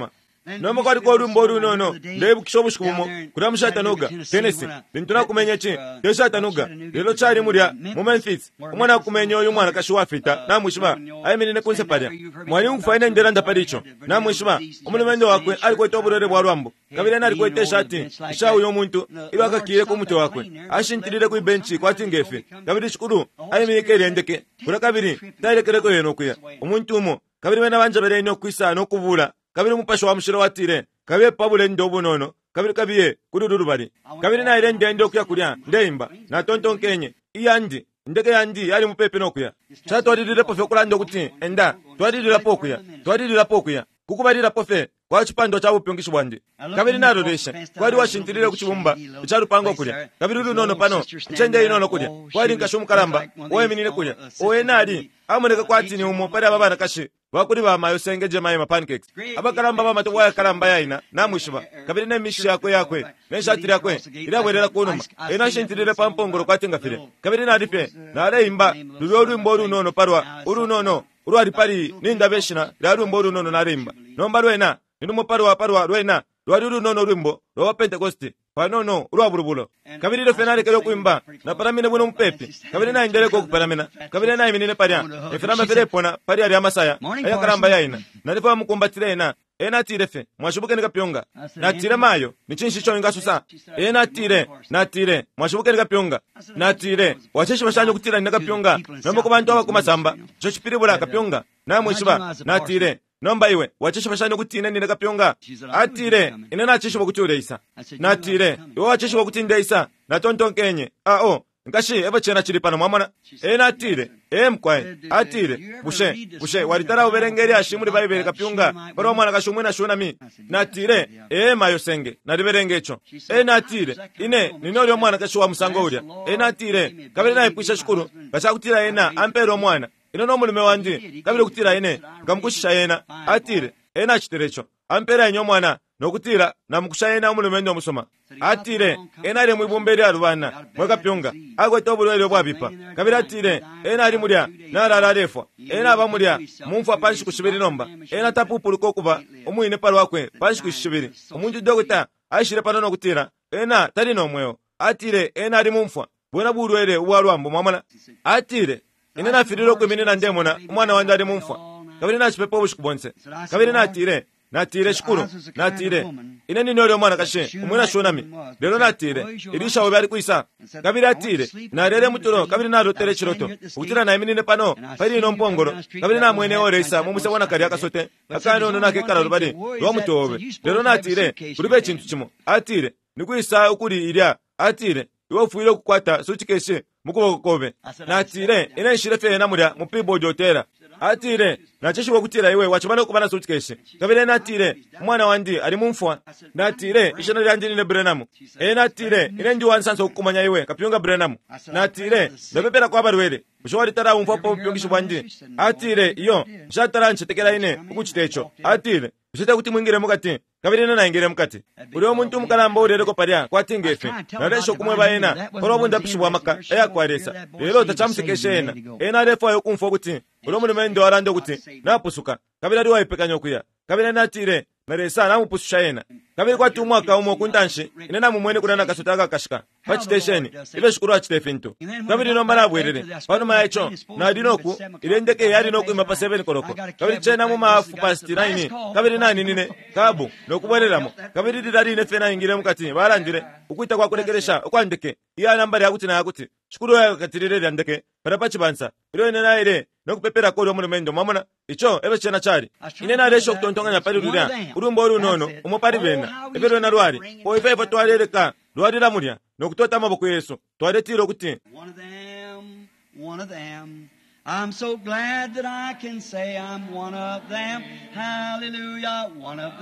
noma kwatiko olumba olunono ndebukisha obushukumu kulamu shatanoga tenesi bintuna kumenya chi yo shatanoga lelo chali mulya mu Memphis umwana kumenya oyo mwana kashiwafita namwishiba ayiminine kunsepadya mwali ukufaina ndera ndapadicho namwishiba omulumendo wakwe ali kweta oburere bwa lwambo kabile nali kwetesha ati ishawu y'omuntu ibakakire ku mutwe wakwe ashintirire ku benchi kwati ngefe kabili shukuru ayiminike lyendeke kula kabiri tairekereko yeno kuya omuntu umo kabili bena banja bere ino kwisa no kubula kabili mupasho wa mushiro watire kabili pabule ndobo nono kabili kabiye kududuru bali kabili na ile ndende okuya kulya ndeimba na tonton kenye iyandi ndeke yandi yali mupepe nokuya cha twadidire pofe kulanda kuti enda twadidira pokuya twadidira pokuya kukubalira pofe kwa chipando cha bupyongishi bwandi kabili naro desha kwali washintirire kuchibumba chalupango kulya kabili lunono pano chende inono kulya kwali nkashumu kalamba oyeminine kulya oyenali amoneka kwatini umo pali ababana kashi wakuli ba mayo sengeje mayo ma pancakes abakalamba ba matowa ya kalamba yaina namwishiba kabili ne mishi yakwe yakwe ne shatiri yakwe ila bwerera kunuma ena shintirire pampongoro kwatinga fire kabili na dipe na ale imba lulyo lumbo lunono parwa ulunono urwari pari ninda beshina la lumbo lunono na rimba nomba lwena ninumo parwa parwa lwena lwari lunono lumbo lwa Pentecost panono urwa burubulo kabili le fenale kero kuimba na paramine buno mpepe kabili na indele ko kuparamina kabili na iminine paria eframa fere pona paria ya masaya aya karamba yaina na lefa mukombatire ena ena tirefe mwashubuke nikapyonga na tire mayo nichinshi cho ingasusa ena tire na tire mwashubuke nikapyonga na tire wacheshi bashanyo kutira nikapyonga nombo ko bantu abakumasamba cho chipiribula kapyonga na mwishiba na tire nomba iwe wacheshi bashani kuti ine nine kapyonga atire ine na cheshi bokuture isa na tire iwe wacheshi bokuti ndeisa na tonton kenye a o nkashi eba chena chiri pano mwamona e na tire e mkwae atire bushe bushe waritara uberengeri ashimuri baibere kapyunga baro mwana kashumwe na shona mi na tire e mayo senge na riberengecho e na tire ine ninori omwana kashuwa musango urya e na tire kabiri na ipwisha shukuru bashakutira ena ampero mwana ino no mulume wandi kabiri kutira ene ngamkushisha yena atire e na chiterecho ampera enyo mwana nokutira na mukushayena omulume ndo musoma atire enari mwibumberi arubana mwakapyonga agweta obulwere bwabipa kabira atire enari mulya narara refwa ena bamulya mumfa panshi kushibiri nomba ena tapupuluko kuba omwine palo wakwe panshi kushibiri omuntu dogota ashire pano nokutira ena tali nomweyo atire enari mumfa bwena bulwere ubwalwambo mwamana atire inena firiro kweminena ndemona umwana wanje ari mumfa kabiri na chipepo bushikubonse kabiri na atire natire shukuru natire ineni nori mwana kashe umwena shonami lero natire irisha obari kuisa kabiri atire na rere muturo kabiri na rotere chiroto ukutira na iminine pano pari no mpongoro kabiri na mwene oreisa mumuse bona kari akasote akano no nakekara rubari ro mutobe lero natire kuribe chintu chimo atire nikuisa ukuri iria atire iwo fuire kukwata suchikeshe mukubo kobe natire ina shirefe na mulya mupibo jotera atire nacheshi wakutira iwe wachibana kubana sutikeshe kabile natire mwana wandi ali mumfwa natire ishana lyandini ne Brenamu e natire ine ndi wansanso kumanya iwe kapyonga Brenamu natire ndabepera kwa barwere ushwari tara umfwa po pyongisho bwandi atire iyo shatara nchetekera ine ukuchitecho atire ushita kuti mwingire mukati kabile na ingire mukati uri omuntu mukalamba urere ko paria kwatingefe naresho kumwe bayena orobo ndapishwa maka eya kwaresa lero tachamsekeshe ena ena refo yo kumfwa kuti uri omuntu mendo arande kuti napusuka kabile ari waipekanya kuya kabile natire meresa namupususha ena kabile kwati umwaka umo kuntanshi ine namumwene kunana kasutaka kashika pachitesheni ibe shukuru achitefintu kabile nomba nabwerere pano mayacho na dinoku ile ndeke yari noku imapa seven koroko kabile chena mu mafu past nine kabile nani nine kabu nokubwereramo kabile didari ne fena ingire mukati barandire ukuita kwa kurekeresha okwandeke iya nambari yakuti na yakuti shukuru ya katirire ndeke parapachi bansa ilo ine naire nokupepera kodi omulumendo mwamona icho ebe chena chari ine na resho kutontonganya pali rulia urumbo uru nono umopari bena ebe rona rwari po ife ife tuwarereka rwari ramurya nokutota maboko Yesu tuwaretiro kuti one of them, one of them. I'm so glad that I can say I'm one of them. Hallelujah, one of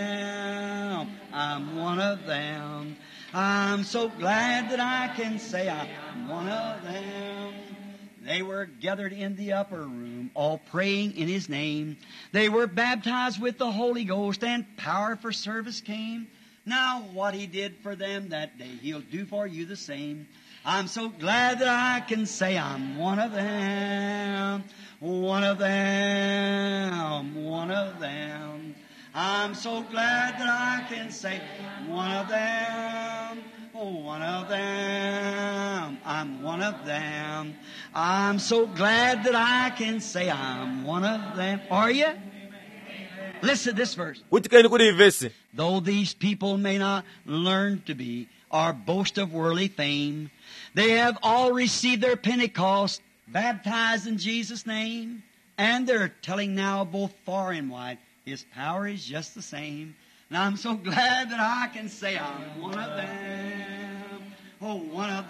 them. I'm one of them. I'm so glad that I can say I'm one of them. They were gathered in the upper room, all praying in His name. They were baptized with the Holy Ghost, and power for service came. Now what He did for them that day, He'll do for you the same. I'm so glad that I can say I'm one of them, one of them, one of them. I'm so glad that I can say one of them. Oh, one of them. I'm one of them. I'm so glad that I can say I'm one of them. Are you? Listen to this verse. utikeni kuri iyi vesi. Though these people may not learn to be or boast of worldly fame, they have all received their Pentecost, baptized in Jesus' name, and they're telling now both far and wide, His power is just the same. And I'm so glad that I can say I'm one of them. Oh, one of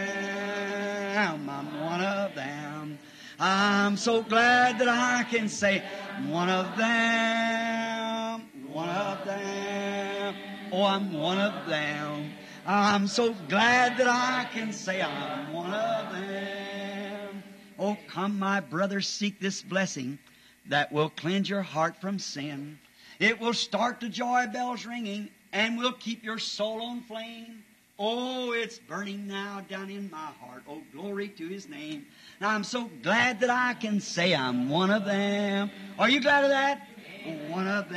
them. I'm one of them. I'm so glad that I can say one of them. One of them. Oh, I'm one of them. I'm so glad that I can say I'm one of them. Oh, come, my brothers, seek this blessing that will cleanse your heart from sin. It will start the joy bells ringing and will keep your soul on flame. Oh, it's burning now down in my heart. Oh, glory to His name. Now, I'm so glad that I can say I'm one of them. Are you glad of that? Oh, one of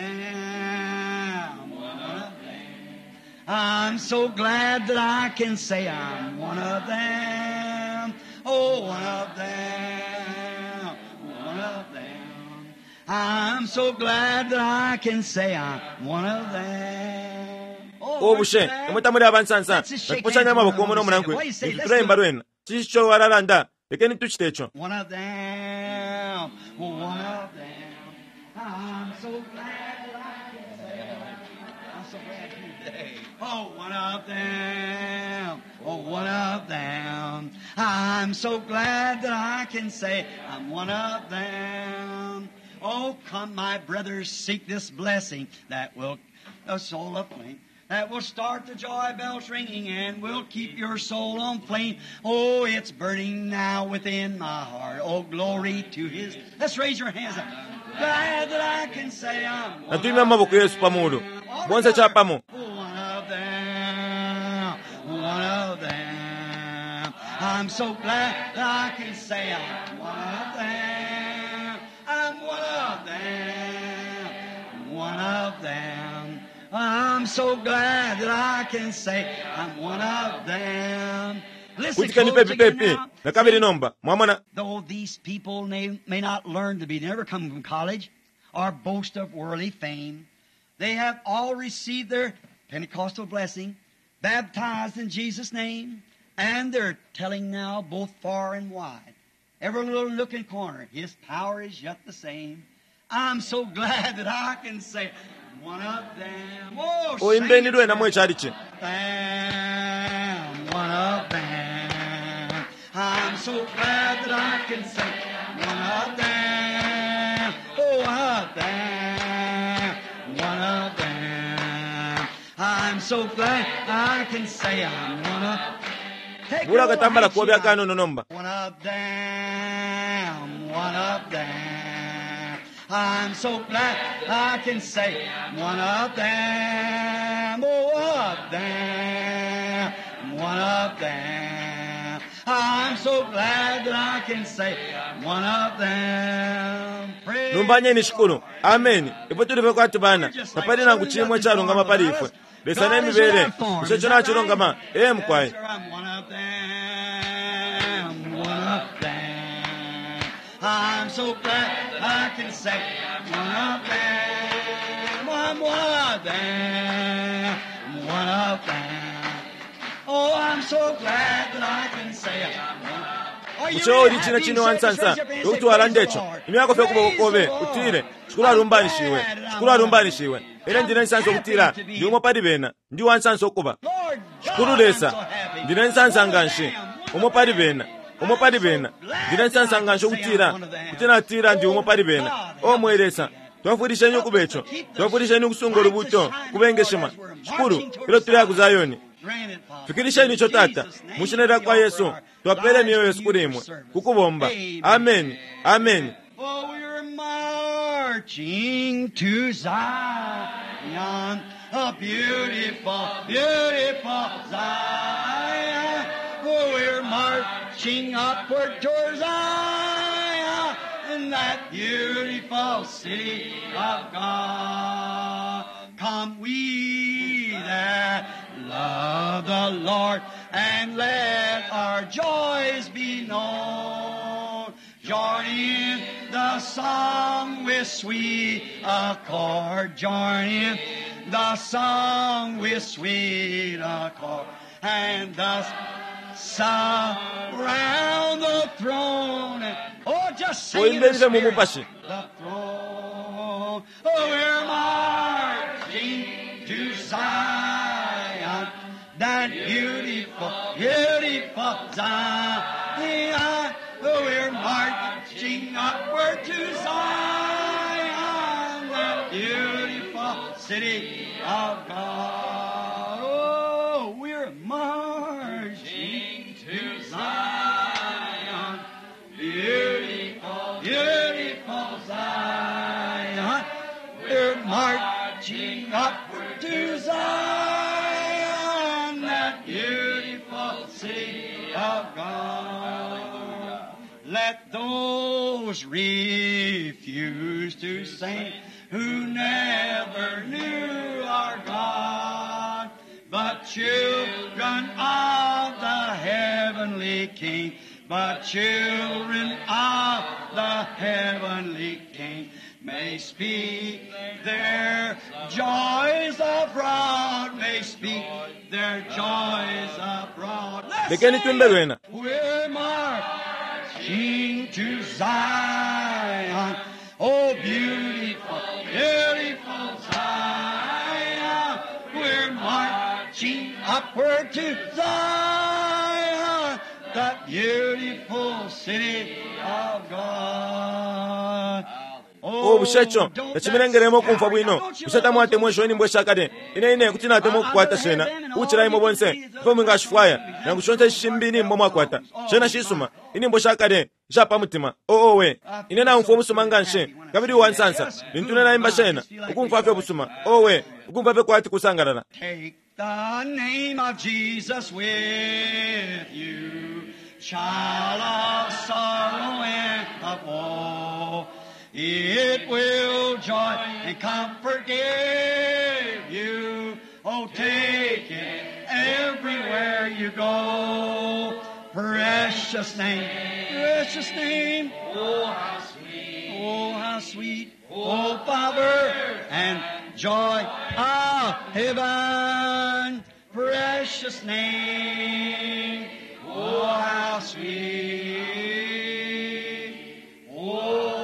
them. One of them. I'm so glad that I can say I'm one of them. Oh, one of them. One of them. I'm so glad that I can say I'm one of them. obushe omutamuli abansansa nakupushanya amaboko omuno omunankwe nituturemba lwena kikyo walalanda lekeni tukite ekyo. One of them, one of them. I'm so glad that I can say I'm so glad today. Oh, one of them, oh, one of them. I'm so glad that I can say I'm one of them. Oh, come, my brothers, seek this blessing that will a soul aflame, that will start the joy bells ringing and will keep your soul on flame. Oh, it's burning now within my heart. Oh, glory to His. Let's raise your hands up. Glad that I can say I'm one natuime amaboko yesu pamulo bonse kyapamo. One of them, one of them. I'm so glad that I can say I'm one of them. I'm one of them, one of them. I'm so glad that I can say I'm one of them. Listen, utikeni pepi pepi nakabiri nomba mwamona. Though these people may, may not learn to be, never come from college, or boast of worldly fame, they have all received their Pentecostal blessing, baptized in Jesus' name, and they're telling now both far and wide, every little nook and corner, His power is yet the same. I'm so glad that I can say one of them. Oh, oyimbeni lwena mwekyali ki. One of them. I'm so glad that I can say one of them. Oh, one of them. One of them. I'm so glad I can say I'm one of them. bula katambala kuobyakano nonomba. One of them. One of them. I'm so glad I can say one of them, oh, one of them, one of them. I'm so glad that I can say one of them. Numbanye ni shukuru. Amen. Ipo tulipe kwa tubana. Napadi na kuchimwe chalo ngama pali ifwe. Lesana emibere. Kusecho na chilo ngama. Ee mkwai. I'm so glad I can say one of them, I'm one of them, one of them. Oh, I'm so glad that I can say I'm one of them. Ucho ori china chini wansansa. Yokutu walandecho. Imiyako fe kubo kukobe. Utire. Shukula rumbani shiwe. Shukula rumbani shiwe. Ele ndine nsanso kutira. Ndi umo padi bena. Ndi wansanso kuba. Shukuru desa. Ndine nsansa nganshi. Umo padi bena. Umo padi bena. Ndine nsansa nganshi kutira. Kutina tira ndi umo padi bena. O mwelesa. Tuwafurisha nyo kubecho. Tuwafurisha nyo kusungo lubuto. Kubengeshima. Shukuru. Ilo tulia kuzayoni. Fikirisha nicho tata. Mushinera kwa Yesu. Twapele mioyo Yesu kurimwe. Kukubomba. Amen. Amen. Oh, we're marching to Zion. A beautiful, beautiful Zion. Oh, we're marching upward towards Zion. In that beautiful city of God. Come we that love the Lord, and let our joys be known. Join in the song with sweet accord. Join in the song with sweet accord. And thus surround the throne. Oh, just sing in the Spirit. The throne. Oh, we're marching to Zion. That beautiful, beautiful Zion. Oh, we're marching upward to Zion. That beautiful city of God. Oh, we're marching to Zion. Beautiful, beautiful Zion. We're marching upward to Zion. That beautiful city of God. Let those refuse to sing who never knew our God, but children of the heavenly King, but children of the heavenly King, may speak their joys abroad, may speak their joys abroad. Let's sing. We're marching to Zion. Oh, beautiful, beautiful Zion. We're marching upward to Zion, that beautiful city of God. Oh, bushachcho echimenengeremo kumva bwino bushatamu ate mwisho ni mbweshakade ine ine kuti natemo kukwata shena uchiraimo bonse fomu ngashifwaya nangushonza shimbini mbo mwakwata shena shisuma ini mbweshakade japa mutima oh oh we ine na umfo musuma nganshe kabiri wansansa nintune na imba shena ukumva afe busuma oh we ukumva afe kwati kusangarana. Take the name of Jesus with you, child of sorrow and of woe. It will joy and comfort give you. Oh, take it everywhere you go. Precious name, precious name. Oh, how sweet, oh, how sweet. Oh, power and joy of heaven. Precious name. Oh, how sweet. Oh,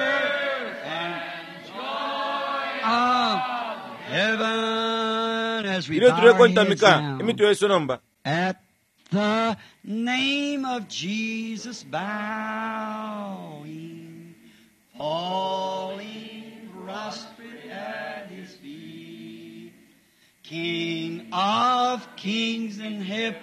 heaven, as we bow our heads down, at the name of Jesus, bowing, falling, prostrate at His feet, King of kings in heaven,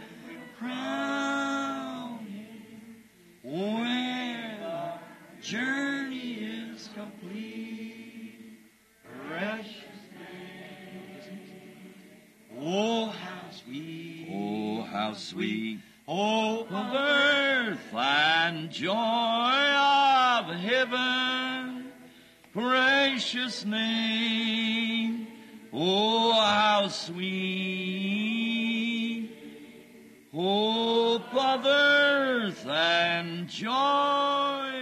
crown Him, when our journey is complete, precious. Oh, how sweet. Oh, how sweet. Oh, the birth and joy of heaven. Precious name. Oh, how sweet. Oh, the birth and joy